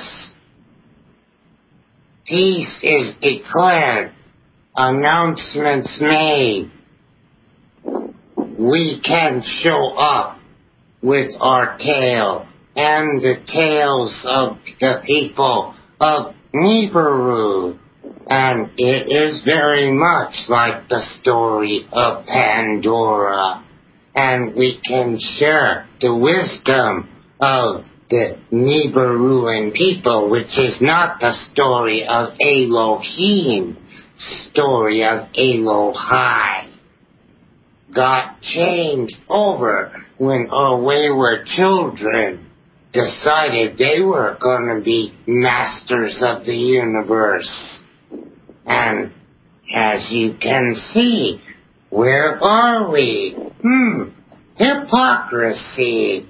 peace is declared, announcements made, we can show up with our tale and the tales of the people of Nibiru. And it is very much like the story of Pandora. And we can share the wisdom of the Nibiruan people, which is not the story of Elohim, story of Elohai. Got changed over when our wayward children decided they were going to be masters of the universe. And as you can see, where are we? Hypocrisy.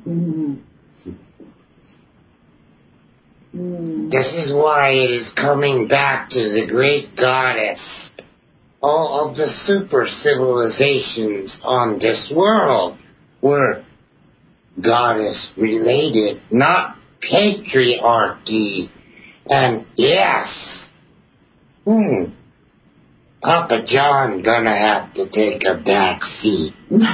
This is why it is coming back to the great goddess. All of the super civilizations on this world were goddess related, not patriarchy. And yes, Papa John gonna have to take a back seat.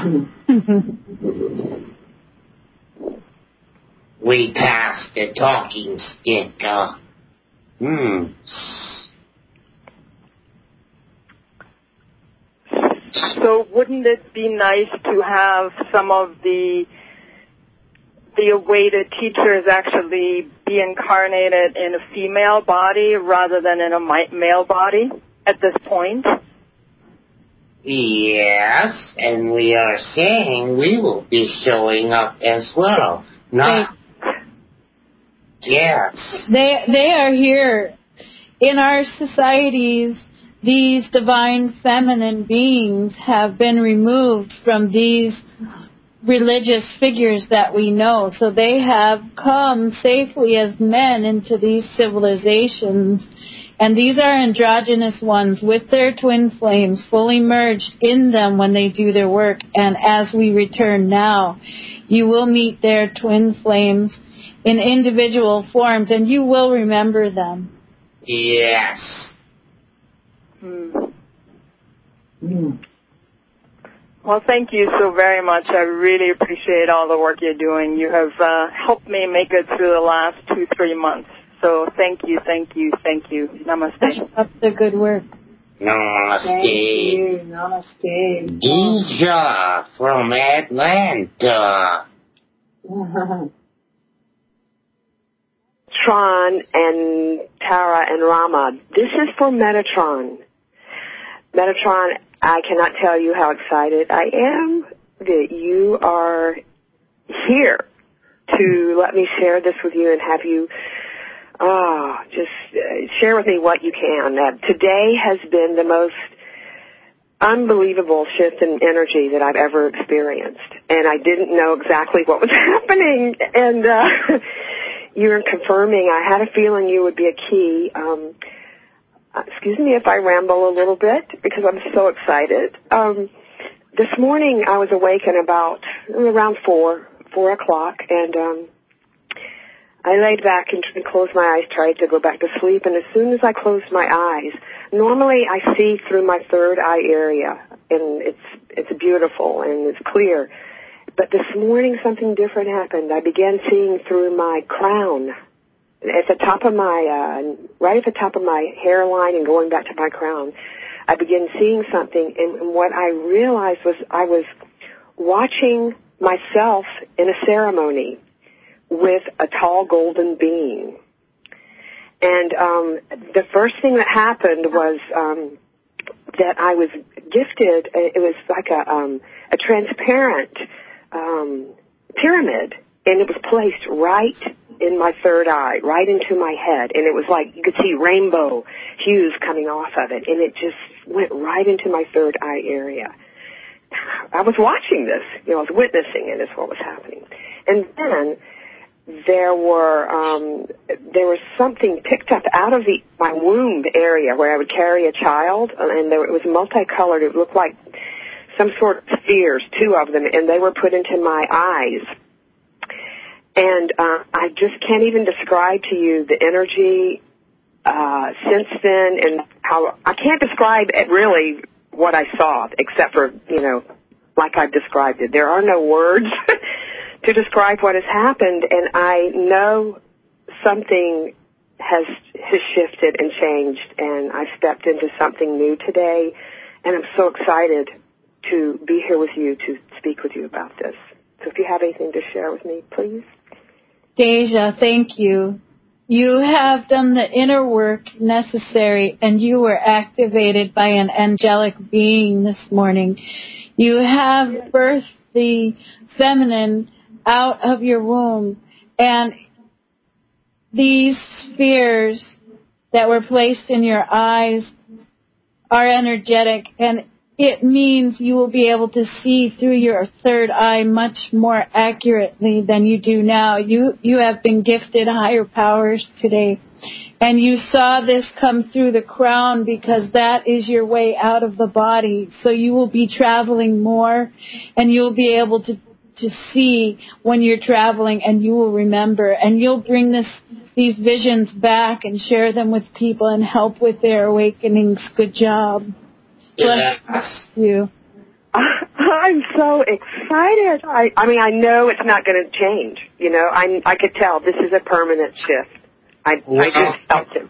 We passed the talking stick. So wouldn't it be nice to have some of the awaited teachers actually be incarnated in a female body rather than in a male body at this point? Yes, and we are saying we will be showing up as well. Yes. They are here. In our societies, these divine feminine beings have been removed from these religious figures that we know. So they have come safely as men into these civilizations. And these are androgynous ones with their twin flames fully merged in them when they do their work. And as we return now, you will meet their twin flames in individual forms, and you will remember them. Yes. Well, thank you so very much. I really appreciate all the work you're doing. You have helped me make it through the last 2-3 months. So thank you. Namaste. Keep up the good work. Namaste. Thank you. Namaste. Deja from Atlanta. Tron and Tara and Rama. This is for Metatron. Metatron, I cannot tell you how excited I am that you are here to let me share this with you and have you just share with me what you can. Today has been the most unbelievable shift in energy that I've ever experienced, and I didn't know exactly what was happening, and you're confirming. I had a feeling you would be a key. Excuse me if I ramble a little bit because I'm so excited. This morning I was awakened around 4 o'clock, and I laid back and closed my eyes, tried to go back to sleep, and as soon as I closed my eyes, normally I see through my third eye area, and it's beautiful and it's clear. But this morning something different happened. I began seeing through my crown, at the top of my, right at the top of my hairline and going back to my crown. I began seeing something, and what I realized was I was watching myself in a ceremony with a tall golden being. And the first thing that happened was that I was gifted, it was like a transparent pyramid, and it was placed right in my third eye, right into my head, and it was like you could see rainbow hues coming off of it, and it just went right into my third eye area. I was watching this, I was witnessing it, is what was happening. And then there was something picked up out of my womb area where I would carry a child, and it was multicolored. It looked like some sort of spheres, 2 of them, and they were put into my eyes. And I just can't even describe to you the energy since then, and how I can't describe it really what I saw, except for, like I've described it. There are no words to describe what has happened, and I know something has shifted and changed, and I stepped into something new today, and I'm so excited to be here with you to speak with you about this. So if you have anything to share with me, please. Deja, thank you. You have done the inner work necessary, and you were activated by an angelic being this morning. You have birthed the feminine out of your womb, and these spheres that were placed in your eyes are energetic, and it means you will be able to see through your third eye much more accurately than you do now. You have been gifted higher powers today, and you saw this come through the crown because that is your way out of the body. So you will be traveling more, and you'll be able to see when you're traveling, and you will remember, and you'll bring these visions back and share them with people and help with their awakenings. Good job. Bless you. I'm so excited. I mean, I know it's not going to change. I could tell this is a permanent shift. I just felt it.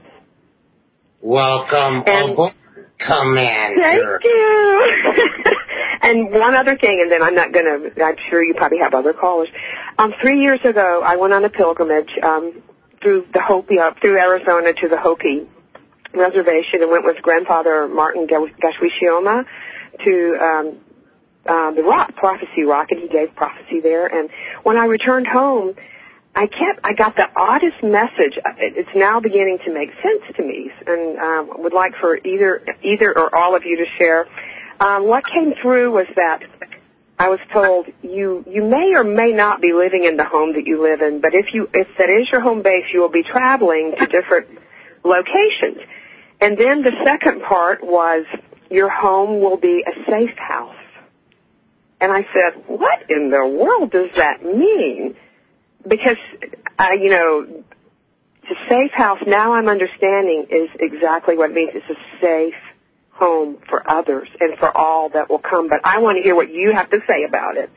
Welcome aboard, Commander. Thank you. And one other thing, and then I'm sure you probably have other callers. 3 years ago, I went on a pilgrimage through the Hopi, through Arizona to the Hopi reservation, and went with Grandfather Martin Gashwishioma to the rock, Prophecy Rock, and he gave prophecy there. And when I returned home, I got the oddest message. It's now beginning to make sense to me, and would like for either or all of you to share. What came through was that I was told you may or may not be living in the home that you live in, but if that is your home base, you will be traveling to different locations. And then the second part was your home will be a safe house. And I said, what in the world does that mean? Because, the safe house, now I'm understanding, is exactly what it means. It's a safe home for others and for all that will come. But I want to hear what you have to say about it.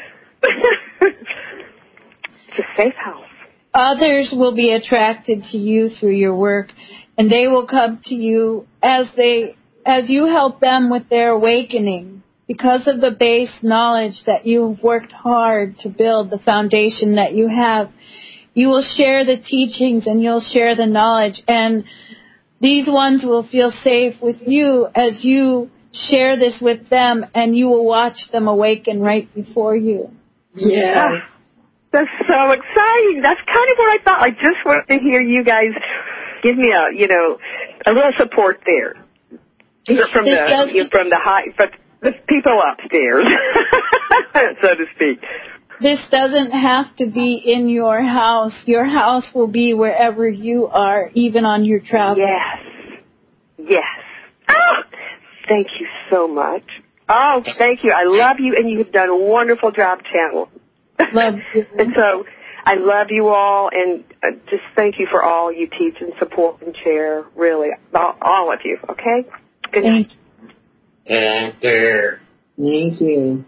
It's a safe house. Others will be attracted to you through your work, and they will come to you as you help them with their awakening. Because of the base knowledge that you've worked hard to build, the foundation that you have, you will share the teachings and you'll share the knowledge. And these ones will feel safe with you as you share this with them, and you will watch them awaken right before you. Yeah. That's so exciting. That's kind of what I thought. I just wanted to hear you guys give me a little support there. From the people upstairs, so to speak. This doesn't have to be in your house. Your house will be wherever you are, even on your travel. Yes. Oh, thank you so much. Oh, thank you. I love you, and you've done a wonderful job, Channel. Love you. And so I love you all, and just thank you for all you teach and support and share, really, all of you, okay? Good night. Thank you.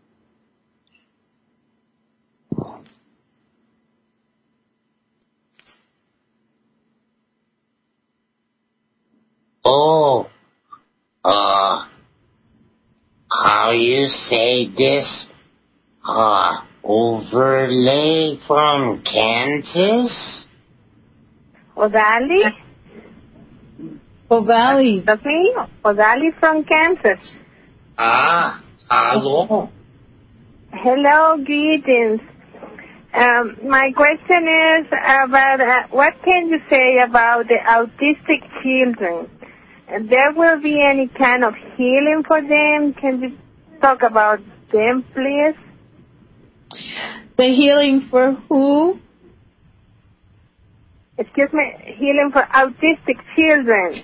Oh, how you say this? Overlay from Kansas? O'Valley? O'Valley. That's me. O'Valley from Kansas. Hello. Hello, greetings. My question is about what can you say about the autistic children? There will be any kind of healing for them? Can you talk about them, please? The healing for who? Excuse me, healing for autistic children.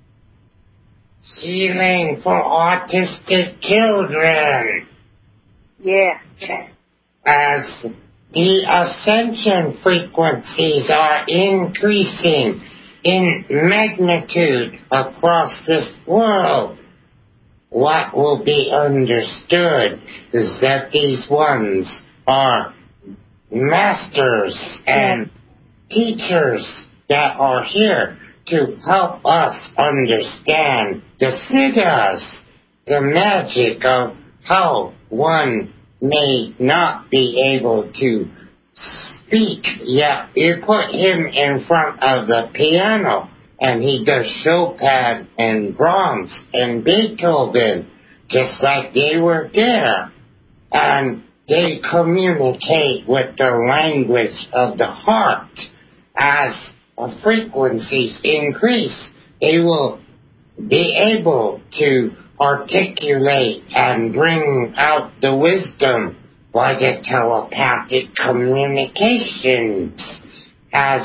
Healing for autistic children. Yeah. As the ascension frequencies are increasing in magnitude across this world, what will be understood is that these ones are masters and teachers that are here to help us understand the siddhas, the magic of how one may not be able to speak, yet you put him in front of the piano and he does Chopin and Brahms and Beethoven just like they were there, and they communicate with the language of the heart. As frequencies increase, they will be able to articulate and bring out the wisdom by the telepathic communications. As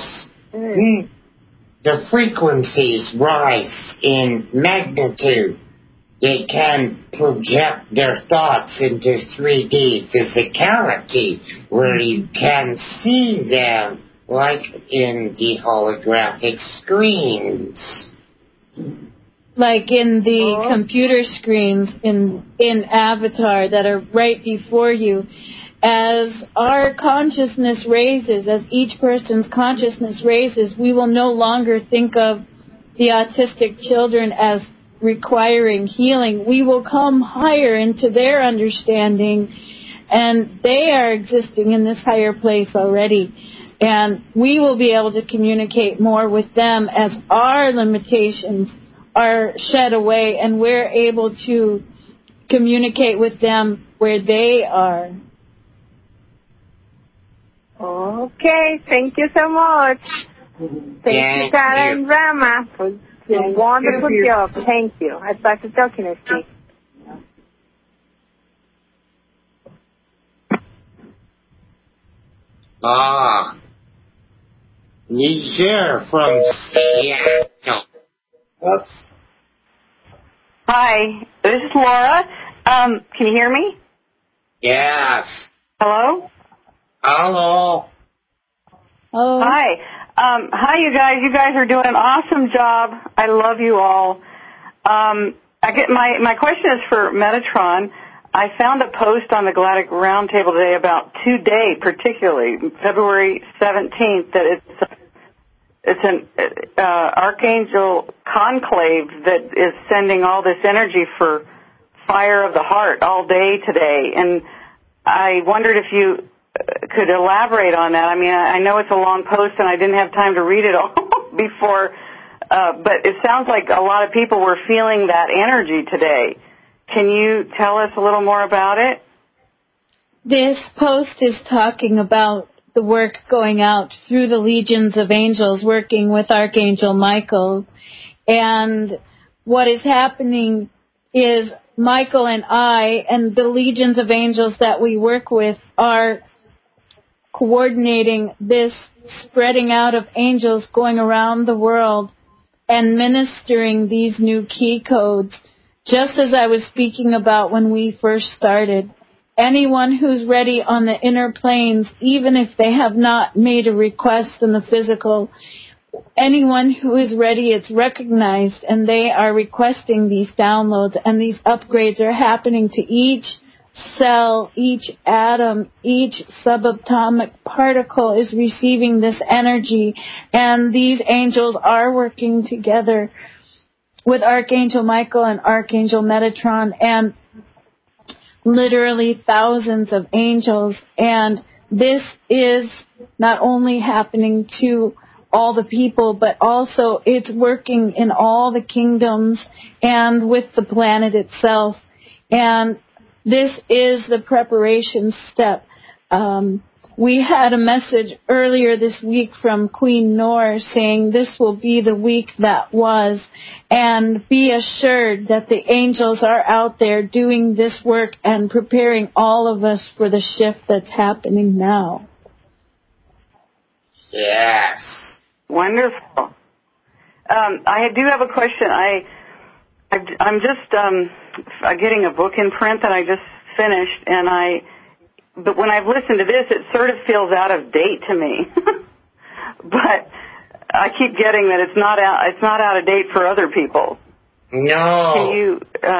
the frequencies rise in magnitude, they can project their thoughts into 3D physicality, where you can see them like in the holographic screens. Like in the computer screens in Avatar that are right before you. As our consciousness raises, as each person's consciousness raises, we will no longer think of the autistic children as requiring healing. We will come higher into their understanding, and they are existing in this higher place already. And we will be able to communicate more with them as our limitations are shed away, and we're able to communicate with them where they are. Okay, thank you so much. Thank you, Tara and Rama, for your wonderful job. Thank you. I'd like to talk to you, Steve. Niger from Seattle. Oops. Hi, this is Laura. Can you hear me? Yes. Hello? Hello. Oh. Hi. Hi, you guys. You guys are doing an awesome job. I love you all. My question is for Metatron. I found a post on the Galactic Roundtable today about today, particularly February 17th, that it's an archangel conclave that is sending all this energy for fire of the heart all day today. And I wondered if you could elaborate on that. I mean, I know it's a long post and I didn't have time to read it all before, but it sounds like a lot of people were feeling that energy today. Can you tell us a little more about it? This post is talking about the work going out through the legions of angels working with Archangel Michael. And what is happening is Michael and I and the legions of angels that we work with are coordinating this spreading out of angels going around the world and ministering these new key codes, just as I was speaking about when we first started. anyone who's ready on the inner planes, even if they have not made a request in the physical, anyone who is ready, it's recognized, and they are requesting these downloads, and these upgrades are happening to each cell, each atom, each subatomic particle is receiving this energy, and these angels are working together with Archangel Michael and Archangel Metatron, and literally thousands of angels. And this is not only happening to all the people, but also it's working in all the kingdoms and with the planet itself. And this is the preparation step. We had a message earlier this week from Queen Noor saying this will be the week that was, and be assured that the angels are out there doing this work and preparing all of us for the shift that's happening now. Yes. Wonderful. I do have a question. I'm just getting a book in print that I just finished, but when I've listened to this, it sort of feels out of date to me. But I keep getting that it's not out of date for other people. No. Can you?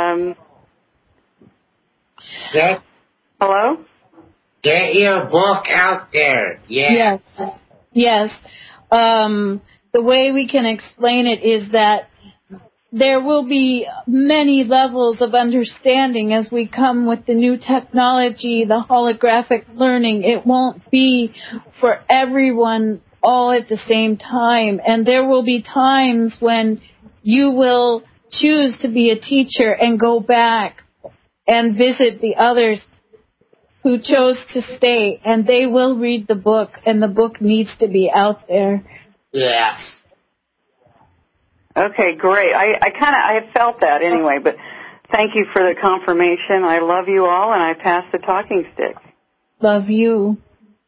Hello? Get your book out there. Yeah. Yes. The way we can explain it is that there will be many levels of understanding as we come with the new technology, the holographic learning. It won't be for everyone all at the same time. And there will be times when you will choose to be a teacher and go back and visit the others who chose to stay, and they will read the book, and the book needs to be out there. Yes. Okay, great. I have felt that anyway, but thank you for the confirmation. I love you all, and I pass the talking stick. Love you.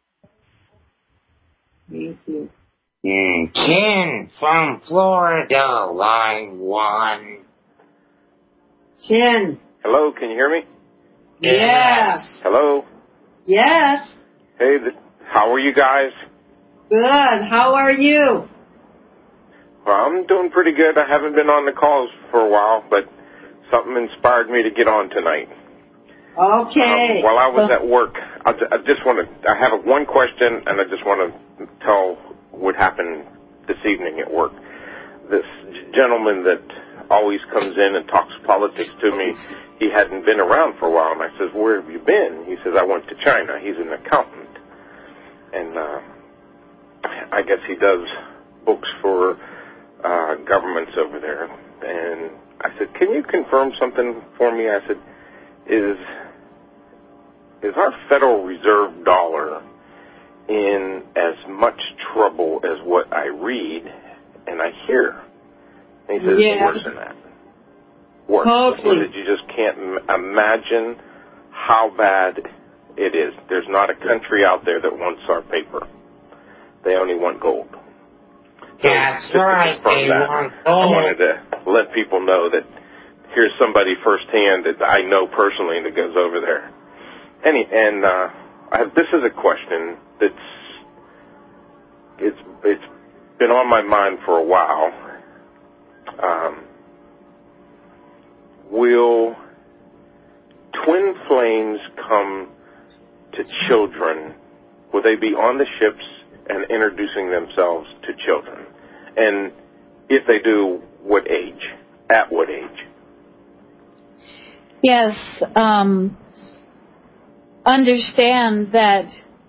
Thank you. Ken from Florida, line 1. Ken. Hello, can you hear me? Yes. Hello? Yes. Hey, how are you guys? Good. How are you? Well, I'm doing pretty good. I haven't been on the calls for a while, but something inspired me to get on tonight. Okay. While I was at work, I have one question, and I just want to tell what happened this evening at work. This gentleman that always comes in and talks politics to me, he hadn't been around for a while, and I says, "Where have you been?" He says, "I went to China." He's an accountant, and I guess he does books for governments over there. And I said, "Can you confirm something for me?" I said, is our Federal Reserve dollar in as much trouble as what I read and I hear? And he says, Yes. Worse than that. Worse. Totally. That you just can't imagine how bad it is. There's not a country out there that wants our paper. They only want gold. That's right. They want gold. I wanted to let people know that here's somebody firsthand that I know personally that goes over there. This is a question it's been on my mind for a while. Will twin flames come to children? Will they be on the ships and introducing themselves to children? And if they do, what age? At what age? Yes. Understand that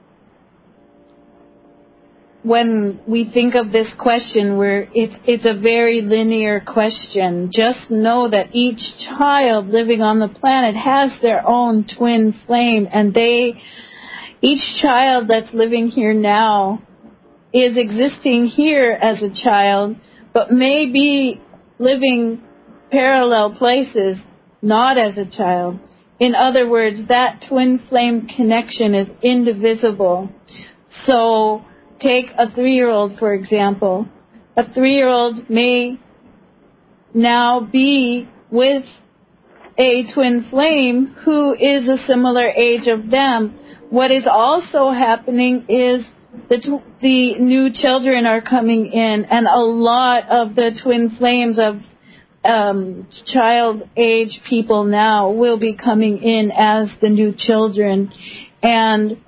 when we think of this question, it's a very linear question. Just know that each child living on the planet has their own twin flame, and each child that's living here now is existing here as a child, but may be living parallel places, not as a child. In other words, that twin flame connection is indivisible. So take a 3-year-old, for example. A 3-year-old may now be with a twin flame who is a similar age of them. What is also happening is the new children are coming in, and a lot of the twin flames of child age people now will be coming in as the new children. And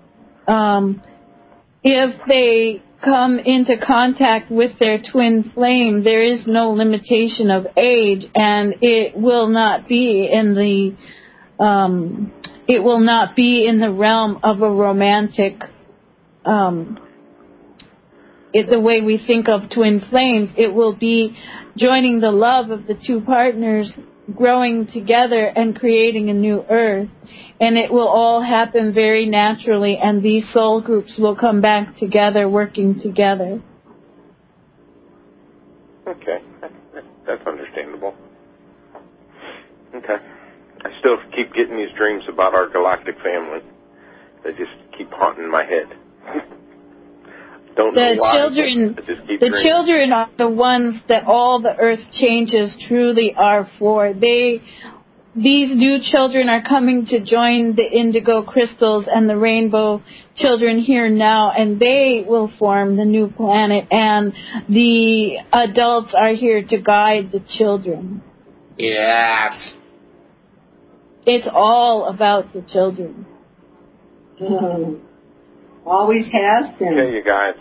if they come into contact with their twin flame, there is no limitation of age, and it will not be in the realm of a romantic the way we think of twin flames. It will be joining the love of the two partners, growing together and creating a new earth. And it will all happen very naturally, and these soul groups will come back together, working together. Okay. That's understandable. Okay. I still keep getting these dreams about our galactic family. They just keep haunting my head. Don't know why. The children are the ones that all the earth changes truly are for. These new children are coming to join the indigo crystals and the rainbow children here now, and they will form the new planet, and the adults are here to guide the children. Yes. It's all about the children. Always has been. Okay, you guys.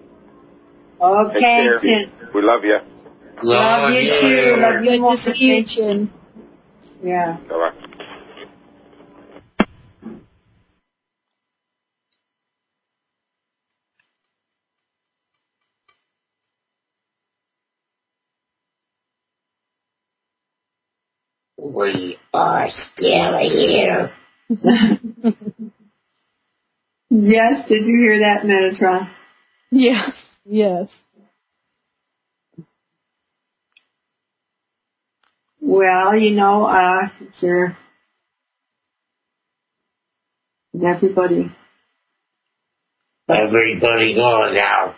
Okay, Chin. We love you. Love you too. Love you more. Good to see you, Chin. Yeah. Bye-bye. We are still here. Yes, did you hear that, Metatron? Yes, yes. Well, sure. Everybody going now.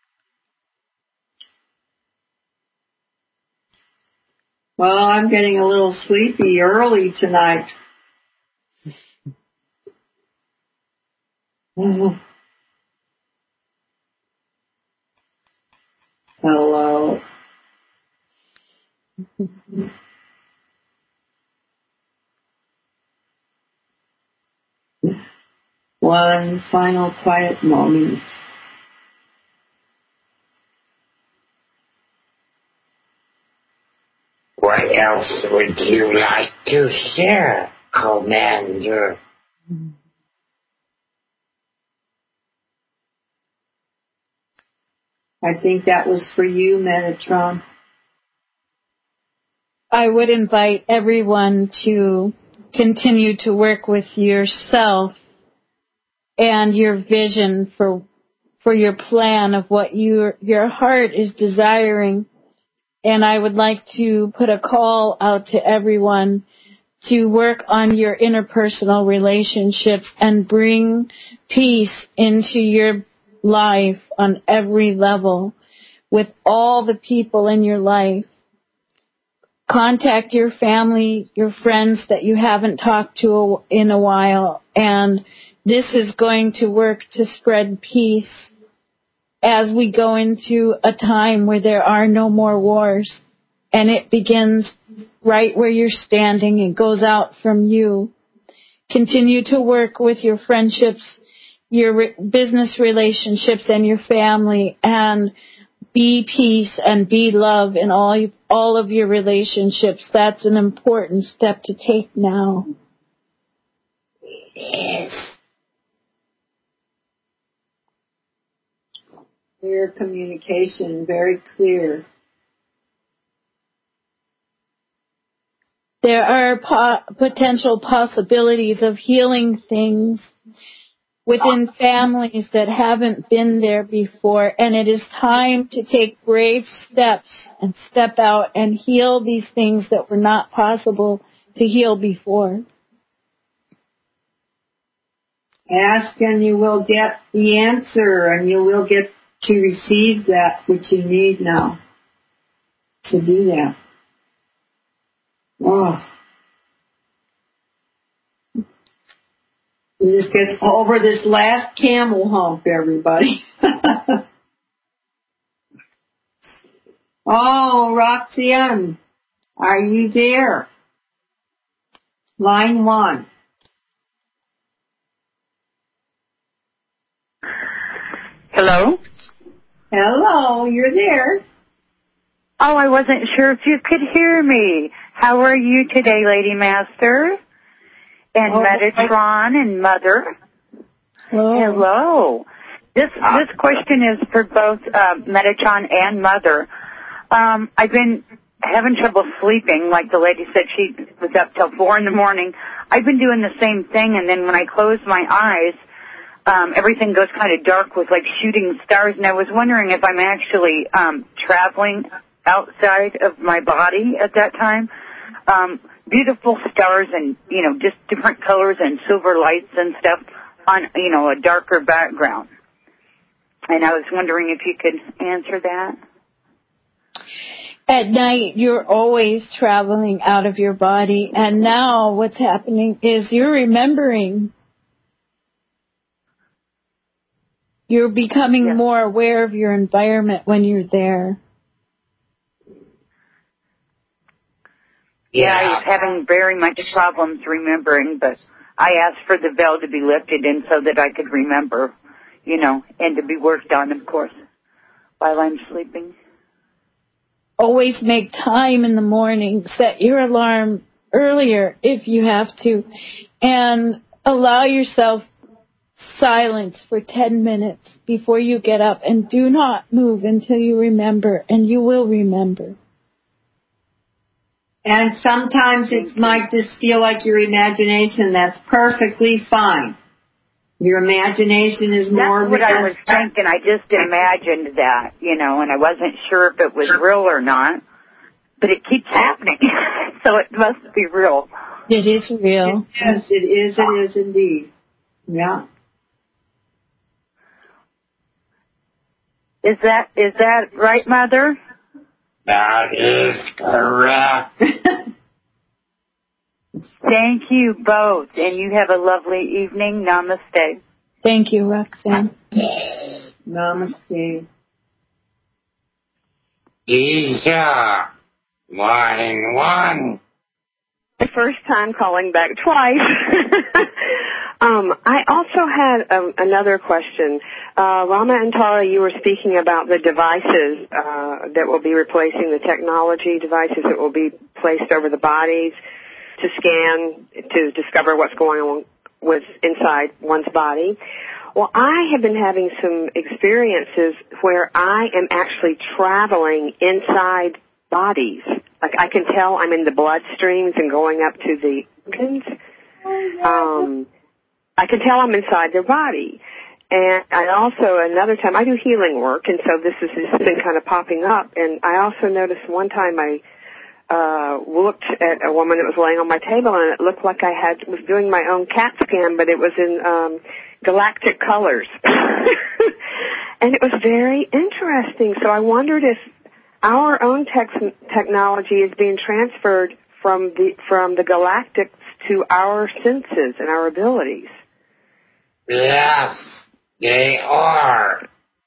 Well, I'm getting a little sleepy early tonight. Hello. One final quiet moment. What else would you like to share, Commander? I think that was for you, Metatron. I would invite everyone to continue to work with yourself and your vision for your plan of what your heart is desiring. And I would like to put a call out to everyone to work on your interpersonal relationships and bring peace into your life on every level with all the people in your life. Contact your family, your friends that you haven't talked to in a while, and this is going to work to spread peace as we go into a time where there are no more wars. And it begins right where you're standing. It goes out from you. Continue to work with your friendships, your business relationships, and your family, and be peace and be love in all of your relationships. That's an important step to take now. Yes. Clear communication, very clear. There are potential possibilities of healing things within families that haven't been there before, and it is time to take brave steps and step out and heal these things that were not possible to heal before. Ask and you will get the answer, and you will get to receive that which you need now to do that. Oh, We just get over this last camel hump, everybody. Oh, Roxanne, are you there? Line 1. Hello? Hello, you're there. Oh, I wasn't sure if you could hear me. How are you today, Lady Master? And Metatron and Mother? Hello. This question is for both Metatron and Mother. I've been having trouble sleeping. Like the lady said, she was up till 4 in the morning. I've been doing the same thing, and then when I close my eyes, everything goes kind of dark with like shooting stars, and I was wondering if I'm actually traveling outside of my body at that time. Beautiful stars and, you know, just different colors and silver lights and stuff on, you know, a darker background. And I was wondering if you could answer that. At night, you're always traveling out of your body, and now what's happening is you're remembering. You're becoming more aware of your environment when you're there. Yeah, I was having very much problems remembering, but I asked for the veil to be lifted and so that I could remember, you know, and to be worked on, of course, while I'm sleeping. Always make time in the morning. Set your alarm earlier if you have to, and allow yourself silence for 10 minutes before you get up, and do not move until you remember, and you will remember. And sometimes it might just feel like your imagination. That's perfectly fine. Your imagination is more... That's what I was thinking. I just imagined that, you know, and I wasn't sure if it was real or not. But it keeps happening, so it must be real. It is real. Yes, it is indeed. Yeah. Is that right, Mother? That is correct. Thank you both, and you have a lovely evening. Namaste. Thank you, Roxanne. Namaste. Isha, line 1. The first time calling back twice. I also had another question. Rama and Tara, you were speaking about the devices that will be replacing the technology devices that will be placed over the bodies to scan, to discover what's going on with inside one's body. Well, I have been having some experiences where I am actually traveling inside bodies. Like I can tell I'm in the bloodstreams and going up to the organs. I can tell I'm inside their body. And I also, another time, I do healing work, and so this has been kind of popping up. And I also noticed one time I looked at a woman that was laying on my table, and it looked like I was doing my own CAT scan, but it was in galactic colors. And it was very interesting. So I wondered if our own technology is being transferred from the galactics to our senses and our abilities. Yes, they are.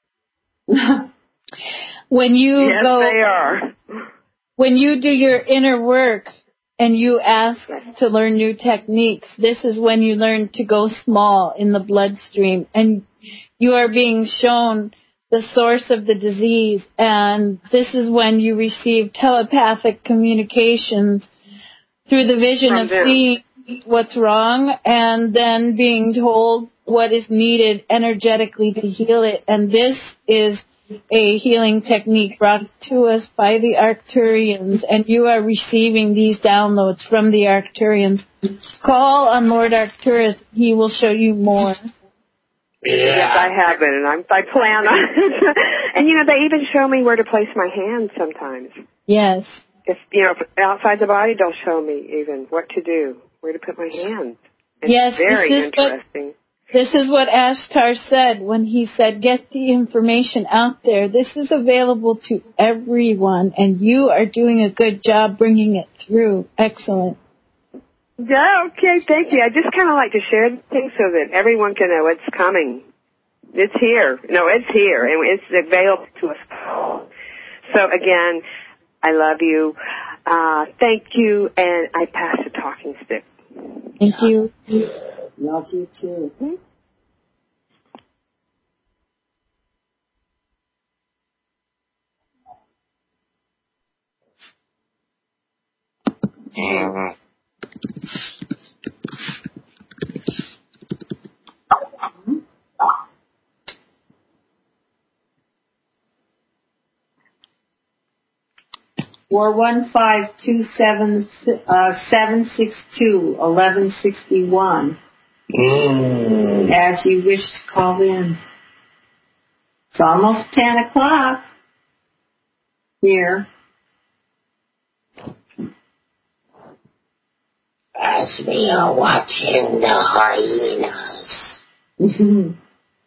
When you yes, they are. When you do your inner work and you ask to learn new techniques, this is when you learn to go small in the bloodstream, and you are being shown the source of the disease, and this is when you receive telepathic communications through the vision of seeing what's wrong and then being told what is needed energetically to heal it. And this is a healing technique brought to us by the Arcturians, and you are receiving these downloads from the Arcturians. Call on Lord Arcturus. He will show you more. Yeah. Yes, I have it, and I plan on it. And, you know, they even show me where to place my hands sometimes. Yes. If outside the body, they'll show me even what to do, where to put my hands. It's yes, very interesting. This is what Ashtar said when he said, get the information out there. This is available to everyone, and you are doing a good job bringing it through. Excellent. Yeah, okay, thank you. I just kind of like to share things so that everyone can know it's coming. It's here. No, it's here, and it's available to us. So, again, I love you. Thank you, and I pass the talking stick. Thank you. Love you too. Four 415-277-762-1161. As you wish to call in. It's almost 10 o'clock here. As we are watching the hyenas.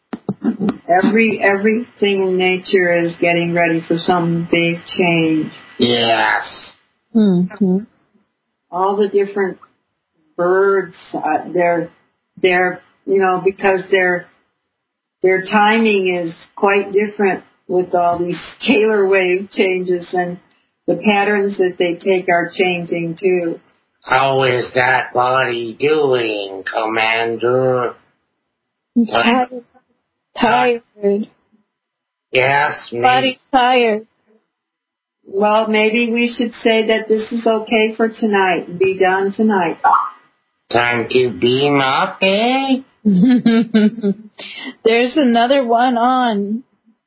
Everything in nature is getting ready for some big change. Yes. Mm-hmm. All the different birds, they're because their timing is quite different with all these scalar wave changes, and the patterns that they take are changing too. How is that body doing, Commander? Tired. Yes, me. Body's tired. Well, maybe we should say that this is okay for tonight and be done tonight. Time to beam up, eh? There's another one on.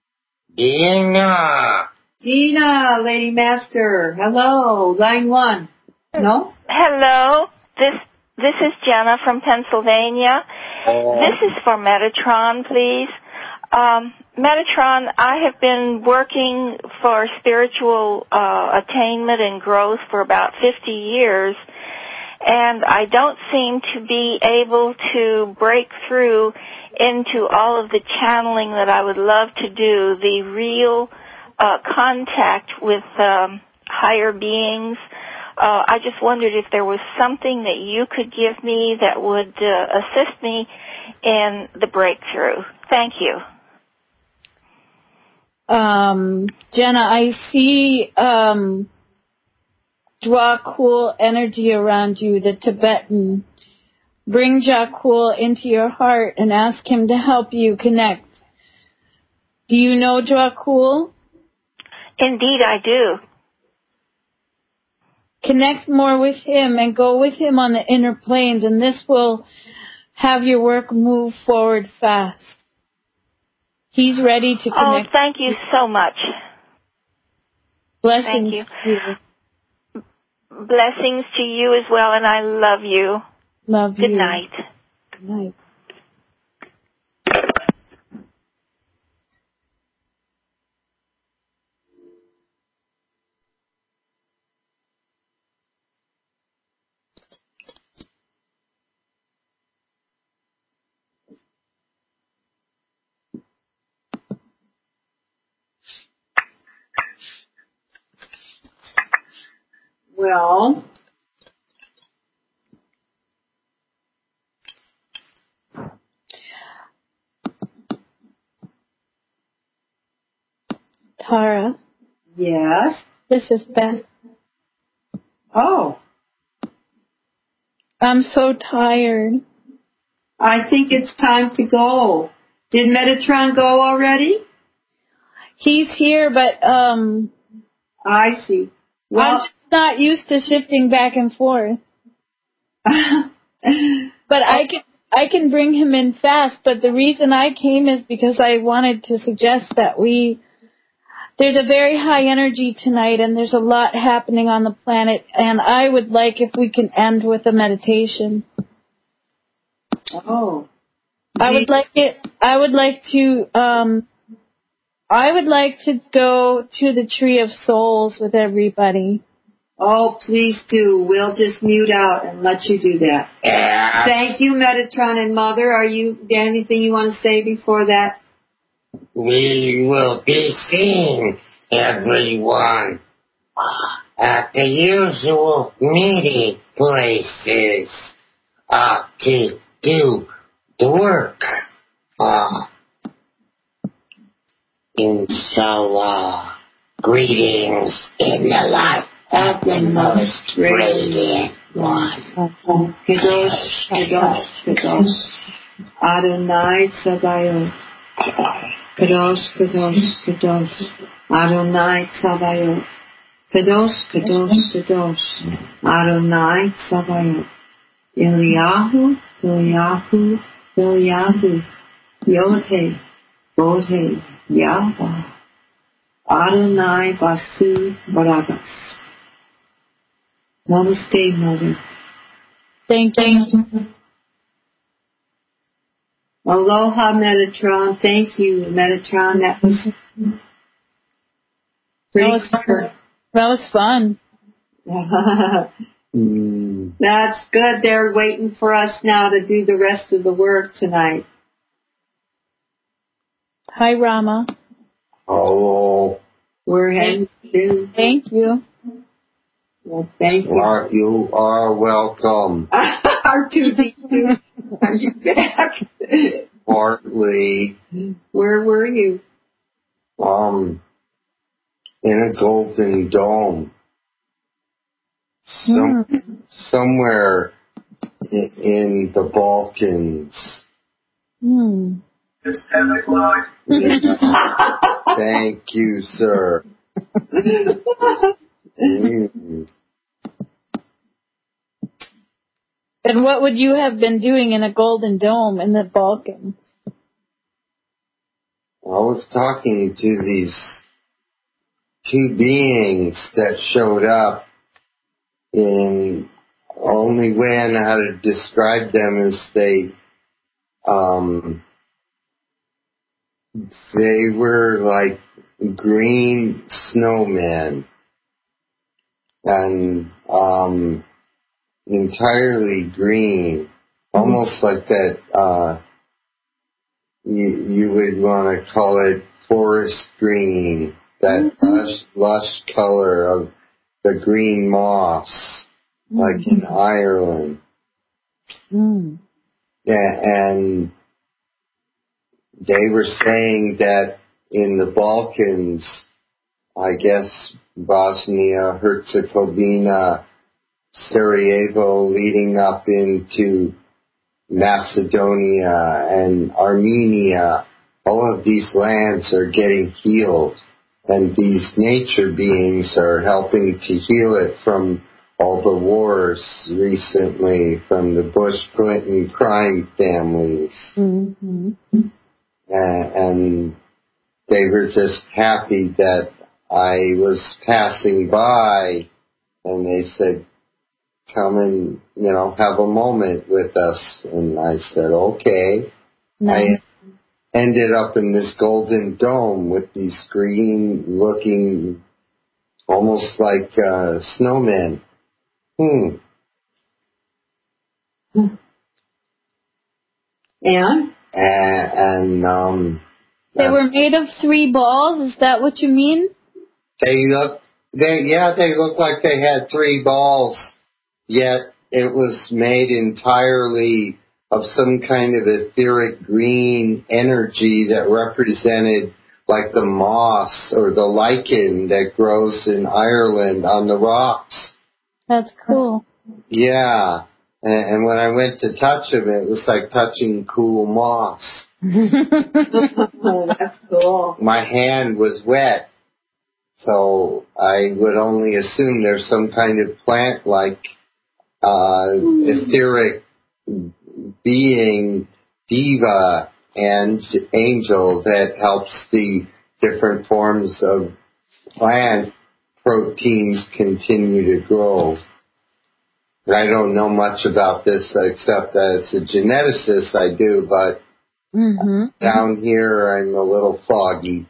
Dina, Lady Master. Hello, line 1. No? Hello. This is Jenna from Pennsylvania. This is for Metatron, please. Metatron, I have been working for spiritual attainment and growth for about 50 years, and I don't seem to be able to break through into all of the channeling that I would love to do, the real contact with higher beings. I just wondered if there was something that you could give me that would assist me in the breakthrough. Thank you. Jenna, I see Dracul energy around you, the Tibetan. Bring Dracul into your heart and ask him to help you connect. Do you know Dracul? Indeed, I do. Connect more with him and go with him on the inner planes, and this will have your work move forward fast. He's ready to connect. Oh, thank you so much. Blessings. Thank you. Blessings to you as well, and I love you. Love you. Good night. Good night. Well, Tara. Yes? This is Beth. Oh. I'm so tired. I think it's time to go. Did Metatron go already? He's here, but I see. Well, I'm just not used to shifting back and forth. But I can bring him in fast, but the reason I came is because I wanted to suggest that there's a very high energy tonight and there's a lot happening on the planet, and I would like if we can end with a meditation. Oh. I would like to go to the Tree of Souls with everybody. Oh, please do. We'll just mute out and let you do that. Yeah. Thank you, Metatron and Mother. Anything you want to say before that? We will be seeing everyone at the usual meeting places to do the work. Inshallah. Greetings in the light of the most radiant one. Kadosh, Kadosh, Kadosh. Adonai Tzabayot. Kadosh, Kadosh, Kadosh. Adonai Tzabayot. Kadosh, Kadosh, Kadosh. Adonai Tzabayot. Eliyahu, Eliyahu, Eliyahu. Yod-Heh, Bod-Heh, Yahweh. Adonai Basu Barabbas. Namaste, Mother. Thank you. Aloha, Metatron. Thank you, Metatron. That was fun. That's good. They're waiting for us now to do the rest of the work tonight. Hi, Rama. Hello. We're heading to. Thank you. Well, thank you. You are welcome. R2D2, are you back? Partly. Where were you? In a Golden Dome. Somewhere in the Balkans. It's 10 o'clock. Thank you, sir. And what would you have been doing in a Golden Dome in the Balkans? I was talking to these two beings that showed up, and only way I know how to describe them is they were like green snowmen, and entirely green, almost like that. You would want to call it forest green, that lush color of the green moss, like in Ireland. Yeah, and they were saying that in the Balkans, I guess Bosnia, Herzegovina, Sarajevo, leading up into Macedonia and Armenia, all of these lands are getting healed, and these nature beings are helping to heal it from all the wars recently, from the Bush-Clinton crime families. And they were just happy that I was passing by, and they said, come and, have a moment with us. And I said, okay. Nice. I ended up in this Golden Dome with these green looking, almost like snowmen. And? They were made of 3 balls? Is that what you mean? They look like they had 3 balls. Yet it was made entirely of some kind of etheric green energy that represented like the moss or the lichen that grows in Ireland on the rocks. That's cool. Yeah. And when I went to touch them, it was like touching cool moss. Oh, that's cool. My hand was wet. So I would only assume there's some kind of plant-like etheric being, diva, and angel that helps the different forms of plant proteins continue to grow. I don't know much about this except as a geneticist I do, but down here I'm a little foggy.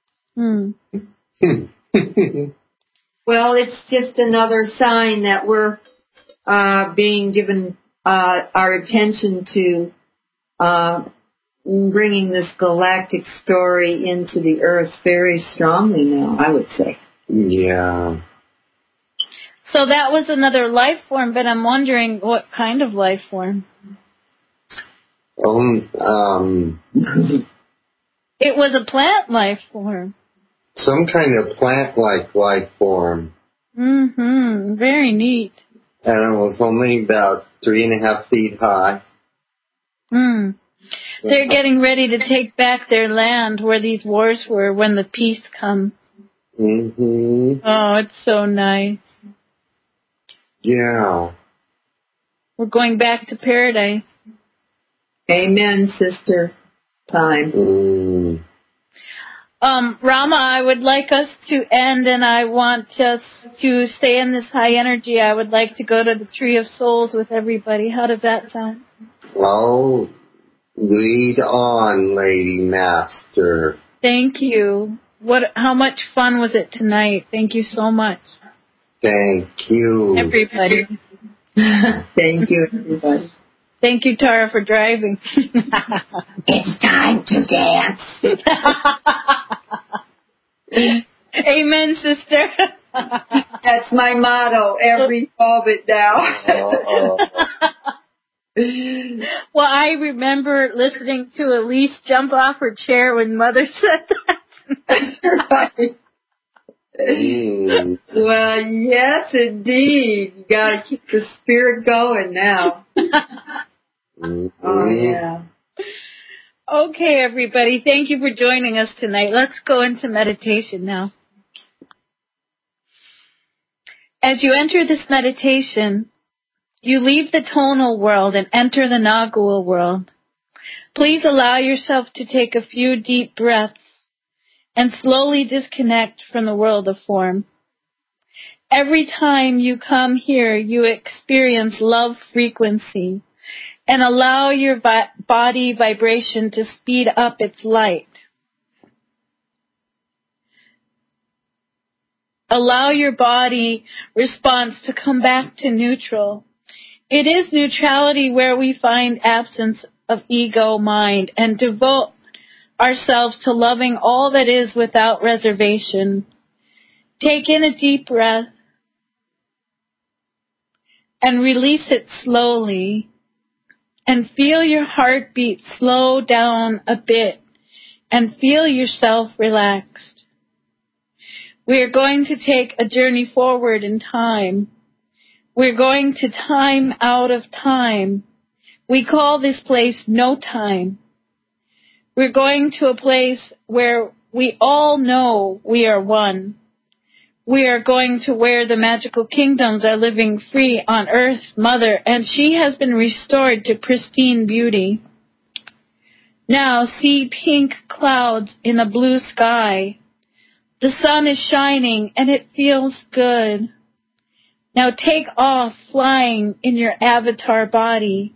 Well, it's just another sign that we're being given our attention to bringing this galactic story into the Earth very strongly now, I would say. Yeah. So that was another life form, but I'm wondering what kind of life form? It was a plant life form. Some kind of plant-like life form. Mm-hmm. Very neat. And it was only about 3.5 feet high. They're getting ready to take back their land where these wars were when the peace comes. Mm-hmm. Oh, it's so nice. Yeah. We're going back to paradise. Amen, sister. Time. Rama, I would like us to end, and I want us to stay in this high energy. I would like to go to the Tree of Souls with everybody. How does that sound? Well, lead on, Lady Master. Thank you. How much fun was it tonight? Thank you so much. Thank you. Everybody. Thank you, everybody. Thank you, Tara, for driving. It's time to dance. Amen, sister. That's my motto every moment now. Well, I remember listening to Elise jump off her chair when Mother said that. Right. Well, yes, indeed. You got to keep the spirit going now. Oh, yeah. Okay, everybody. Thank you for joining us tonight. Let's go into meditation now. As you enter this meditation, you leave the tonal world and enter the Nagua world. Please allow yourself to take a few deep breaths and slowly disconnect from the world of form. Every time you come here, you experience love frequency and allow your body vibration to speed up its light. Allow your body response to come back to neutral. It is neutrality where we find absence of ego mind and devote ourselves to loving all that is without reservation. Take in a deep breath and release it slowly. And feel your heartbeat slow down a bit and feel yourself relaxed. We are going to take a journey forward in time. We're going to time out of time. We call this place no time. We're going to a place where we all know we are one. We are going to where the magical kingdoms are living free on Earth, Mother, and she has been restored to pristine beauty. Now see pink clouds in a blue sky. The sun is shining and it feels good. Now take off flying in your avatar body.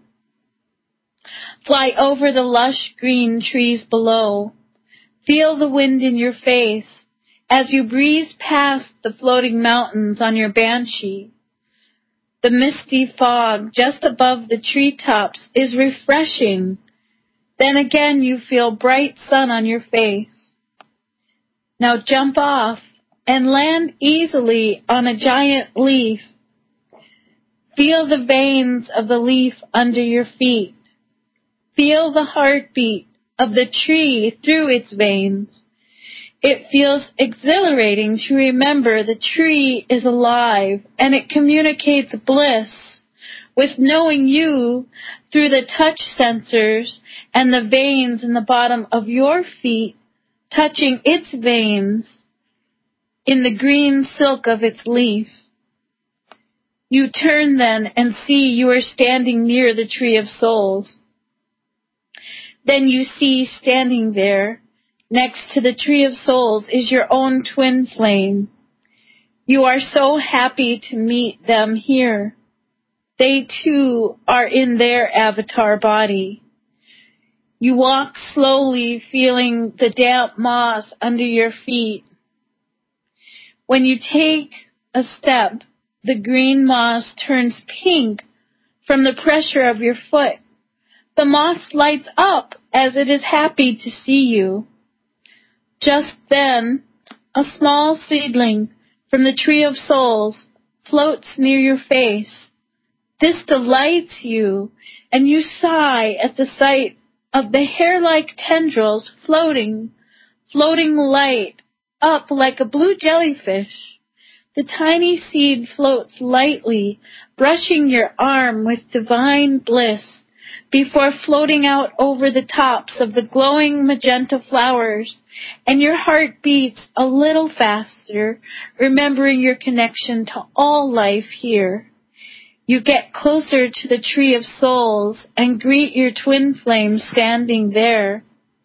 Fly over the lush green trees below. Feel the wind in your face as you breeze past the floating mountains on your Banshee. The misty fog just above the treetops is refreshing. Then again you feel bright sun on your face. Now jump off and land easily on a giant leaf. Feel the veins of the leaf under your feet. Feel the heartbeat of the tree through its veins. It feels exhilarating to remember the tree is alive and it communicates bliss with knowing you through the touch sensors and the veins in the bottom of your feet touching its veins in the green silk of its leaf. You turn then and see you are standing near the Tree of Souls. Then you see standing there next to the Tree of Souls is your own twin flame. You are so happy to meet them here. They too are in their avatar body. You walk slowly, feeling the damp moss under your feet. When you take a step, the green moss turns pink from the pressure of your foot. The moss lights up as it is happy to see you. Just then, a small seedling from the Tree of Souls floats near your face. This delights you, and you sigh at the sight of the hair-like tendrils floating light up like a blue jellyfish. The tiny seed floats lightly, brushing your arm with divine bliss, before floating out over the tops of the glowing magenta flowers, and your heart beats a little faster, remembering your connection to all life here. You get closer to the tree of souls and greet your twin flame standing there.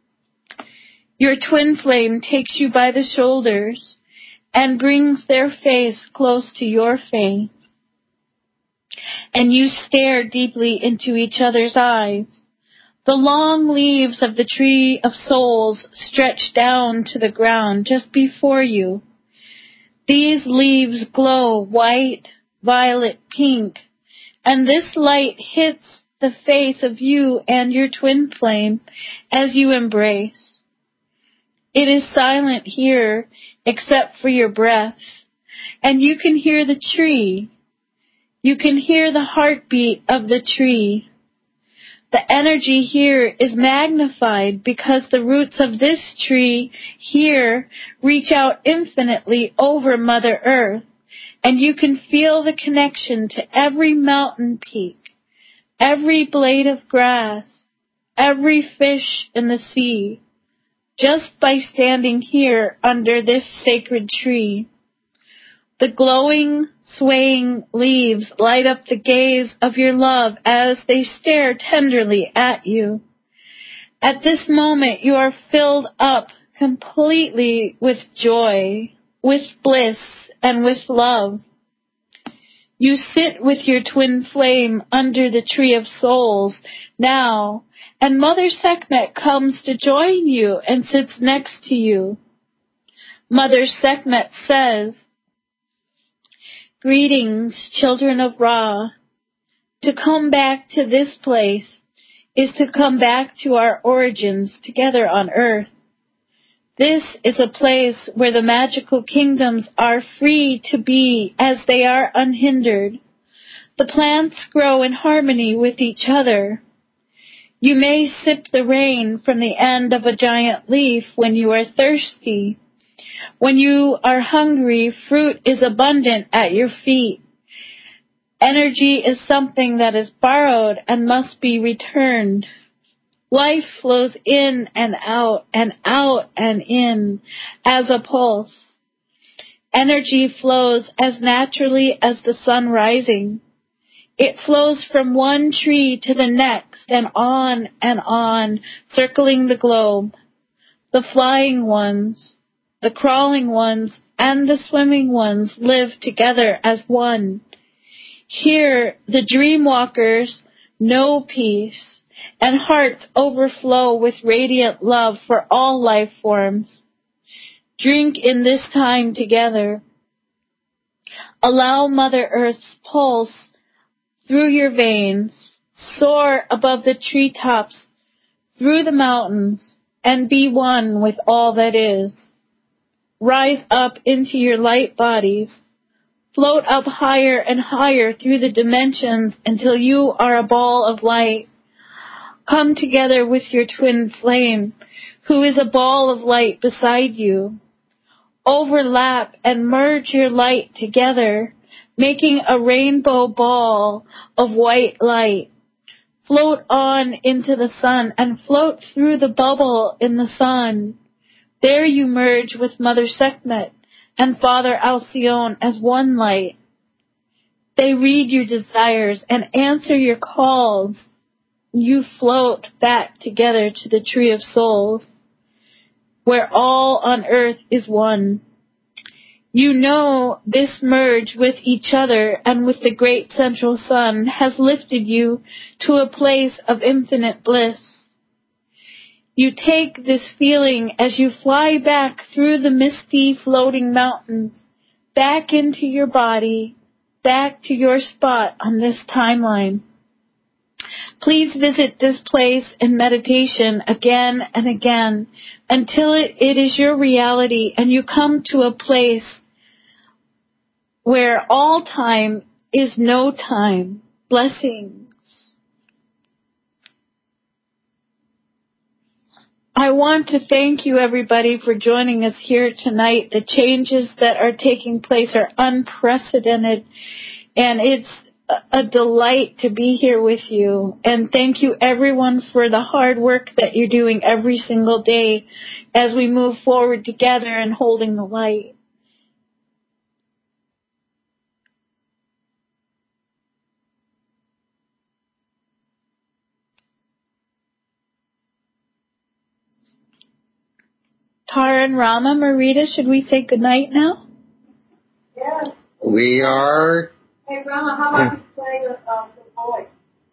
Your twin flame takes you by the shoulders and brings their face close to your face. And you stare deeply into each other's eyes. The long leaves of the tree of souls stretch down to the ground just before you. These leaves glow white, violet, pink, and this light hits the face of you and your twin flame as you embrace. It is silent here except for your breaths, and you can hear the tree. You can hear the heartbeat of the tree. The energy here is magnified because the roots of this tree here reach out infinitely over Mother Earth, and you can feel the connection to every mountain peak, every blade of grass, every fish in the sea, just by standing here under this sacred tree. The glowing, swaying leaves light up the gaze of your love as they stare tenderly at you. At this moment, you are filled up completely with joy, with bliss, and with love. You sit with your twin flame under the tree of souls now, and Mother Sekhmet comes to join you and sits next to you. Mother Sekhmet says, "Greetings, children of Ra. To come back to this place is to come back to our origins together on earth. This is a place where the magical kingdoms are free to be as they are unhindered. The plants grow in harmony with each other. You may sip the rain from the end of a giant leaf when you are thirsty. When you are hungry, fruit is abundant at your feet. Energy is something that is borrowed and must be returned. Life flows in and out and in as a pulse. Energy flows as naturally as the sun rising. It flows from one tree to the next and on, circling the globe. The flying ones, the crawling ones, and the swimming ones live together as one. Here, the dream walkers know peace, and hearts overflow with radiant love for all life forms. Drink in this time together. Allow Mother Earth's pulse through your veins, soar above the treetops, through the mountains, and be one with all that is. Rise up into your light bodies. Float up higher and higher through the dimensions until you are a ball of light. Come together with your twin flame, who is a ball of light beside you. Overlap and merge your light together, making a rainbow ball of white light. Float on into the sun and float through the bubble in the sun. There you merge with Mother Sekhmet and Father Alcyone as one light. They read your desires and answer your calls. You float back together to the tree of souls, where all on earth is one. You know this merge with each other and with the great central sun has lifted you to a place of infinite bliss. You take this feeling as you fly back through the misty floating mountains, back into your body, back to your spot on this timeline. Please visit this place in meditation again and again until it is your reality and you come to a place where all time is no time. Blessings. I want to thank you, everybody, for joining us here tonight. The changes that are taking place are unprecedented, and it's a delight to be here with you. And thank you, everyone, for the hard work that you're doing every single day as we move forward together and holding the light. Tara and Rama, Marita, should we say goodnight now? Yes. We are. Hey, Rama, how about you play the voice?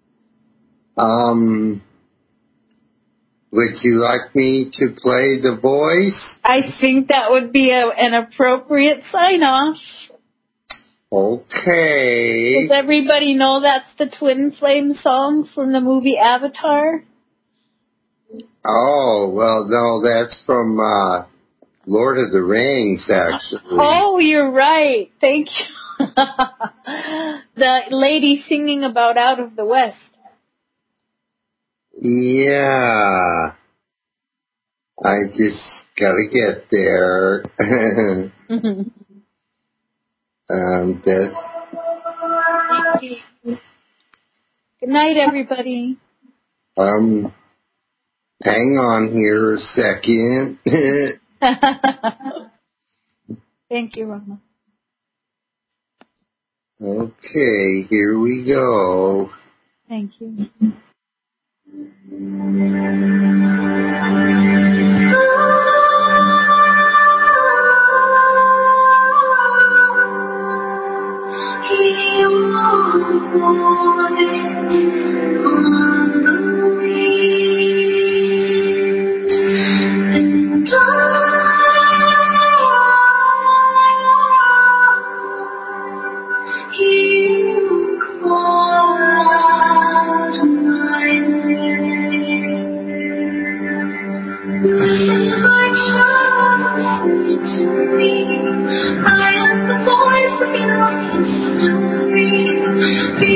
Would you like me to play the voice? I think that would be an appropriate sign-off. Okay. Does everybody know that's the Twin Flame song from the movie Avatar? Oh, well, no, that's from Lord of the Rings, actually. Oh, you're right. Thank you. The lady singing about Out of the West. Yeah. I just gotta get there. This. Good night, everybody. Hang on here a second. Thank you, Rama. Okay, here we go. Thank you. I am the voice of your history.